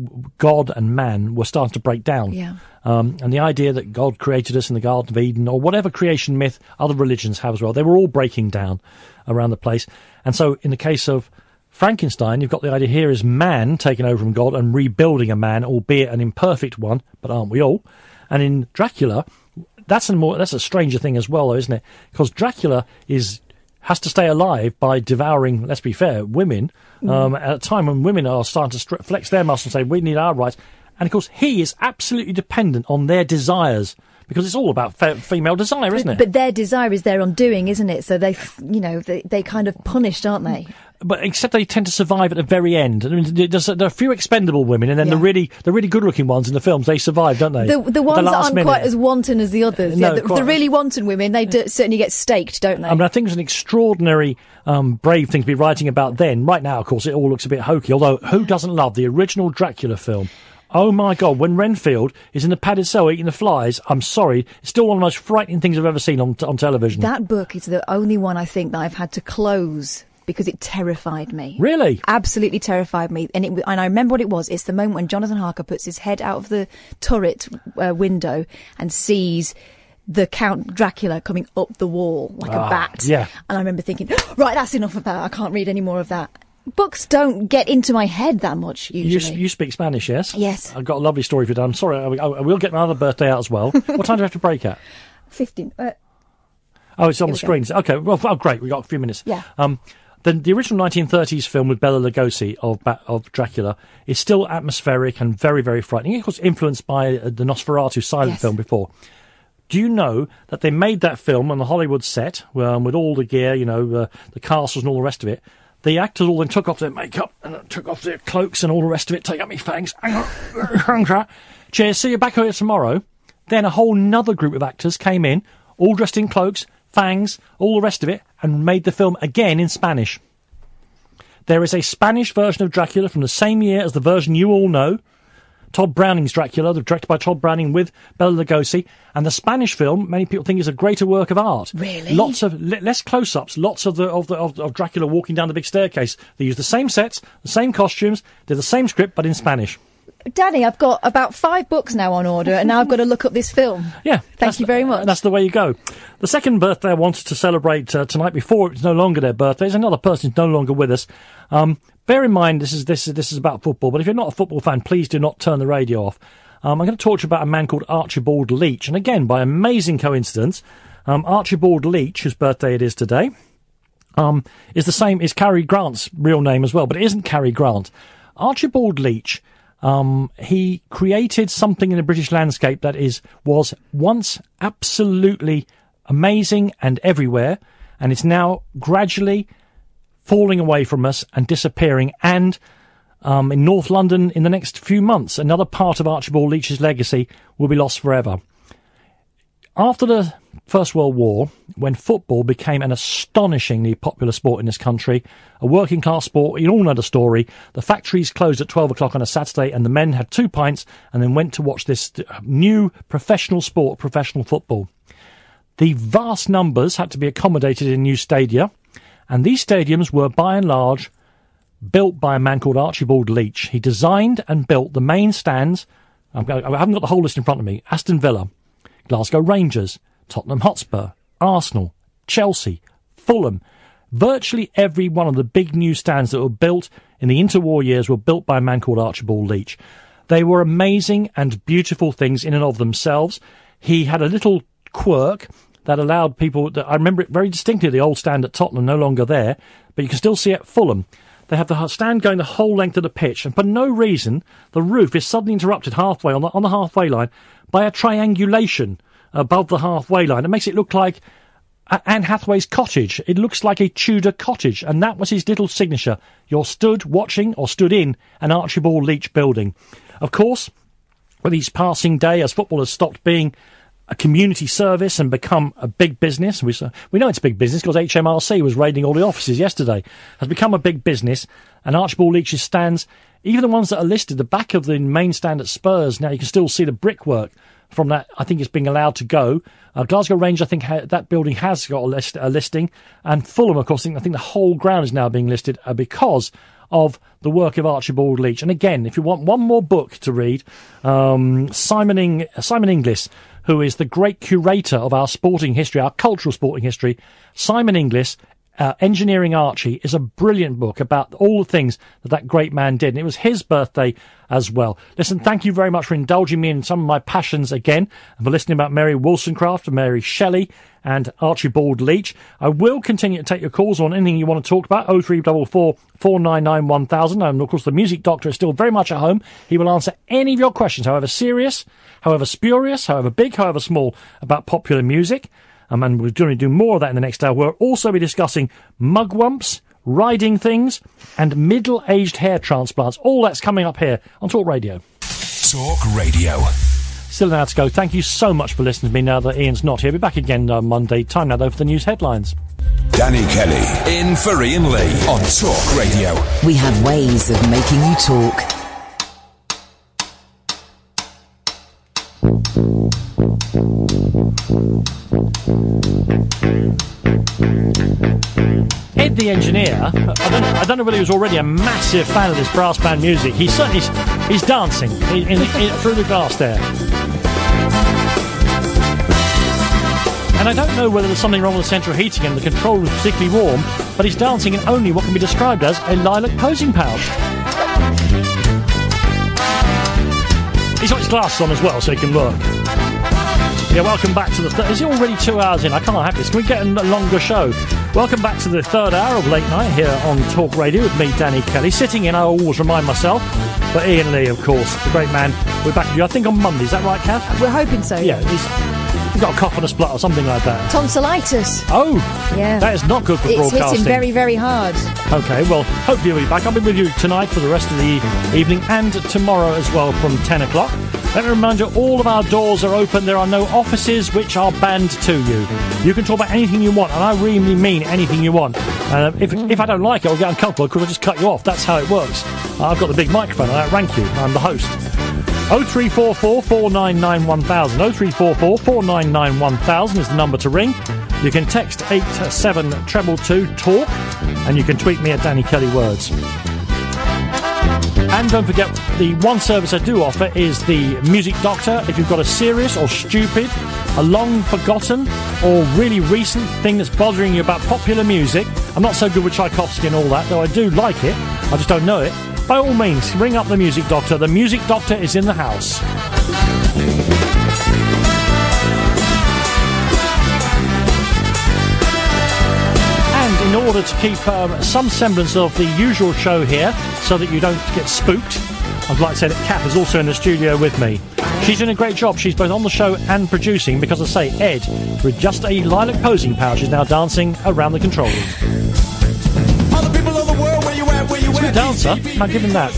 God and man were starting to break down. Yeah. Um, and the idea that God created us in the Garden of Eden, or whatever creation myth other religions have as well, they were all breaking down around the place. And so in the case of Frankenstein, you've got the idea here is man taking over from God and rebuilding a man, albeit an imperfect one, but aren't we all? And in Dracula, that's a more that's a stranger thing as well, though, isn't it? Because Dracula is... has to stay alive by devouring, let's be fair, women, um, mm. at a time when women are starting to flex their muscles and say, we need our rights. And, of course, he is absolutely dependent on their desires because it's all about fe- female desire, isn't it? But their desire is their undoing, isn't it? So they, f- you know, they, they kind of punished, aren't they? But except they tend to survive at the very end. I mean, there's, there are a few expendable women, and then Yeah. the really the really good-looking ones in the films, they survive, don't they? The, the At ones that last aren't minute. quite as wanton as the others. No, yeah, the, quite. the really wanton women, they do, certainly get staked, don't they? I mean, I think it's an extraordinary, um, brave thing to be writing about then. Right now, of course, it all looks a bit hokey, although who doesn't love the original Dracula film? Oh my God, when Renfield is in the padded cell eating the flies, I'm sorry, it's still one of the most frightening things I've ever seen on, on television. That book is the only one I think that I've had to close because it terrified me. Really? Absolutely terrified me. And it, w- and I remember what it was. It's the moment when Jonathan Harker puts his head out of the turret uh, window and sees the Count Dracula coming up the wall like Ah, a bat. yeah. And I remember thinking, right, that's enough of that. I can't read any more of that. Books don't get into my head that much, You, usually. you speak Spanish, yes? Yes. I've got a lovely story for you. I'm sorry, I, I will get my other birthday out as well. What time do I have to break at? fifteen. Uh, Oh, it's on Here the we go. screens. Okay, well, oh, great, we've got a few minutes. Yeah. Um, the, the original nineteen thirties film with Bela Lugosi of Ba- of Dracula is still atmospheric and very, very frightening. It was influenced by uh, the Nosferatu silent Yes. film before. Do you know that they made that film on the Hollywood set um, with all the gear, you know, uh, the castles and all the rest of it? The actors all then took off their makeup and uh, took off their cloaks and all the rest of it. Take up me fangs. Cheers. See you back here tomorrow. Then a whole nother group of actors came in, all dressed in cloaks, fangs, all the rest of it, and made the film again in Spanish. There is a Spanish version of Dracula from the same year as the version you all know. Todd Browning's Dracula, directed by Todd Browning with Bela Lugosi, and the Spanish film, many people think is a greater work of art. Really? Lots of le- less close-ups, lots of the of the of, of Dracula walking down the big staircase. They use the same sets, the same costumes, they're the same script, but in Spanish. Danny, I've got about five books now on order, and now I've got to look up this film. Yeah, Thank you very much. That's the way you go. The second birthday I wanted to celebrate uh, tonight, before it's no longer their birthday, is another person who's no longer with us. Um, bear in mind, this is this is this is about football, but if you're not a football fan, please do not turn the radio off. Um, I'm going to talk to you about a man called Archibald Leach, and again, by amazing coincidence, um, Archibald Leach, whose birthday it is today, um, is the same is Cary Grant's real name as well, but it isn't Cary Grant. Archibald Leach. Um, he created something in the British landscape that is was once absolutely amazing and everywhere, and it's now gradually falling away from us and disappearing. And um, in North London, in the next few months, another part of Archibald Leach's legacy will be lost forever. After the First World War, when football became an astonishingly popular sport in this country, a working class sport, you all know the story, the factories closed at twelve o'clock on a Saturday and the men had two pints and then went to watch this new professional sport, professional football. The vast numbers had to be accommodated in new stadia, and these stadiums were by and large built by a man called Archibald Leach. He designed and built the main stands. I haven't got the whole list in front of me. Aston Villa, Glasgow Rangers, Tottenham Hotspur, Arsenal, Chelsea, Fulham. Virtually every one of the big new stands that were built in the interwar years were built by a man called Archibald Leach. They were amazing and beautiful things in and of themselves. He had a little quirk that allowed people, that I remember it very distinctly, the old stand at Tottenham, no longer there, but you can still see it at Fulham. They have the stand going the whole length of the pitch, and for no reason, the roof is suddenly interrupted halfway on the, on the halfway line by a triangulation above the halfway line. It makes it look like Anne Hathaway's cottage. It looks like a Tudor cottage, and that was his little signature. You're stood watching or stood in an Archibald Leach building. Of course, with his passing day, as football has stopped being a community service and become a big business, we, we know it's a big business because H M R C was raiding all the offices yesterday, has become a big business, and Archibald Leach's stands, even the ones that are listed, the back of the main stand at Spurs, now you can still see the brickwork from that. I think it's being allowed to go. Uh, Glasgow Rangers, I think ha- that building has got a, list, a listing, and Fulham, of course, I think, I think the whole ground is now being listed uh, because of the work of Archibald Leach. And again, if you want one more book to read, um, Simon, Ing- Simon Inglis, who is the great curator of our sporting history, our cultural sporting history, Simon Inglis, uh, Engineering Archie is a brilliant book about all the things that that great man did. And it was his birthday as well. Listen, thank you very much for indulging me in some of my passions again, and for listening about Mary Wollstonecraft and Mary Shelley and Archibald Leach. I will continue to take your calls on anything you want to talk about. oh three four four, four nine nine, one thousand. And of course, the music doctor is still very much at home. He will answer any of your questions, however serious, however spurious, however big, however small, about popular music. Um, and we're going to do more of that in the next hour. We'll also be discussing mugwumps, riding things, and middle-aged hair transplants. All that's coming up here on Talk Radio. Talk Radio. Still an hour to go. Thank you so much for listening to me now that Ian's not here. Be back again uh, Monday. Time now, though, for the news headlines. Danny Kelly in for Ian Lee on Talk Radio. We have ways of making you talk. Ed the engineer, I don't, I don't know whether he was already a massive fan of this brass band music. He's certainly he's dancing in, in, in, through the glass there. And I don't know whether there's something wrong with the central heating and the control is particularly warm, but he's dancing in only what can be described as a lilac posing pouch. He's got his glasses on as well, so he can work. Yeah, welcome back to the... Th- is it already two hours in? I can't have this. Can we get a longer show? Welcome back to the third hour of Late Night here on Talk Radio with me, Danny Kelly. Sitting in, I always remind myself, but Ian Lee, of course, the great man. We're back with you, I think, on Monday. Is that right, Kath? We're hoping so. Yeah, he's, he's got a cough and a splut or something like that. Tonsillitis. Oh, yeah. That is not good for it's broadcasting. It's hitting very, very hard. OK, well, hopefully you'll be back. I'll be with you tonight for the rest of the evening and tomorrow as well from ten o'clock. Let me remind you, all of our doors are open. There are no offices which are banned to you. You can talk about anything you want, and I really mean anything you want. Uh, if if I don't like it, I'll get uncomfortable because I'll just cut you off. That's how it works. Uh, I've got the big microphone. I outrank you. I'm the host. oh three four four, four nine nine, one thousand. oh three four four, four nine nine, one thousand is the number to ring. You can text eight seven two two talk, and you can tweet me at Danny Kelly Words. And don't forget, the one service I do offer is the Music Doctor. If you've got a serious or stupid, a long forgotten or really recent thing that's bothering you about popular music, I'm not so good with Tchaikovsky and all that, though I do like it, I just don't know it, by all means, ring up the Music Doctor. The Music Doctor is in the house. In order to keep um, some semblance of the usual show here so that you don't get spooked, I'd like to say that Kath is also in the studio with me. She's doing a great job. She's both on the show and producing because, I say, Ed, with just a lilac posing pouch, is now dancing around the control room. He's a good dancer, I'll give him that.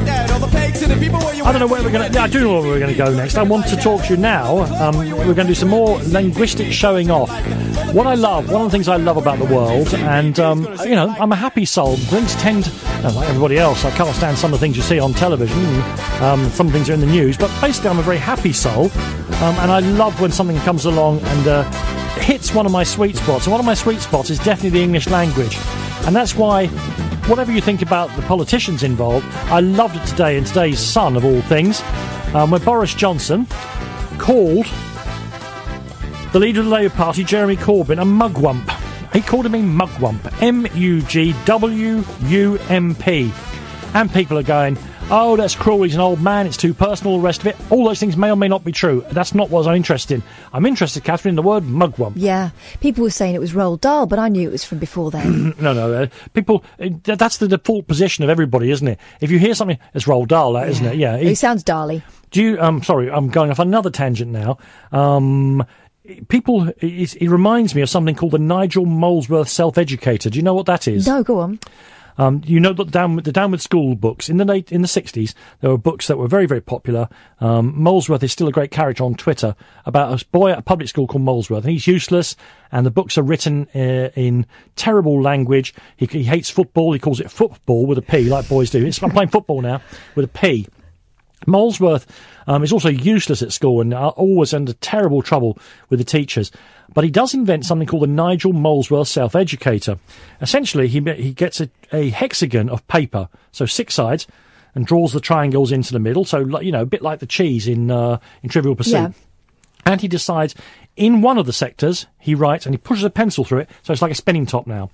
I don't know where we're going to... Yeah, I do know where we're going to go next. I want to talk to you now. Um, we're going to do some more linguistic showing off. What I love, one of the things I love about the world, and, um, you know, I'm a happy soul. Things tend, uh, like everybody else, I can't stand some of the things you see on television. Um, some things are in the news, but basically I'm a very happy soul, um, and I love when something comes along and uh, hits one of my sweet spots. And one of my sweet spots is definitely the English language. And that's why, whatever you think about the politicians involved, I loved it today in today's Sun, of all things, um, where Boris Johnson called the leader of the Labour Party, Jeremy Corbyn, a mugwump. He called him a mugwump. M U G W U M P. And people are going, oh, that's cruel, he's an old man, it's too personal, all the rest of it. All those things may or may not be true. That's not what I'm interested in. I'm interested, Catherine, in the word mugwump. Yeah. People were saying it was Roald Dahl, but I knew it was from before then. no, no. Uh, people, uh, that's the default position of everybody, isn't it? If you hear something, it's Roald Dahl, that, yeah. isn't it? Yeah. He, he sounds Dahl-y. Do you, um, sorry, I'm going off another tangent now. Um, people, it, it reminds me of something called the Nigel Molesworth Self-Educator. Do you know what that is? No, go on. Um, you know that the down, the Downward School books in the late, in the sixties, there were books that were very, very popular. Um, Molesworth is still a great character on Twitter about a boy at a public school called Molesworth, and he's useless. And the books are written uh, in terrible language. He, he hates football. He calls it football with a P, like boys do. It's, I'm playing football now with a P. Molesworth um, is also useless at school and uh, always under terrible trouble with the teachers. But he does invent something called the Nigel Molesworth Self-Educator. Essentially, he he gets a, a hexagon of paper, so six sides, and draws the triangles into the middle. So, you know, a bit like the cheese in uh, in Trivial Pursuit. Yeah. And he decides in one of the sectors, he writes, and he pushes a pencil through it, so it's like a spinning top now.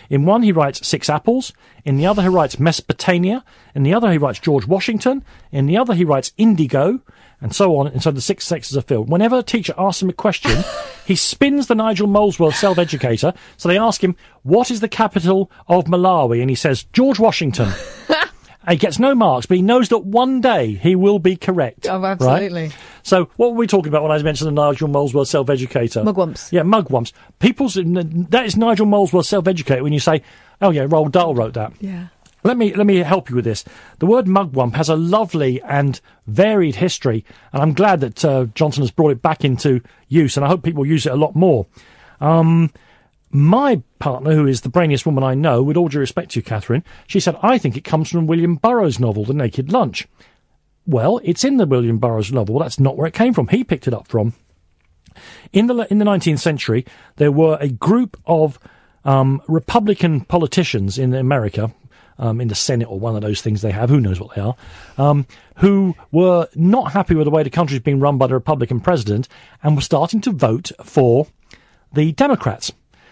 In one, he writes six apples. In the other, he writes Mesopotamia. In the other, he writes George Washington. In the other, he writes indigo, and so on. And so the six sexes are filled. Whenever a teacher asks him a question, he spins the Nigel Molesworth Self-Educator. So they ask him, what is the capital of Malawi? And he says, George Washington. He gets no marks, but he knows that one day he will be correct. Oh, absolutely. Right? So what were we talking about when I mentioned the Nigel Molesworth Self-Educator? Mugwumps. Yeah, mugwumps. People's, that is Nigel Molesworth Self-Educator when you say, oh yeah, Roald Dahl wrote that. Yeah. Let me, let me help you with this. The word mugwump has a lovely and varied history, and I'm glad that uh, Johnson has brought it back into use, and I hope people use it a lot more. Um... My partner, who is the brainiest woman I know, with all due respect to you, Catherine, she said, I think it comes from William Burroughs' novel, The Naked Lunch. Well, it's in the William Burroughs novel. Well, that's not where it came from. He picked it up from. In the in the nineteenth century, there were a group of um, Republican politicians in America, um, in the Senate or one of those things they have, who knows what they are, um, who were not happy with the way the country's been run by the Republican president and were starting to vote for the Democrats.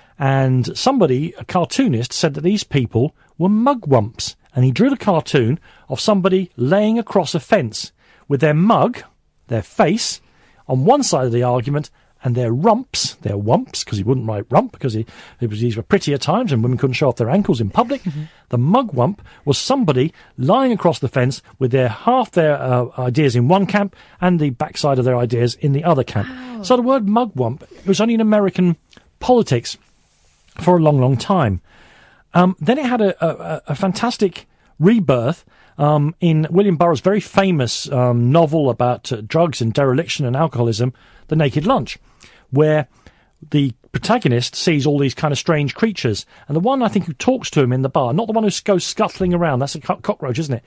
And somebody, a cartoonist, said that these people were mugwumps. And he drew the cartoon of somebody laying across a fence with their mug, their face, on one side of the argument, and their rumps, their wumps, because he wouldn't write rump, because he, it was, these were prettier times and women couldn't show off their ankles in public. Mm-hmm. The mugwump was somebody lying across the fence with their half their uh, ideas in one camp and the backside of their ideas in the other camp. Wow. So the word mugwump was only in American politics for a long, long time. Um, then it had a, a, a fantastic rebirth um, in William Burroughs' very famous um, novel about uh, drugs and dereliction and alcoholism, The Naked Lunch, where the protagonist sees all these kind of strange creatures. And the one, I think, who talks to him in the bar, not the one who goes scuttling around, that's a co- cockroach, isn't it?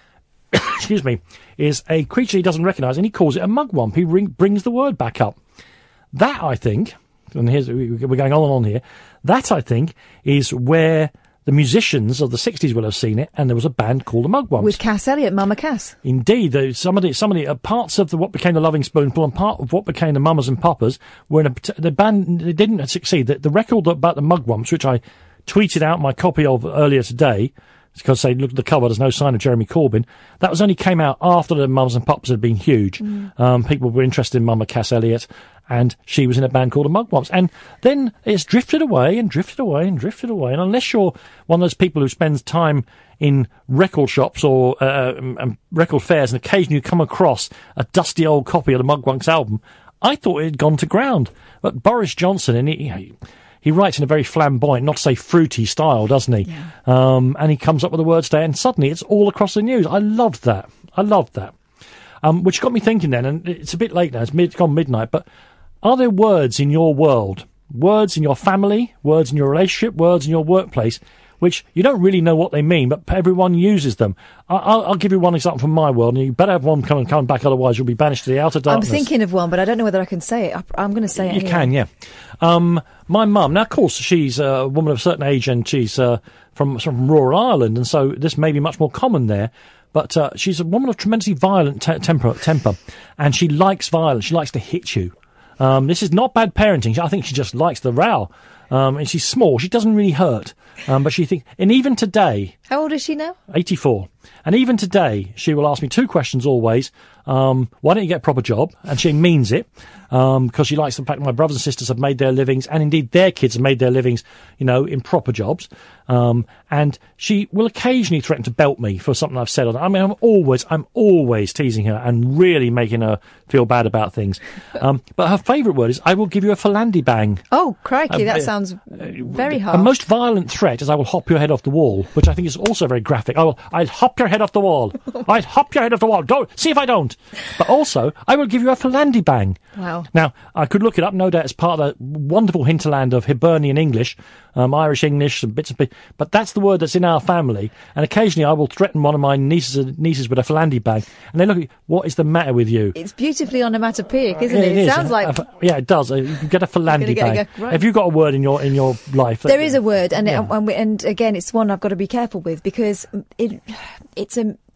Excuse me, is a creature he doesn't recognise, and he calls it a mugwump. He ring, brings the word back up. That, I think, and here's, we're going on and on here, that, I think, is where the musicians of the sixties will have seen it, and there was a band called the Mugwumps. With Cass Elliot, Mama Cass. Indeed. The, some of the, some of the uh, parts of the, what became the Loving Spoonful and part of what became the Mamas and Papas were in a, the band, they didn't succeed. The, the record about the Mugwumps, which I tweeted out my copy of earlier today, because they look at the cover, there's no sign of Jeremy Corbyn. That was only came out after the Mums and Papas had been huge. Mm. Um, people were interested in Mama Cass Elliot, and she was in a band called the Mugwumps. And then it's drifted away and drifted away and drifted away. And unless you're one of those people who spends time in record shops or uh, um, record fairs and occasionally you come across a dusty old copy of the Mugwumps album, I thought it had gone to ground. But Boris Johnson, and he, he writes in a very flamboyant, not to say fruity style, doesn't he? Yeah. Um, and he comes up with the words there, and suddenly it's all across the news. I loved that. I loved that. Um, which got me thinking then, and it's a bit late now, it's, mid, it's gone midnight, but are there words in your world, words in your family, words in your relationship, words in your workplace, which you don't really know what they mean, but everyone uses them? I, I'll, I'll give you one example from my world, and you better have one coming coming back, otherwise you'll be banished to the outer darkness. I'm thinking of one, but I don't know whether I can say it. I, I'm going to say it You anyway. can, yeah. Um, my mum, now of course she's a woman of a certain age, and she's uh, from, from rural Ireland, and so this may be much more common there. But uh, she's a woman of tremendously violent te- temper, temper, and she likes violence. She likes to hit you. Um, this is not bad parenting. I think she just likes the row. Um, and she's small. She doesn't really hurt. Um, but she thinks, and even today, How old is she now? eighty-four. And even today, she will ask me two questions always. Um, why don't you get a proper job? And she means it, um, because she likes the fact that my brothers and sisters have made their livings, and indeed their kids have made their livings, you know, in proper jobs. Um, and she will occasionally threaten to belt me for something I've said on it. I mean, I'm always, I'm always teasing her and really making her feel bad about things. Um, but her favourite word is, I will give you a philandy bang. Oh, crikey, Um, that uh, sounds very Her hard. most violent threat is I will hop your head off the wall, which I think is also very graphic. I will, I'll hop your head off the wall. I'll hop your head off the wall. Don't, see if I don't. But also, I will give you a philandy bang. Wow. Now, I could look it up, no doubt it's part of the wonderful hinterland of Hibernian English, um, Irish English, and bits of bits, but that's the word that's in our family, and occasionally I will threaten one of my nieces, nieces with a philandy bang, and they look at me, what is the matter with you? It's beautifully onomatopoeic, isn't Yeah, it? It, is. sounds like... Uh, yeah, it does. Uh, You can get a philandy You're gonna bang. get- right. Have you got a word in your in your life? that- There is a word, and, Yeah. it, and, we- and again, it's one I've got to be careful with, because it, it's a...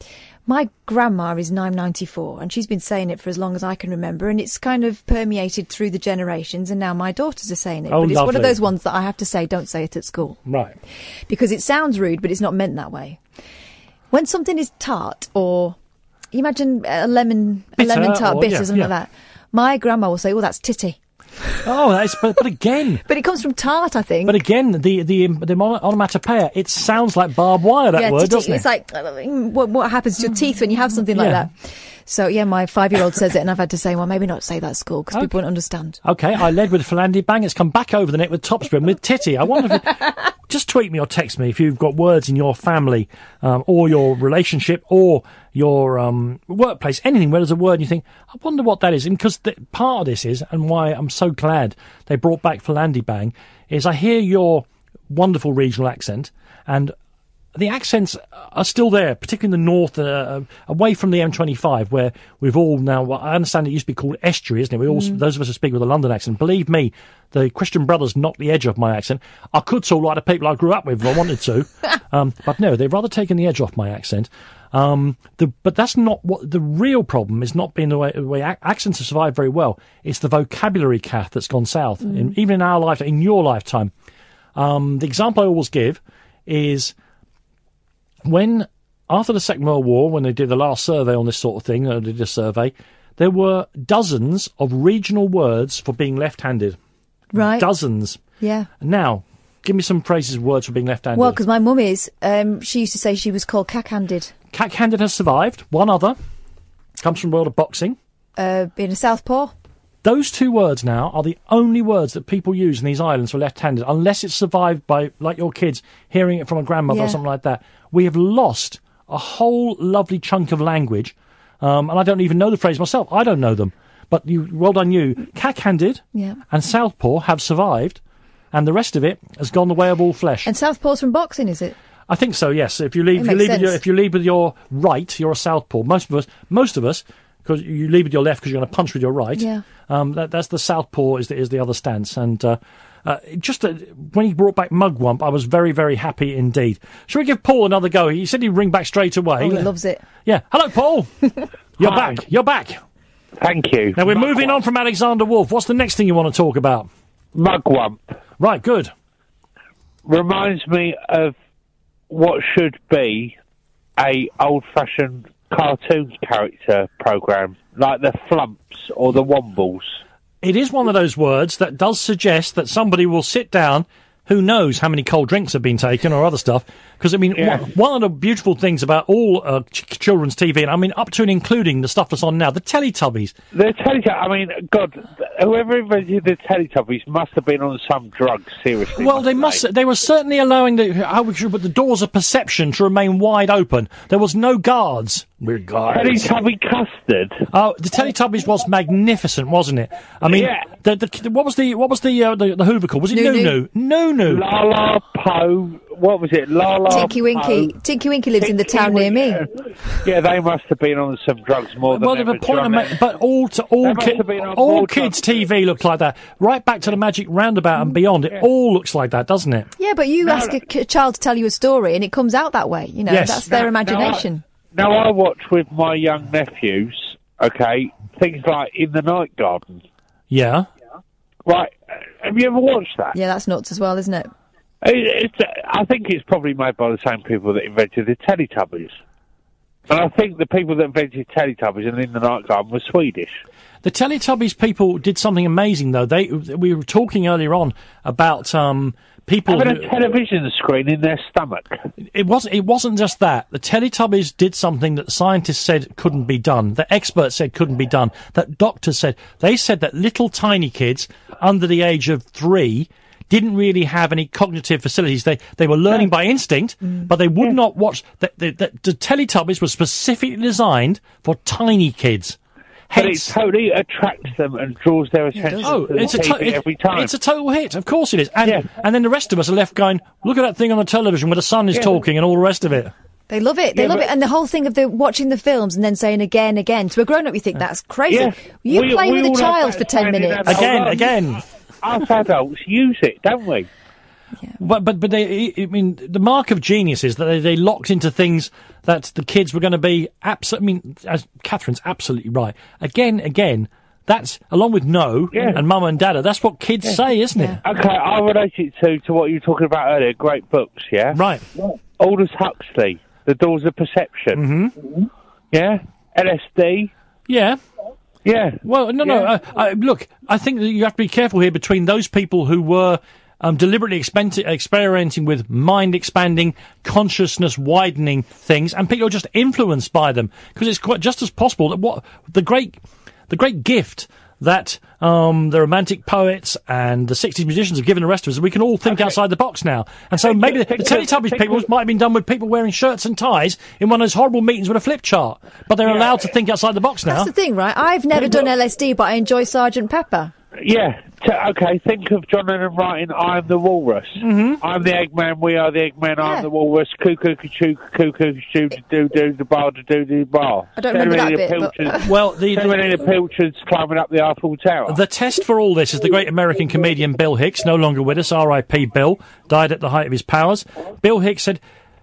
My grandma is nine ninety-four, and she's been saying it for as long as I can remember, and it's kind of permeated through the generations, and now my daughters are saying it. Oh, but it's lovely. one of those ones that I have to say, don't say it at school. Right. Because it sounds rude, but it's not meant that way. When something is tart, or you imagine a lemon, Bitter, a lemon tart or- bitter, yeah, something yeah. like that, my grandma will say, oh, that's titty. Oh, that's, but, but again, But it comes from tart, I think. but again, the the the onomatopoeia, it sounds like barbed wire. That yeah, word, titty. doesn't It's it? like, uh, what, what happens to your teeth when you have something like Yeah. that? So, yeah, my five-year-old says it, and I've had to say, well, maybe not say that at school, because people won't understand. Okay, I led with Philandy Bang. It's come back over the net with Topspin with Titty. I wonder if it, just tweet me or text me if you've got words in your family um, or your relationship or your um, workplace, anything where there's a word and you think, I wonder what that is. And because part of this is, and why I'm so glad they brought back Philandy Bang, is I hear your wonderful regional accent, and the accents are still there, particularly in the north, uh, away from the M twenty-five, where we've all now, well, I understand it used to be called estuary, isn't it? We all, Mm. those of us who speak with a London accent, believe me, the Christian Brothers knocked the edge off my accent. I could talk like the people I grew up with if I wanted to, um, but no, they've rather taken the edge off my accent. Um, the, but that's not what the real problem is. Not being the way, the way ac- accents have survived very well. It's the vocabulary, Kath, that's gone south. Mm. In, even in our life, in your lifetime. Um, the example I always give is when, after the Second World War, when they did the last survey on this sort of thing, they did a survey, there were dozens of regional words for being left-handed. Right. Dozens. Yeah. Now, give me some phrases of words for being left-handed. Well, because my mum is, um, she used to say she was called cack-handed. Cack-handed has survived. One other. Comes from the world of boxing. Uh, being a southpaw. Those two words now are the only words that people use in these islands for left-handed, unless it's survived by, like your kids, hearing it from a grandmother or Yeah. something like that. We have lost a whole lovely chunk of language, um, and I don't even know the phrase myself. I don't know them. But you, well done you. Cack-handed Yeah. and southpaw have survived, and the rest of it has gone the way of all flesh. And southpaw's from boxing, is it? I think so, yes. If you leave, It if you makes leave with your, sense. if you lead with your right, you're a southpaw. Most of us, most of us, because you lead with your left because you're going to punch with your right. Yeah. Um, that, that's the southpaw is the, is the other stance. And uh, uh, just uh, when he brought back Mugwump, I was very, very happy indeed. Shall we give Paul another go? He said he'd ring back straight away. Oh, he loves it. Yeah. Hello, Paul. You're Hi. back. You're back. Thank you. Now we're Mugwump. moving on from Alexander Wolf. What's the next thing you want to talk about? Mugwump Right. Good. reminds me of what should be a old-fashioned cartoon character program, like the Flumps or the Wombles. It is one of those words that does suggest that somebody will sit down. Who knows how many cold drinks have been taken or other stuff? Because, I mean, Yeah. one, one of the beautiful things about all uh, ch- children's T V, and I mean, up to and including the stuff that's on now, the Teletubbies. The Teletubbies, I mean, God, whoever invented the Teletubbies must have been on some drugs, seriously. Well, they must. They were certainly allowing the how we should put the doors of perception to remain wide open. There was no guards. We're guards. Teletubby custard. Oh, the Teletubbies was magnificent, wasn't it? I mean, Yeah. the, the, what was the what was the uh, the, the Hoover called? Was it Nunu. Nunu? Nunu. La La Po, what was it? La La Tinky Winky. Po. Tinky Winky lives in the Tinky town near me. Winky. Yeah, they must have been on some drugs more than Well, the ever, point of Johnny. ma- but all to all, They must ki- have been on all more kids' drugs. T V looked like that. Right back to the Magic Roundabout and beyond. It all looks like that, doesn't it? Yeah, but you No, ask no. a k- child to tell you a story and it comes out that way. You know, Yes. that's their Now- imagination. Now, I watch with my young nephews, okay, things like In the Night Garden. Yeah. Right, uh, have you ever watched that? Yeah, that's nuts as well, isn't it? It, it's, I think it's probably made by the same people that invented the Teletubbies. And I think the people that invented Teletubbies and In the Night Garden were Swedish. The Teletubbies people did something amazing, though. They we were talking earlier on about um, people. Having who- a television screen in their stomach. It wasn't. It wasn't just that. The Teletubbies did something that scientists said couldn't be done. That experts said couldn't be done. That doctors said. They said that little tiny kids under the age of three didn't really have any cognitive facilities. They they were learning by instinct, but they would not watch. The, the, the, the Teletubbies were specifically designed for tiny kids. But it Hence, totally attracts them and draws their attention oh, to the it's a, T V to- it- every time. it's a total hit. Of course it is. And Yeah. and then the rest of us are left going, look at that thing on the television where the sun is Yeah. talking and all the rest of it. They love it. They Yeah, love but- it. And the whole thing of the watching the films and then saying again, again. To a grown-up, you think that's crazy. Yeah. You We- play we with a all have child that for ten training minutes. and- Again, Oh, again. Us adults use it, don't we? But but but they, I mean, the mark of genius is that they, they locked into things that the kids were going to be absolutely. I mean, as Catherine's absolutely right. Again, again, that's along with no Yeah. and mum and dada. That's what kids say, isn't it? Okay, I'll relate it to, to what you were talking about earlier. Great books, yeah? Right. Aldous Huxley, The Doors of Perception. Mm-hmm. Yeah? L S D. Yeah. Yeah. Well, no, no. Yeah. Uh, I, look, I think that you have to be careful here between those people who were um, deliberately expen- experimenting with mind-expanding, consciousness-widening things, and people who are just influenced by them, because it's quite just as possible that what the great, the great gift that um, the Romantic poets and the sixties musicians have given the rest of us, we can all think Okay. outside the box now. And so Think maybe of- the, the think of- Teletubbies think people of- might have been done with people wearing shirts and ties in one of those horrible meetings with a flip chart, but they're Yeah. allowed to think outside the box now. That's the thing, right? I've never done L S D, but I enjoy Sergeant Pepper. Yeah. T- okay, think of John Lennon writing I am the Walrus. Mm-hmm. I'm the Eggman, we are the Eggman, Yeah. I'm the Walrus, cuckoo, cuckoo, cuckoo, cuckoo, do do the bar, do do the bar. I don't remember that bit, but- Well, the, the, the Pilchards climbing up the Eiffel Tower. The test for all this is the great American comedian Bill Hicks, no longer with us, R I P Bill, died at the height of his powers. Bill Hicks said,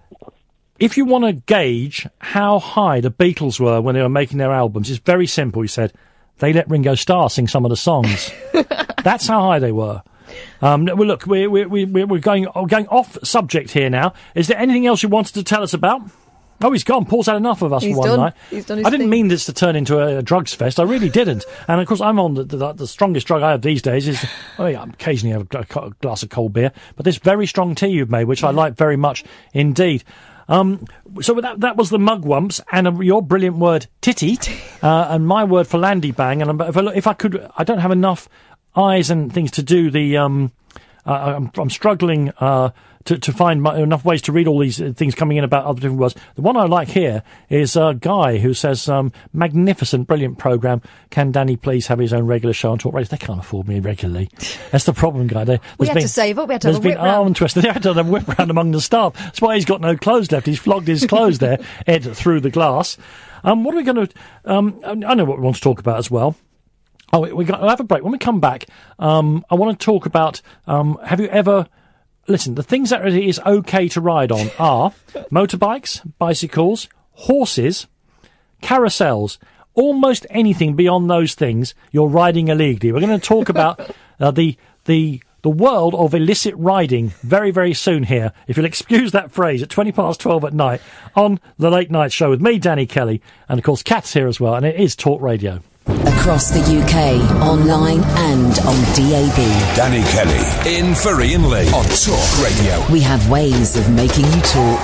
if you want to gauge how high the Beatles were when they were making their albums, it's very simple, he said. They let Ringo Starr sing some of the songs. That's how high they were. Um, well, look, we're, we're, we're we're going, going off subject here now. Is there anything else you wanted to tell us about? Oh, he's gone. Paul's had enough of us He's for one done. night. He's done his I didn't thing. mean this to turn into a, a drugs fest. I really didn't. And of course, I'm on the, the, the strongest drug I have these days is, oh yeah, I occasionally have a, a glass of cold beer, but this very strong tea you've made, which I like very much indeed. Um, so that that was the mugwumps and uh, your brilliant word titty, uh, and my word for landy bang. And if I, look- if I could, I don't have enough eyes and things to do the. Um, uh, I'm, I'm struggling uh, to to find my, enough ways to read all these uh, things coming in about other different words. The one I like here is a guy who says, um, "Magnificent, brilliant program. Can Danny please have his own regular show on Talk Radio?" They can't afford me regularly. That's the problem, guy. There, We there's had been- to save up. We had to have there's a been whip round. arm twisted. They had to have a whip round among the staff. That's why he's got no clothes left. He's flogged his clothes there, Ed, through the glass. Um, what are we going to? Um, I I know what we want to talk about as well. Oh, we, we got, we'll have a break. When we come back, um, I want to talk about. Um, have you ever? Listen, the things that it is okay to ride on are motorbikes, bicycles, horses, carousels. Almost anything beyond those things, you're riding illegally. We're going to talk about uh, the the the world of illicit riding very, very soon here. If you'll excuse that phrase, at twenty past twelve at night on the Late Night Show with me, Danny Kelly, and of course Kat's here as well, and it is Talk Radio. Across the U K, online and on D A B. Danny Kelly in for Ian Lee on Talk Radio. We have ways of making you talk.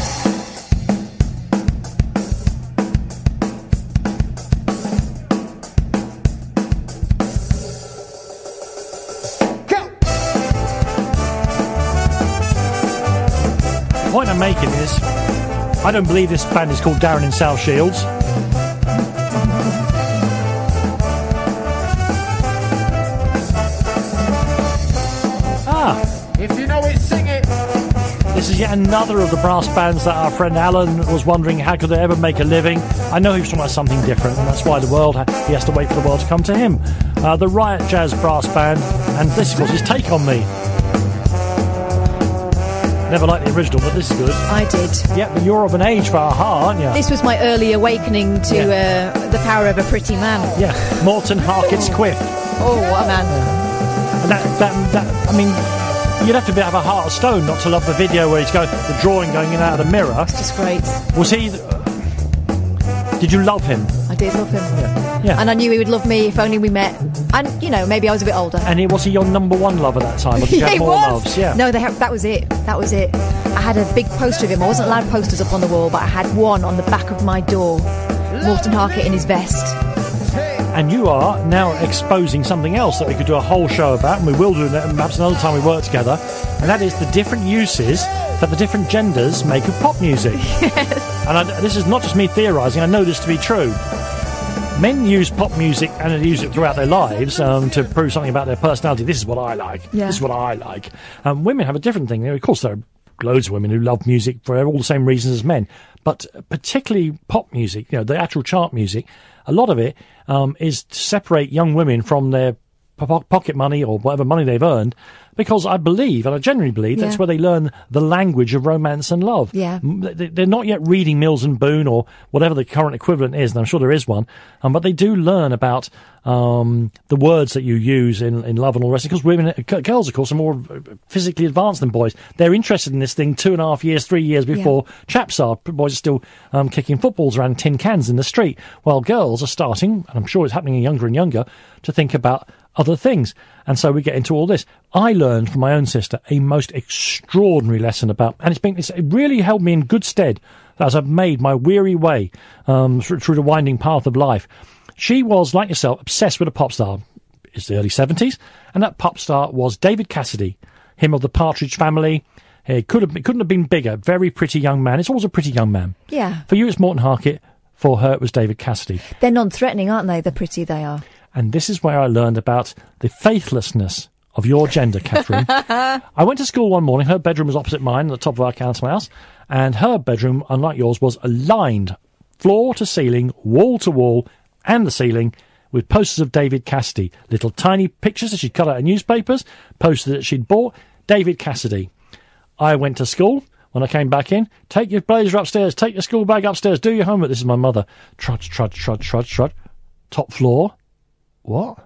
The point I'm making is, I don't believe this band is called Darren in South Shields. Ah. If you know it, sing it. This is yet another of the brass bands that our friend Alan was wondering how could they ever make a living. I know he was talking about something different, and that's why the world, ha- he has to wait for the world to come to him. Uh, the Riot Jazz Brass Band, and this was his take on me. Never liked the original, but this is good. I did. Yeah, but you're of an age for a-ha, aren't you? This was my early awakening to Yeah. uh, the power of a pretty man. Yeah, Morton Harkett's Quiff. Oh, what a man. And that, that, that, I mean, you'd have to be, have a heart of stone not to love the video where he's going, the drawing going in and out of the mirror. It's just great. Was he, did you love him? I did love him. Yeah. Yeah. And I knew he would love me if only we met. And, you know, maybe I was a bit older. And he, was he your number one love at that time? Or did you Yeah, have he more was. loves? Yeah. No, they ha- that was it. That was it. I had a big poster of him. I wasn't allowed posters up on the wall, but I had one on the back of my door. Morton Harkett in his vest. And you are now exposing something else that we could do a whole show about, and we will do that perhaps another time we work together, and that is the different uses that the different genders make of pop music. Yes. And I, this is not just me theorising, I know this to be true. Men use pop music and they use it throughout their lives um, to prove something about their personality. This is what I like. Yeah. This is what I like. Um, women have a different thing. Of course, there are loads of women who love music for all the same reasons as men. But particularly pop music, you know, the actual chart music, a lot of it um, is to separate young women from their po- pocket money or whatever money they've earned because I believe, and I genuinely believe, that's Yeah. where they learn the language of romance and love. Yeah. M- they- They're not yet reading Mills and Boon or whatever the current equivalent is, and I'm sure there is one, um, but they do learn about um, the words that you use in, in love and all the rest, because women, g- girls, of course, are more physically advanced than boys. They're interested in this thing two and a half years, three years before chaps are. Boys are still um, kicking footballs around tin cans in the street, while girls are starting, and I'm sure it's happening younger and younger, to think about other things. And so we get into all this. I learned from my own sister a most extraordinary lesson about, and it's been, it's, it really held me in good stead as I've made my weary way um, through, through the winding path of life. She was, like yourself, obsessed with a pop star. It's the early seventies, and that pop star was David Cassidy, him of the Partridge Family. He could have, couldn't have been bigger. Very pretty young man. It's always a pretty young man. Yeah. For you, it's Morton Harkett. For her, it was David Cassidy. They're non-threatening, aren't they? The pretty they are. And this is where I learned about the faithlessness of your gender, Catherine. I went to school one morning. Her bedroom was opposite mine, at the top of our council house. And her bedroom, unlike yours, was aligned floor to ceiling, wall to wall, and the ceiling, with posters of David Cassidy. Little tiny pictures that she'd cut out of newspapers, posters that she'd bought. David Cassidy. I went to school. When I came back in, take your blazer upstairs, take your school bag upstairs, do your homework. This is my mother. Trudge, trudge, trudge, trudge, trudge. Top floor. What?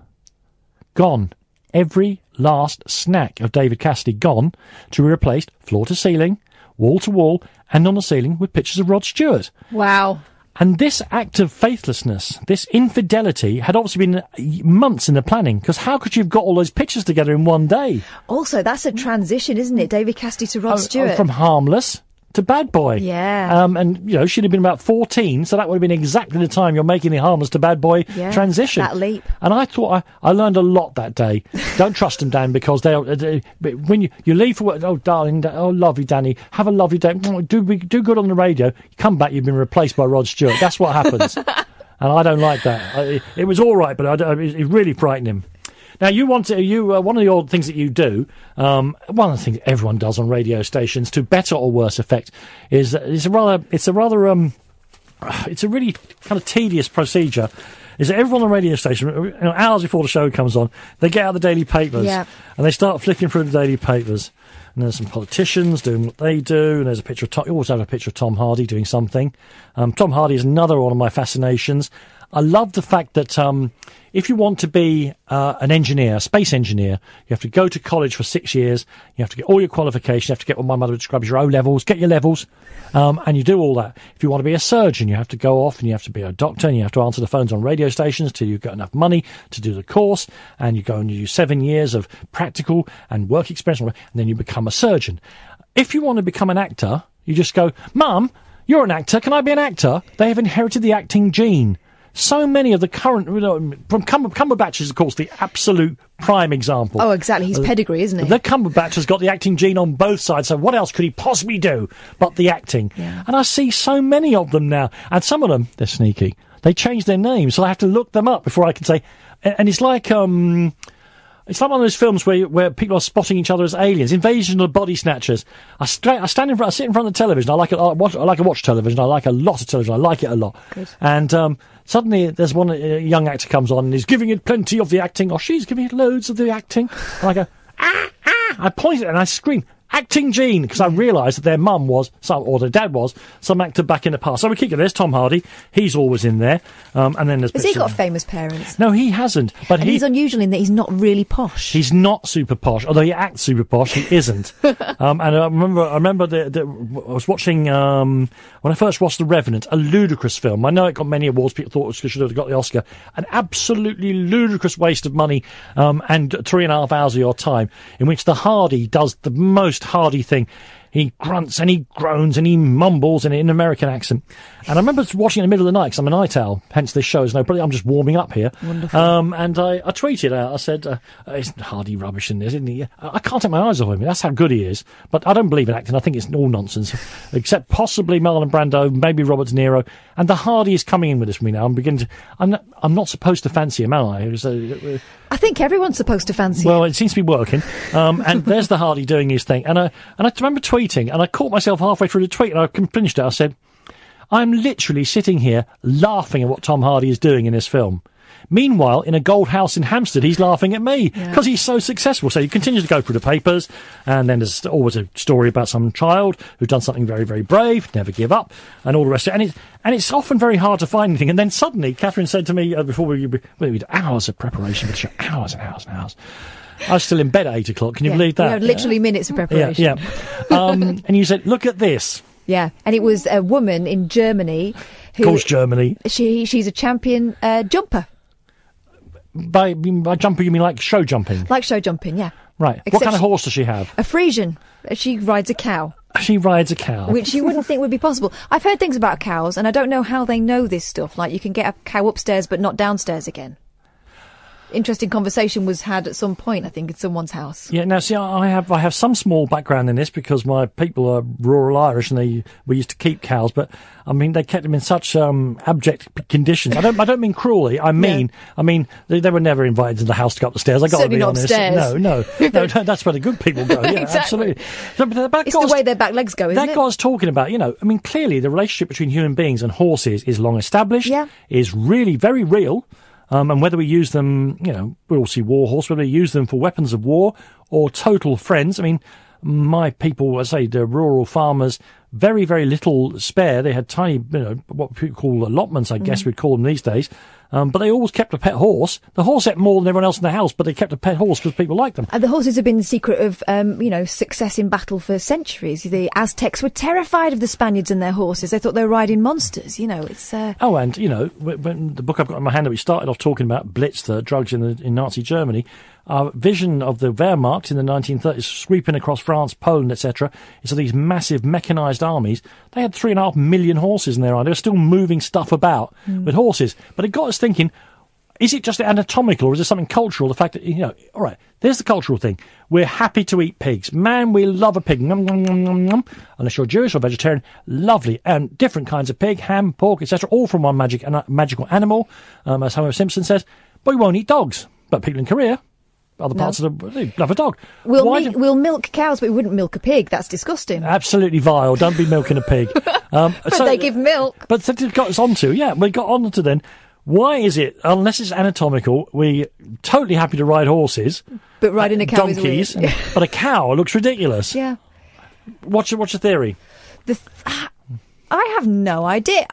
Gone. Every last snack of David Cassidy gone to be replaced floor to ceiling, wall to wall, and on the ceiling with pictures of Rod Stewart. Wow. And this act of faithlessness, this infidelity, had obviously been months in the planning, because how could you have got all those pictures together in one day? Also, that's a transition, isn't it? David Cassidy to Rod Oh, Stewart. oh, from harmless to bad boy. Yeah. Um, and, you know, she'd have been about fourteen, so that would have been exactly the time you're making the harmless to bad boy Yeah, transition. that leap. And I thought I, I learned a lot that day. Don't trust them, Dan, because they'll, uh, they, when you, you leave for work, oh, darling, oh, lovely, Danny, have a lovely day, do, do good on the radio, you come back, you've been replaced by Rod Stewart. That's what happens. And I don't like that. I, it, it was all right, but I, don't- it, it really frightened him. Now, you want to, you, uh, one of the odd things that you do, um, one of the things everyone does on radio stations to better or worse effect is, is a rather, it's a rather, um, it's a really kind of tedious procedure. Is that everyone on the radio station, you know, hours before the show comes on, they get out the daily papers Yeah. and they start flicking through the daily papers. And there's some politicians doing what they do, and there's a picture of Tom, you always have a picture of Tom Hardy doing something. Um, Tom Hardy is another one of my fascinations. I love the fact that um, if you want to be uh, an engineer, a space engineer, you have to go to college for six years, you have to get all your qualifications, you have to get what my mother would describe as your O-levels, get your levels, um, and you do all that. If you want to be a surgeon, you have to go off and you have to be a doctor, and you have to answer the phones on radio stations till you've got enough money to do the course, and you go and you do seven years of practical and work experience, and then you become a surgeon. If you want to become an actor, you just go, Mum, you're an actor, can I be an actor? They have inherited the acting gene. So many of the current, you know, from Cumber, Cumberbatch is, of course, the absolute prime example. Oh, exactly. His pedigree, isn't it? The Cumberbatch has got the acting gene on both sides, so what else could he possibly do but the acting? Yeah. And I see so many of them now. And some of them, they're sneaky. They change their names, so I have to look them up before I can say... And, and it's like... um. It's like one of those films where where people are spotting each other as aliens. Invasion of the Body Snatchers. I, st- I stand in front, I sit in front of the television. I like it. I watch. I like to watch television. I like a lot of television. I like it a lot. Good. And um, suddenly there's one uh, young actor comes on and he's giving it plenty of the acting, or she's giving it loads of the acting. And I go, ah, ah! I point it and I scream, acting gene, because I realised that their mum was, some, or their dad was, some actor back in the past. So we keep going. There's Tom Hardy. He's always in there. Um, and then there's... Has he bits got of- famous parents? No, he hasn't. But And he, he's unusual in that he's not really posh. He's not super posh, although he acts super posh. He isn't. um, and I remember, I remember the, the, I was watching um, when I first watched The Revenant, a ludicrous film. I know it got many awards. People thought it should have got the Oscar. An absolutely ludicrous waste of money um, and three and a half hours of your time, in which the Hardy does the most Hardy thing. He grunts and he groans and he mumbles in an American accent. And I remember watching it in the middle of the night, because I'm a night owl, hence this show is no problem. I'm just warming up here. Wonderful. Um, and I, I tweeted out, I said, uh, isn't Hardy rubbish in this, isn't he? I, I can't take my eyes off him. That's how good he is. But I don't believe in acting. I think it's all nonsense. Except possibly Marlon Brando, maybe Robert De Niro. And the Hardy is coming in with us for me now. I'm beginning to, I'm not, I'm not supposed to fancy him, am I? It was, uh, I think everyone's supposed to fancy well, him. it seems to be working. Um, and there's the Hardy doing his thing. And I, and I remember tweeting, and I caught myself halfway through the tweet, and I finished it. I said, I'm literally sitting here laughing at what Tom Hardy is doing in this film. Meanwhile, in a gold house in Hampstead, he's laughing at me because Yeah. he's so successful. So he continues to go through the papers, and then there's always a story about some child who's done something very, very brave, never give up, and all the rest of it. And it's, and it's often very hard to find anything. And then suddenly, Catherine said to me uh, before we, we, we did hours of preparation for the show, hours and hours and hours. I was still in bed at eight o'clock. Can you Yeah. believe that? We had literally minutes of Yeah, preparation. yeah. Um, and you said, look at this. Yeah, and it was a woman in Germany who Of course, Germany. she she's a champion uh, jumper, By, by jumper, you mean like show jumping? like show jumping. Yeah, Right. What Except kind of she- horse does she have? a Frisian. She rides a cow, She rides a cow. which you wouldn't think would be possible. I've heard things about cows, and I don't know how they know this stuff. Like you can get a cow upstairs but not downstairs again. Interesting conversation was had at some point, I think, in someone's house. Yeah, now see, I have I have some small background in this because my people are rural Irish and they we used to keep cows, but I mean they kept them in such um, abject p- conditions. I don't I don't mean cruelly. I mean I mean they, they were never invited to the house to go up the stairs. I got to Certainly be not honest. upstairs. No, no, no, no, that's where the good people go. Yeah, Exactly. absolutely. So, but that It's guy's- the way their back legs go, isn't that it? guy's talking about, you know, I mean, clearly the relationship between human beings and horses is long established. Yeah. Is really very real. Um, and whether we use them, you know, we all see war horse, whether we use them for weapons of war or total friends. I mean, my people, I say, the rural farmers, very, very little spare. They had tiny, you know, what people call allotments, I guess we'd call them these days. Um, but they always kept a pet horse. The horse ate more than everyone else in the house, but they kept a pet horse because people liked them. And the horses have been the secret of, um, you know, success in battle for centuries. The Aztecs were terrified of the Spaniards and their horses. They thought they were riding monsters. You know, it's. Uh, Oh, and, you know, when, when the book I've got in my hand that we started off talking about, Blitz, the drugs in, the, in Nazi Germany, our vision of the Wehrmacht in the nineteen thirties, sweeping across France, Poland, et cetera, is of these massive mechanised armies. They had three and a half million horses in their army. They were still moving stuff about with horses. But it got us thinking, is it just anatomical or is there something cultural? The fact that, you know, all right, there's the cultural thing. We're happy to eat pigs. Man, we love a pig. Nom, nom, nom, nom, nom. Unless you're Jewish or vegetarian, lovely. And different kinds of pig, ham, pork, et cetera, all from one magic an- magical animal, um, as Homer Simpson says. But we won't eat dogs. But people in Korea, other parts of the, they love a dog. we'll, Why meet, do- we'll milk cows, but we wouldn't milk a pig. That's disgusting. Absolutely vile. Don't be milking a pig. Um, but they give milk. But that it got us onto, yeah, we got on to then. Why is it, unless it's anatomical, we're totally happy to ride horses, But riding a cow donkeys, is weird. but a cow looks ridiculous. Yeah. What's your, what's your theory? The th- I have no idea.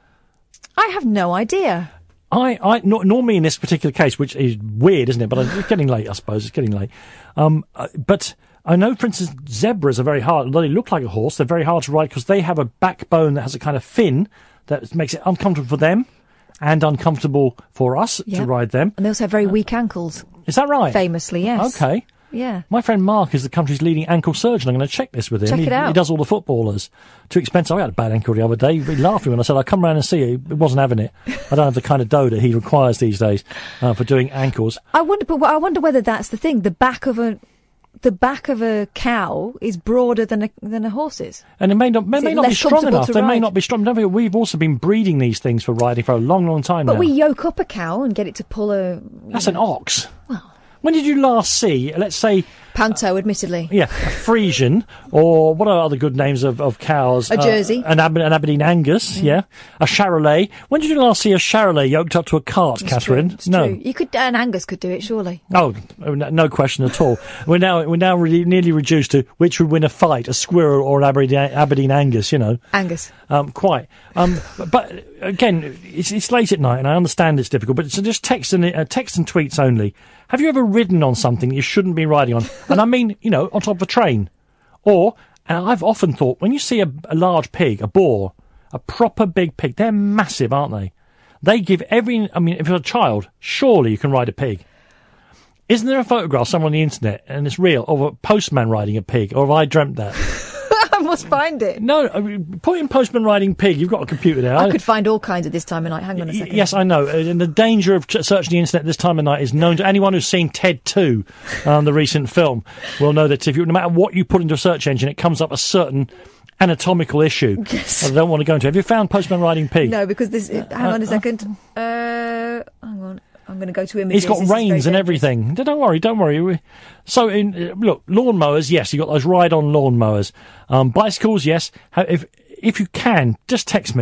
I have no idea. I, I, nor, nor me in this particular case, which is weird, isn't it? But it's getting late, I suppose. It's getting late. Um, uh, but I know, for instance, zebras are very hard. Although they look like a horse, they're very hard to ride because they have a backbone that has a kind of fin that makes it uncomfortable for them and uncomfortable for us Yeah. to ride them. And they also have very weak ankles. Is that right? Famously, yes. Okay. Yeah. My friend Mark is the country's leading ankle surgeon. I'm going to check this with him. Check he, it out. he does all the footballers. Too expensive. I had a bad ankle the other day. He laughed at me when I said, I'll come round and see you. He wasn't having it. I don't have the kind of dough that he requires these days uh, for doing ankles. I wonder, but I wonder whether that's the thing. The back of a, the back of a cow is broader than a than a horse's. And it may not, may, Is may it not be less strong comfortable enough. to They may ride? not be strong. Don't forget, we've also been breeding these things for riding for a long, long time But now. we yoke up a cow and get it to pull a. That's an ox. When did you last see, let's say, Panto, admittedly. yeah, a Frisian, or what are other good names of, of cows? A Jersey. Uh, an, Ab- an Aberdeen Angus, yeah. A Charolais. When did you last see a Charolais yoked up to a cart, It's Catherine? true, it's no. true. You could, an Angus could do it, surely. Oh, no no question at all. we're now we're now really nearly reduced to which would win a fight, a squirrel or an Aberdeen, Aberdeen Angus, you know. Angus. Um, quite. Um, but, but again, it's, it's late at night, and I understand it's difficult. But it's just text and uh, text and tweets only. Have you ever ridden on something you shouldn't be riding on? And I mean, you know, on top of a train, or and I've often thought when you see a, a large pig, a boar, a proper big pig, they're massive, aren't they? They give every. I mean, if you're a child, surely you can ride a pig. Isn't there a photograph somewhere on the internet, and it's real, of a postman riding a pig, or have I dreamt that? I must find it. No, I mean, put in postman riding pig. You've got a computer there. I could find all kinds of this time of night. Hang on a Y- second. Yes, I know. Uh, And the danger of ch- searching the internet this time of night is known to anyone who's seen Ted two, um, the recent film, will know that if you, no matter what you put into a search engine, it comes up a certain anatomical issue. Yes. I don't want to go into. Have you found postman riding pig? No, because this. Hang on a second. Uh, hang on. I'm going to go to images. It's got This is very reins and dangerous. everything. Don't worry, don't worry. We- So, in, uh, look, lawnmowers, yes, you've got those ride-on lawnmowers. Um, bicycles, yes. Ha- If if you can, just text me.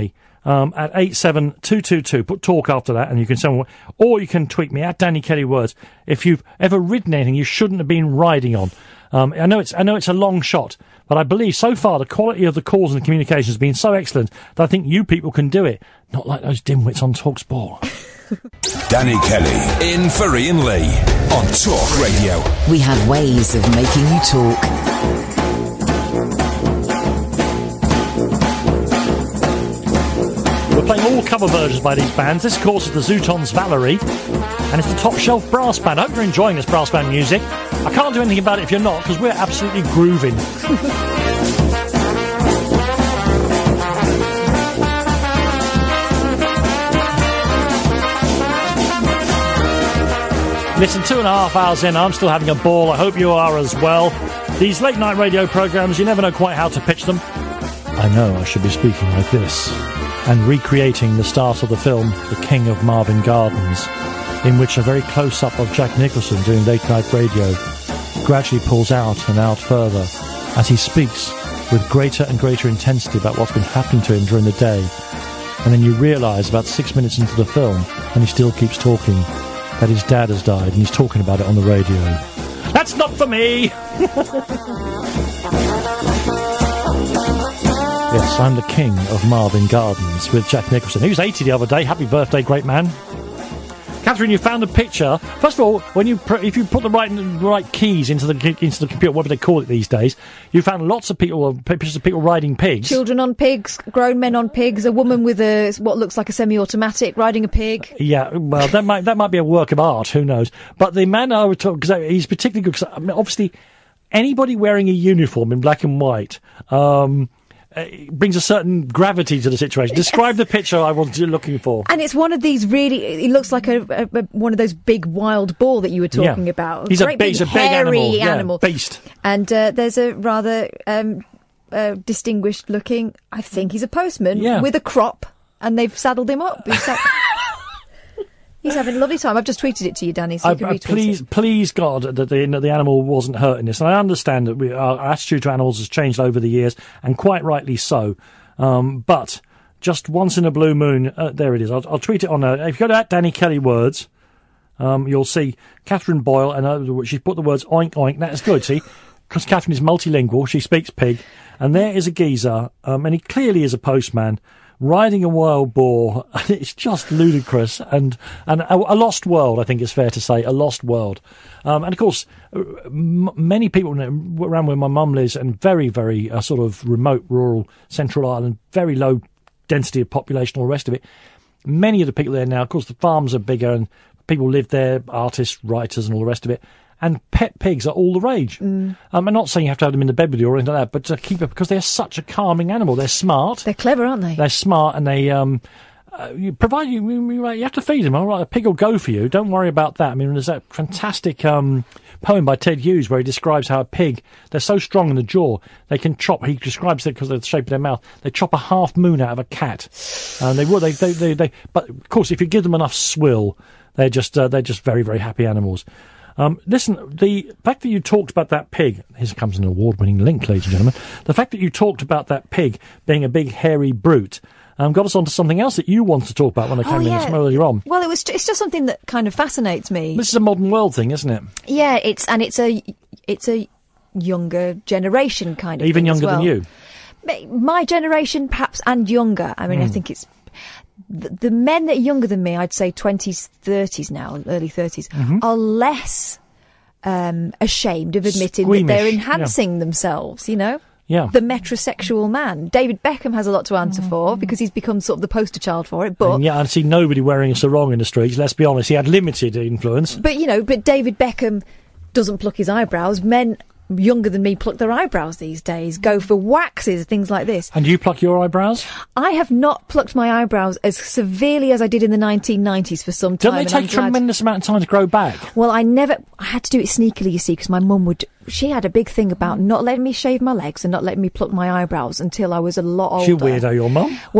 Um, at eight seven two two two. Put talk after that and you can send one. Or you can tweet me at Danny Kelly Words if you've ever ridden anything you shouldn't have been riding on. Um, I know it's I know it's a long shot, but I believe so far the quality of the calls and the communication has been so excellent that I think you people can do it. Not like those dimwits on TalkSport. Danny Kelly in for Ian Lee on Talk Radio. We have ways of making you talk. We're playing all cover versions by these bands. This, of course, is the Zootons Valerie, and it's the Top Shelf Brass Band. I hope you're enjoying this brass band music. I can't do anything about it if you're not, because we're absolutely grooving. Listen, two and a half hours in, I'm still having a ball. I hope you are as well. These late night radio programmes, you never know quite how to pitch them. I know I should be speaking like this, and recreating the start of the film The King of Marvin Gardens, in which a very close-up of Jack Nicholson doing late-night radio gradually pulls out and out further as he speaks with greater and greater intensity about what's been happening to him during the day. And then you realise about six minutes into the film, and he still keeps talking, that his dad has died, and he's talking about it on the radio. That's not for me! Yes, I'm the King of Marvin Gardens with Jack Nicholson. He was eighty the other day. Happy birthday, great man. Catherine, you found a picture. First of all, when you pr- if you put the right right keys into the into the computer, whatever they call it these days, you found lots of people, pictures of people riding pigs. Children on pigs, grown men on pigs, a woman with a what looks like a semi-automatic riding a pig. Yeah, well, that might that might be a work of art. Who knows? But the man I was talking, because he's particularly good. Cause, I mean, obviously, anybody wearing a uniform in black and white. Um, Uh, it brings a certain gravity to the situation. Describe the picture I was looking for. And it's one of these really, it looks like a, a, a one of those big wild boar that you were talking yeah. about. He's Great a, he's big, a big hairy animal. Yeah, animal. Beast. And uh, there's a rather um, uh, distinguished looking, I think he's a postman, yeah. with a crop, and they've saddled him up. He's, sa- he's having a lovely time. I've just tweeted it to you, Danny, so you I, can I, retweet please, it. Please God that the, the animal wasn't hurting this. And I understand that we, our attitude to animals has changed over the years, and quite rightly so. Um, but just once in a blue moon, uh, there it is. I'll, I'll tweet it on. Uh, if you go to at Danny Kelly Words, um, you'll see Catherine Boyle, and uh, she's put the words oink oink. That's good, see, because Catherine is multilingual. She speaks pig, and there is a geezer, um, and he clearly is a postman riding a wild boar. It's just ludicrous, and and a, a lost world. I think it's fair to say a lost world. Um, and of course, m- many people around where my mum lives, and very, very uh, sort of remote, rural Central Ireland, very low density of population, all the rest of it. Many of the people there now, of course, the farms are bigger, and people live there, artists, writers, and all the rest of it. And pet pigs are all the rage. Mm. Um, I'm not saying you have to have them in the bed with you or anything like that, but to keep it, because they're such a calming animal. They're smart. They're clever, aren't they? They're smart, and they um, uh, you provide you, you. You have to feed them. All right, a pig will go for you. Don't worry about that. I mean, there's that fantastic um, poem by Ted Hughes where he describes how a pig, they're so strong in the jaw, they can chop. He describes it because of the shape of their mouth. They chop a half moon out of a cat, and they will. They, they, they, they. But of course, if you give them enough swill, they're just uh, they're just very, very happy animals. Um, listen, the fact that you talked about that pig, here comes an award-winning link, ladies and gentlemen. The fact that you talked about that pig being a big, hairy brute um, got us onto something else that you wanted to talk about when I came oh, yeah. in earlier on. Well, it was. It's just something that kind of fascinates me. This is a modern world thing, isn't it? Yeah, it's and it's a it's a younger generation kind of Even thing younger as well. than you? My generation, perhaps, and younger. I mean, mm. I think it's... The, the men that are younger than me, I'd say twenties, thirties now, early thirties, mm-hmm. are less um, ashamed of admitting Squeamish, that they're enhancing yeah. themselves, you know? Yeah. The metrosexual man. David Beckham has a lot to answer mm. for because he's become sort of the poster child for it, but... And yeah, I see nobody wearing a sarong in the streets, let's be honest. He had limited influence. But, you know, but David Beckham doesn't pluck his eyebrows. Men younger than me pluck their eyebrows these days, go for waxes, things like this. And do you pluck your eyebrows? I have not plucked my eyebrows as severely as I did in the nineteen nineties for some time. Don't they take a tremendous amount of time to grow back? Well, I never... I had to do it sneakily, you see, because my mum would... She had a big thing about not letting me shave my legs and not letting me pluck my eyebrows until I was a lot older. She weirdo, your mum? Well...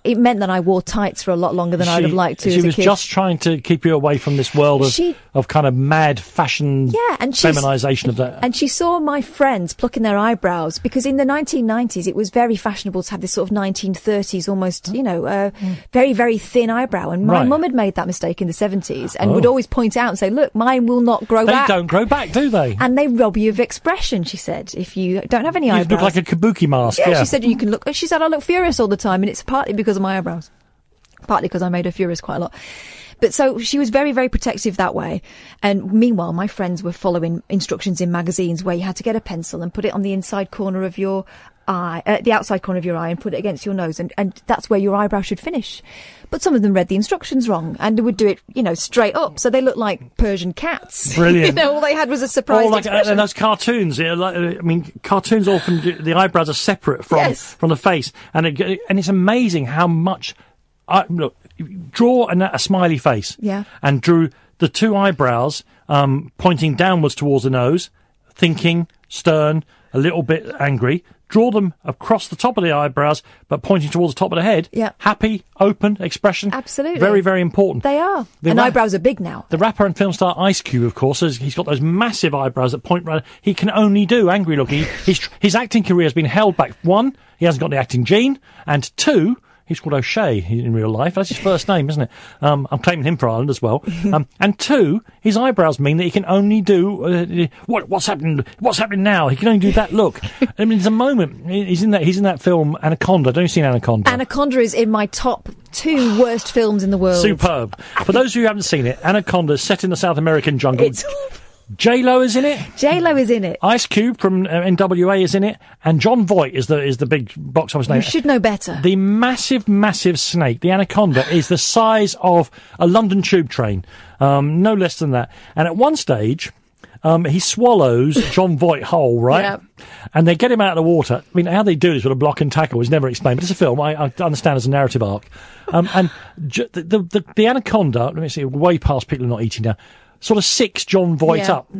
it meant that I wore tights for a lot longer than she, I'd have liked to She as a was kid. just trying to keep you away from this world of, She- of kind of mad fashion Yeah, and she's- feminisation of that. And she saw my friends plucking their eyebrows because in the nineteen nineties it was very fashionable to have this sort of nineteen thirties almost, you know, uh, very, very thin eyebrow. And my Right. mum had made that mistake in the seventies and Oh. would always point out and say, look, mine will not grow They back. don't grow back, do they? And they rob you of expression, she said, if you don't have any You eyebrows. look like a kabuki mask. Yeah, Yeah, she said you can look. She said I look furious all the time, and it's partly because of my eyebrows, partly because I made her furious quite a lot. But so she was very, very protective that way. And meanwhile, my friends were following instructions in magazines where you had to get a pencil and put it on the inside corner of your eye, uh, the outside corner of your eye, and put it against your nose, and, and that's where your eyebrow should finish. But some of them read the instructions wrong, and they would do it, you know, straight up, so they looked like Persian cats. Brilliant. You know, all they had was a surprise Or like uh, expression. and those cartoons. Yeah, like, uh, I mean, cartoons often do, the eyebrows are separate from Yes. from the face, and it, and it's amazing how much. I, look, draw a, a smiley face. Yeah. And drew the two eyebrows um, pointing downwards towards the nose, thinking, stern, a little bit angry. Draw them across the top of the eyebrows, but pointing towards the top of the head. Yeah. Happy, open expression. Absolutely. Very, very important. They are. The and ra- eyebrows are big now. The rapper and film star Ice Cube, of course, has, he's got those massive eyebrows that point right. He can only do angry looking. His his acting career has been held back. One, he hasn't got the acting gene, and two, he's called O'Shea in real life. That's his first name, isn't it? Um, I'm claiming him for Ireland as well. Um, and two, his eyebrows mean that he can only do uh, what what's happening. What's happening now? He can only do that look. I mean, there's a moment he's in that he's in that film Anaconda. Don't you see Anaconda? Anaconda is in my top two worst films in the world. Superb. For those of you who haven't seen it, Anaconda is set in the South American jungle. It's J-Lo is in it. J-Lo is in it. Ice Cube from uh, N W A is in it, and John Voight is the is the big box office name. You should know better. The massive, massive snake, the anaconda, is the size of a London tube train, um, no less than that. And at one stage, um, he swallows John Voight whole, right? Yep. And they get him out of the water. I mean, how they do this with a block and tackle is never explained, but it's a film. I, I understand as a narrative arc. Um, and j- the, the, the, the anaconda, let me see, way past people who are not eating now, sort of six John Voight Yeah. up,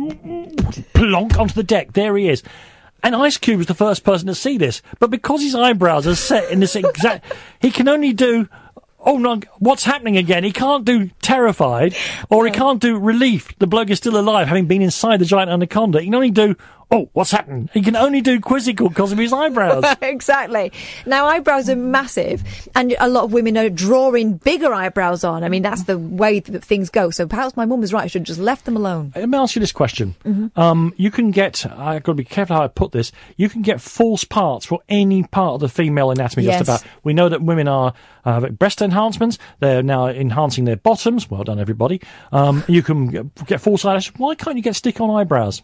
plonk onto the deck. There he is. And Ice Cube was the first person to see this, but because his eyebrows are set in this exact, he can only do, oh no, what's happening again? He can't do terrified, or he can't do relief. The bloke is still alive, having been inside the giant anaconda. He can only do, oh, what's happened? He can only do quizzical because of his eyebrows. Exactly. Now, eyebrows are massive, and a lot of women are drawing bigger eyebrows on. I mean, that's the way that things go. So perhaps my mum was right. I should have just left them alone. Let me ask you this question. Mm-hmm. Um, you can get, I've got to be careful how I put this, you can get false parts for any part of the female anatomy Yes. just about. We know that women are uh, breast enhancements. They're now enhancing their bottoms. Well done, everybody. Um, you can get, get false eyelashes. Why can't you get stick-on eyebrows?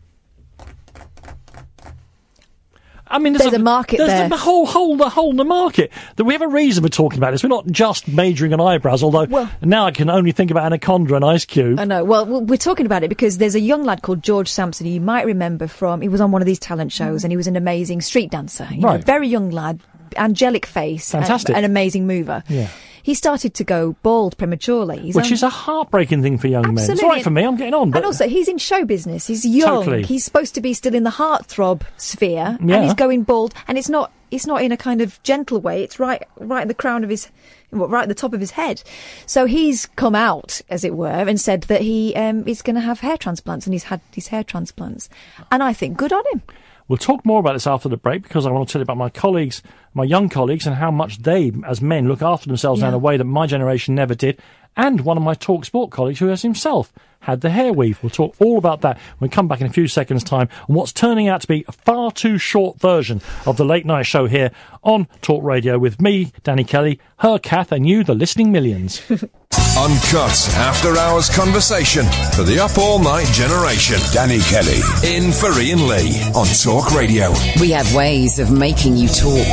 I mean, There's a market there's there. the whole, whole, the whole, the market. That we have a reason for talking about this. We're not just majoring on eyebrows, although Well- now I can only think about Anaconda and Ice Cube. I know. Well, w- we're talking about it because there's a young lad called George Sampson who you might remember from, he was on one of these talent shows and he was an amazing street dancer. You know, Right. very young lad, angelic face. and- Fantastic. An amazing mover. Yeah. He started to go bald prematurely. He's Which on- is a heartbreaking thing for young men. It's Absolutely. all right for me, I'm getting on. But And also, he's in show business. He's young. Totally. He's supposed to be still in the heartthrob sphere, Yeah. and he's going bald. And it's not. It's not in a kind of gentle way. It's right, right at the crown of his, well, right at the top of his head. So he's come out, as it were, and said that he um, is going to have hair transplants, and he's had these hair transplants. And I think good on him. we'll talk more about this after the break because I want to tell you about my colleagues, my young colleagues, and how much they, as men, look after themselves Yeah. in a way that my generation never did. And one of my Talk Sport colleagues who has himself had the hair weave. We'll talk all about that when we come back in a few seconds' time on what's turning out to be a far too short version of the late night show here on Talk Radio with me, Danny Kelly, her Kath, and you, the listening millions. Uncut after-hours conversation for the up-all-night generation. Danny Kelly in for Ian Lee on Talk Radio. We have ways of making you talk.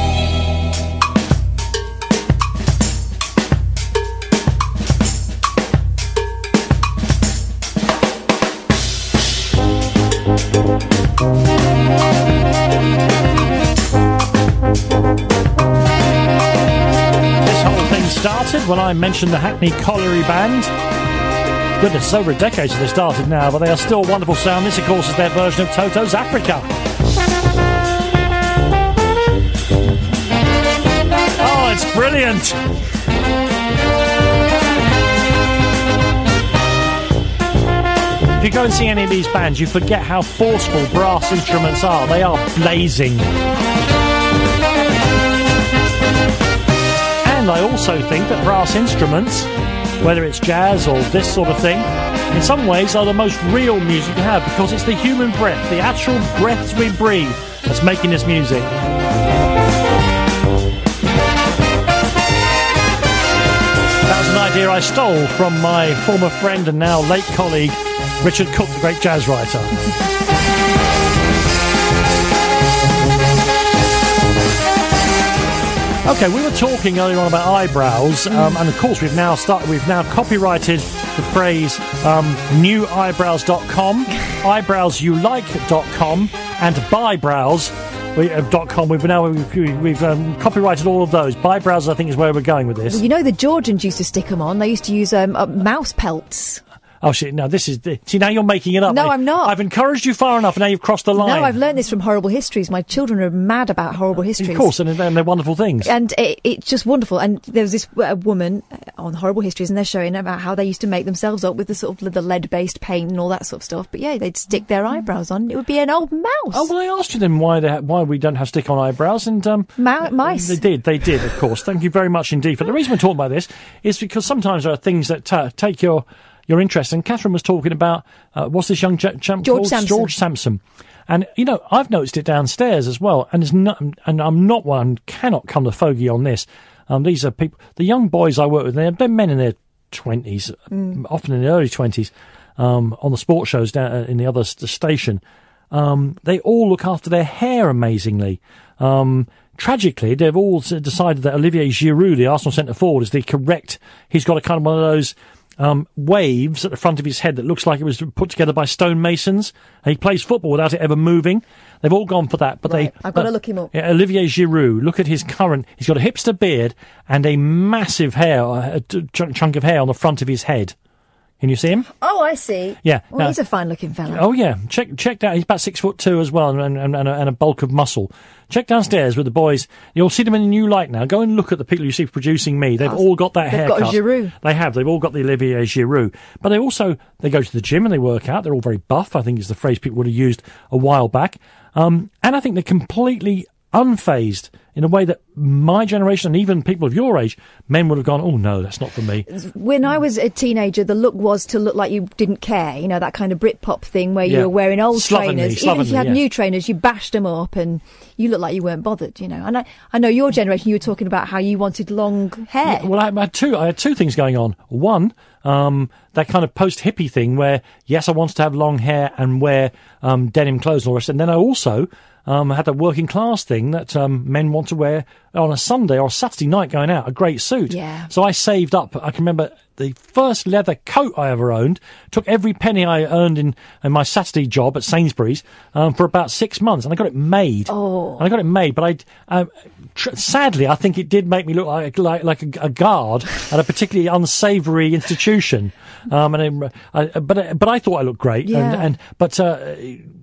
This whole thing started when I mentioned the Hackney Colliery Band. Goodness, it's over a decade since they started now, but they are still a wonderful sound. This, of course, is their version of Toto's Africa. Oh, Oh, it's brilliant. If you go and see any of these bands, you forget how forceful brass instruments are. They are blazing. And I also think that brass instruments, whether it's jazz or this sort of thing, in some ways are the most real music to have, because it's the human breath, the actual breaths we breathe, that's making this music. That was an idea I stole from my former friend and now late colleague, Richard Cook, the great jazz writer. Okay, we were talking earlier on about eyebrows, um, and of course we've now started. We've now copyrighted the phrase um, new eyebrows dot com, eyebrows you like dot com, and buybrows dot com. We've now we've, we've um, copyrighted all of those. Buybrows, I think, is where we're going with this. Well, you know, the Georgians used to stick them on. They used to use um, uh, mouse pelts. Oh shit! No, this is the, see now you're making it up. No, mate. I'm not. I've encouraged you far enough, and now you've crossed the line. No, I've learned this from Horrible Histories. My children are mad about Horrible Histories. Of course, and, and they're wonderful things. And it, it's just wonderful. And there was this uh, woman on Horrible Histories, and they're showing about how they used to make themselves up with the sort of the lead-based paint and all that sort of stuff. But yeah, they'd stick their eyebrows on. It would be an old mouse. Oh well, I asked you then why they ha- why we don't have stick-on eyebrows, and um, Ma- mice. They did, they did, of course. Thank you very much indeed. But the reason we're talking about this is because sometimes there are things that uh, take your your interest. And Catherine was talking about uh, what's this young ch- champ George called? Sampson. George Sampson. And you know, I've noticed it downstairs as well. And it's not, and I'm not one cannot come to fogey on this. Um, these are people, the young boys I work with. They're, they're men in their twenties, mm. often in their early twenties, um, on the sports shows down in the other st- station. Um, they all look after their hair amazingly. Um, tragically, they've all decided that Olivier Giroud, the Arsenal centre forward, is the correct. He's got a kind of one of those um, waves at the front of his head that looks like it was put together by stonemasons. And he plays football without it ever moving. They've all gone for that, but right. they. I've got uh, to look him up. Yeah, Olivier Giroud. Look at his current. He's got a hipster beard and a massive hair, a ch- chunk of hair on the front of his head. Can you see him? Oh, I see. Yeah. Well, now, he's a fine-looking fella. Oh, yeah. Check check that. He's about six foot two as well, and, and, and, a, and a bulk of muscle. Check downstairs with the boys. You'll see them in a new light now. Go and look at the people you see producing me. They've oh, all got that they've haircut. They've got a Giroud. They have. They've all got the Olivier Giroud. But they also, they go to the gym and they work out. They're all very buff, I think is the phrase people would have used a while back. Um, and I think they're completely unfazed in a way that my generation and even people of your age, men would have gone, oh no, that's not for me. When I was a teenager, the look was to look like you didn't care, you know, that kind of Britpop thing where yeah. you were wearing old slovenly, trainers. slovenly, Even if you had yeah. new trainers, you bashed them up and you looked like you weren't bothered, you know. And I, I know your generation, you were talking about how you wanted long hair. Yeah, well, I had two, I had two things going on. One, um, that kind of post-hippie thing where, yes, I wanted to have long hair and wear um, denim clothes and all the rest. And then I also Um, I had a working class thing that um, men want to wear on a Sunday or a Saturday night going out, a great suit. Yeah. So I saved up. I can remember the first leather coat I ever owned, took every penny I earned in, in my Saturday job at Sainsbury's um, for about six months, and I got it made. Oh. And I got it made, but I, um, tr- sadly, I think it did make me look like like, like a, a guard at a particularly unsavoury institution. Um, and it, I, but but I thought I looked great. Yeah. And, and but. Uh,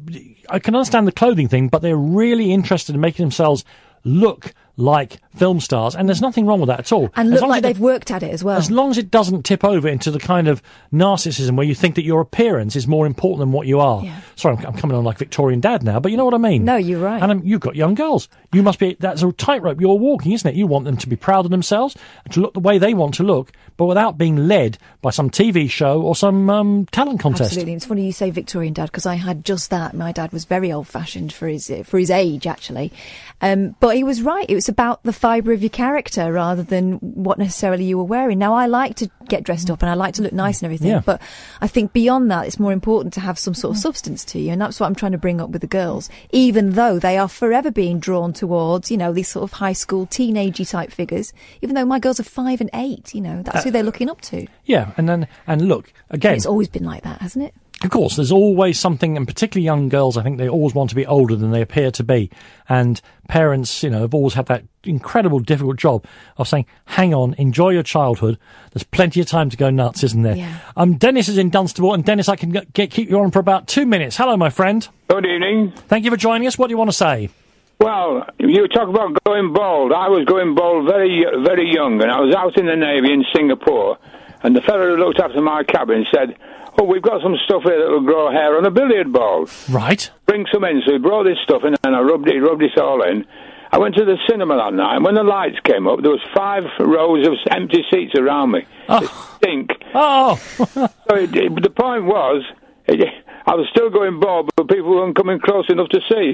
I can understand the clothing thing, but they're really interested in making themselves look like film stars, and there's nothing wrong with that at all. And as look like it, they've worked at it as well. As long as it doesn't tip over into the kind of narcissism where you think that your appearance is more important than what you are. Yeah. Sorry, I'm, I'm coming on like Victorian dad now, but you know what I mean? No, you're right. And um, you've got young girls. You must be, that's a tightrope you're walking, isn't it? You want them to be proud of themselves, and to look the way they want to look, but without being led by some T V show or some um, talent contest. Absolutely. It's funny you say Victorian dad, because I had just that. My dad was very old-fashioned for his for his age, actually. Um, but he was right. It was about the fibre of your character rather than what necessarily you were wearing. Now, I like to get dressed up and I like to look nice and everything, Yeah. but I think beyond that, it's more important to have some sort of substance to you, and that's what I'm trying to bring up with the girls, even though they are forever being drawn towards, you know, these sort of high school, teenagey type figures, even though my girls are five and eight, you know, that's Uh, who they're looking up to. Yeah, and then, and look, again. And it's always been like that, hasn't it? Of course, there's always something, and particularly young girls, I think they always want to be older than they appear to be. And parents, you know, have always had that incredible, difficult job of saying, hang on, enjoy your childhood. There's plenty of time to go nuts, isn't there? Yeah. Um, Dennis is in Dunstable, and Dennis, I can get, get keep you on for about two minutes. Hello, my friend. Good evening. Thank you for joining us. What do you want to say? Well, you talk about going bald. I was going bald very, very young, and I was out in the Navy in Singapore, and the fellow who looked after my cabin said, "Oh, we've got some stuff here that will grow hair on a billiard ball." Right. Bring some in. So he brought this stuff in, and I rubbed it, rubbed it all in. I went to the cinema that night, and when the lights came up, there was five rows of empty seats around me. Oh. It stink. Oh. So it, it, the point was, it, I was still going bald, but people weren't coming close enough to see.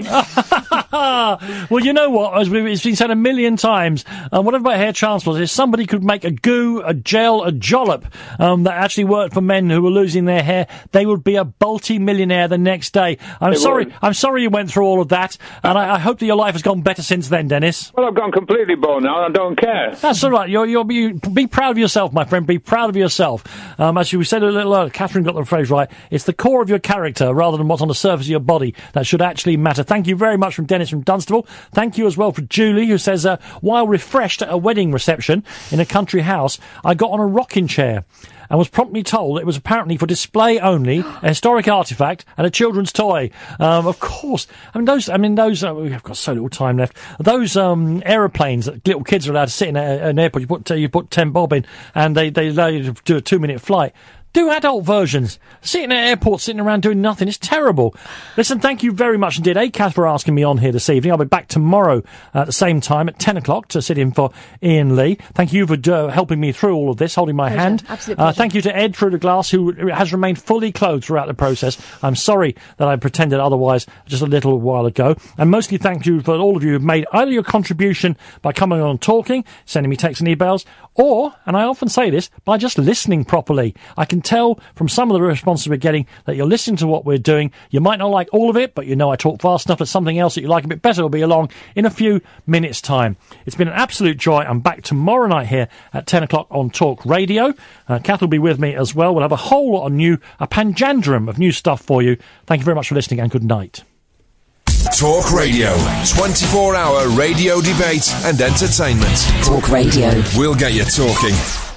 Well, you know what? As we, it's been said a million times, um, whatever about hair transplants, if somebody could make a goo, a gel, a jollop um, that actually worked for men who were losing their hair, they would be a multi-millionaire the next day. I'm They sorry. would. I'm sorry you went through all of that, and I, I hope that your life has gone better since then, Dennis. Well, I've gone completely bald now, and I don't care. That's all right. You're, you're, you be proud of yourself, my friend. Be proud of yourself. Um, as you said a little earlier, Catherine got the phrase right. It's the core of your character rather than what's on the surface of your body that should actually matter. Thank you very much from Dennis from Dunstable. Thank you as well for Julie, who says, uh, while refreshed at a wedding reception in a country house, I got on a rocking chair and was promptly told it was apparently for display only, a historic artefact, and a children's toy. Um, of course, I mean those. I mean those. Uh, we've got so little time left. Those um, aeroplanes that little kids are allowed to sit in at an airport. You put uh, you put ten bob in, and they they allow you to do a two minute flight. Do adult versions. Sitting at airports, sitting around doing nothing. It's terrible. Listen, thank you very much indeed, A C A S, for asking me on here this evening. I'll be back tomorrow at the same time at ten o'clock to sit in for Ian Lee. Thank you for uh, helping me through all of this, holding my Pleasure. hand. Absolute Uh, pleasure. thank you to Ed through the glass, who has remained fully clothed throughout the process. I'm sorry that I pretended otherwise just a little while ago. And mostly thank you for all of you who've made either your contribution by coming on and talking, sending me texts and emails, or, and I often say this, by just listening properly. I can tell from some of the responses we're getting that you're listening to what we're doing. You might not like all of it, but you know I talk fast enough that something else that you like a bit better will be along in a few minutes' time. It's been an absolute joy. I'm back tomorrow night here at ten o'clock on Talk Radio. Uh, Kath will be with me as well. We'll have a whole lot of new, a panjandrum of new stuff for you. Thank you very much for listening, and good night. Talk Radio. twenty-four hour radio debate and entertainment. Talk Radio. We'll get you talking.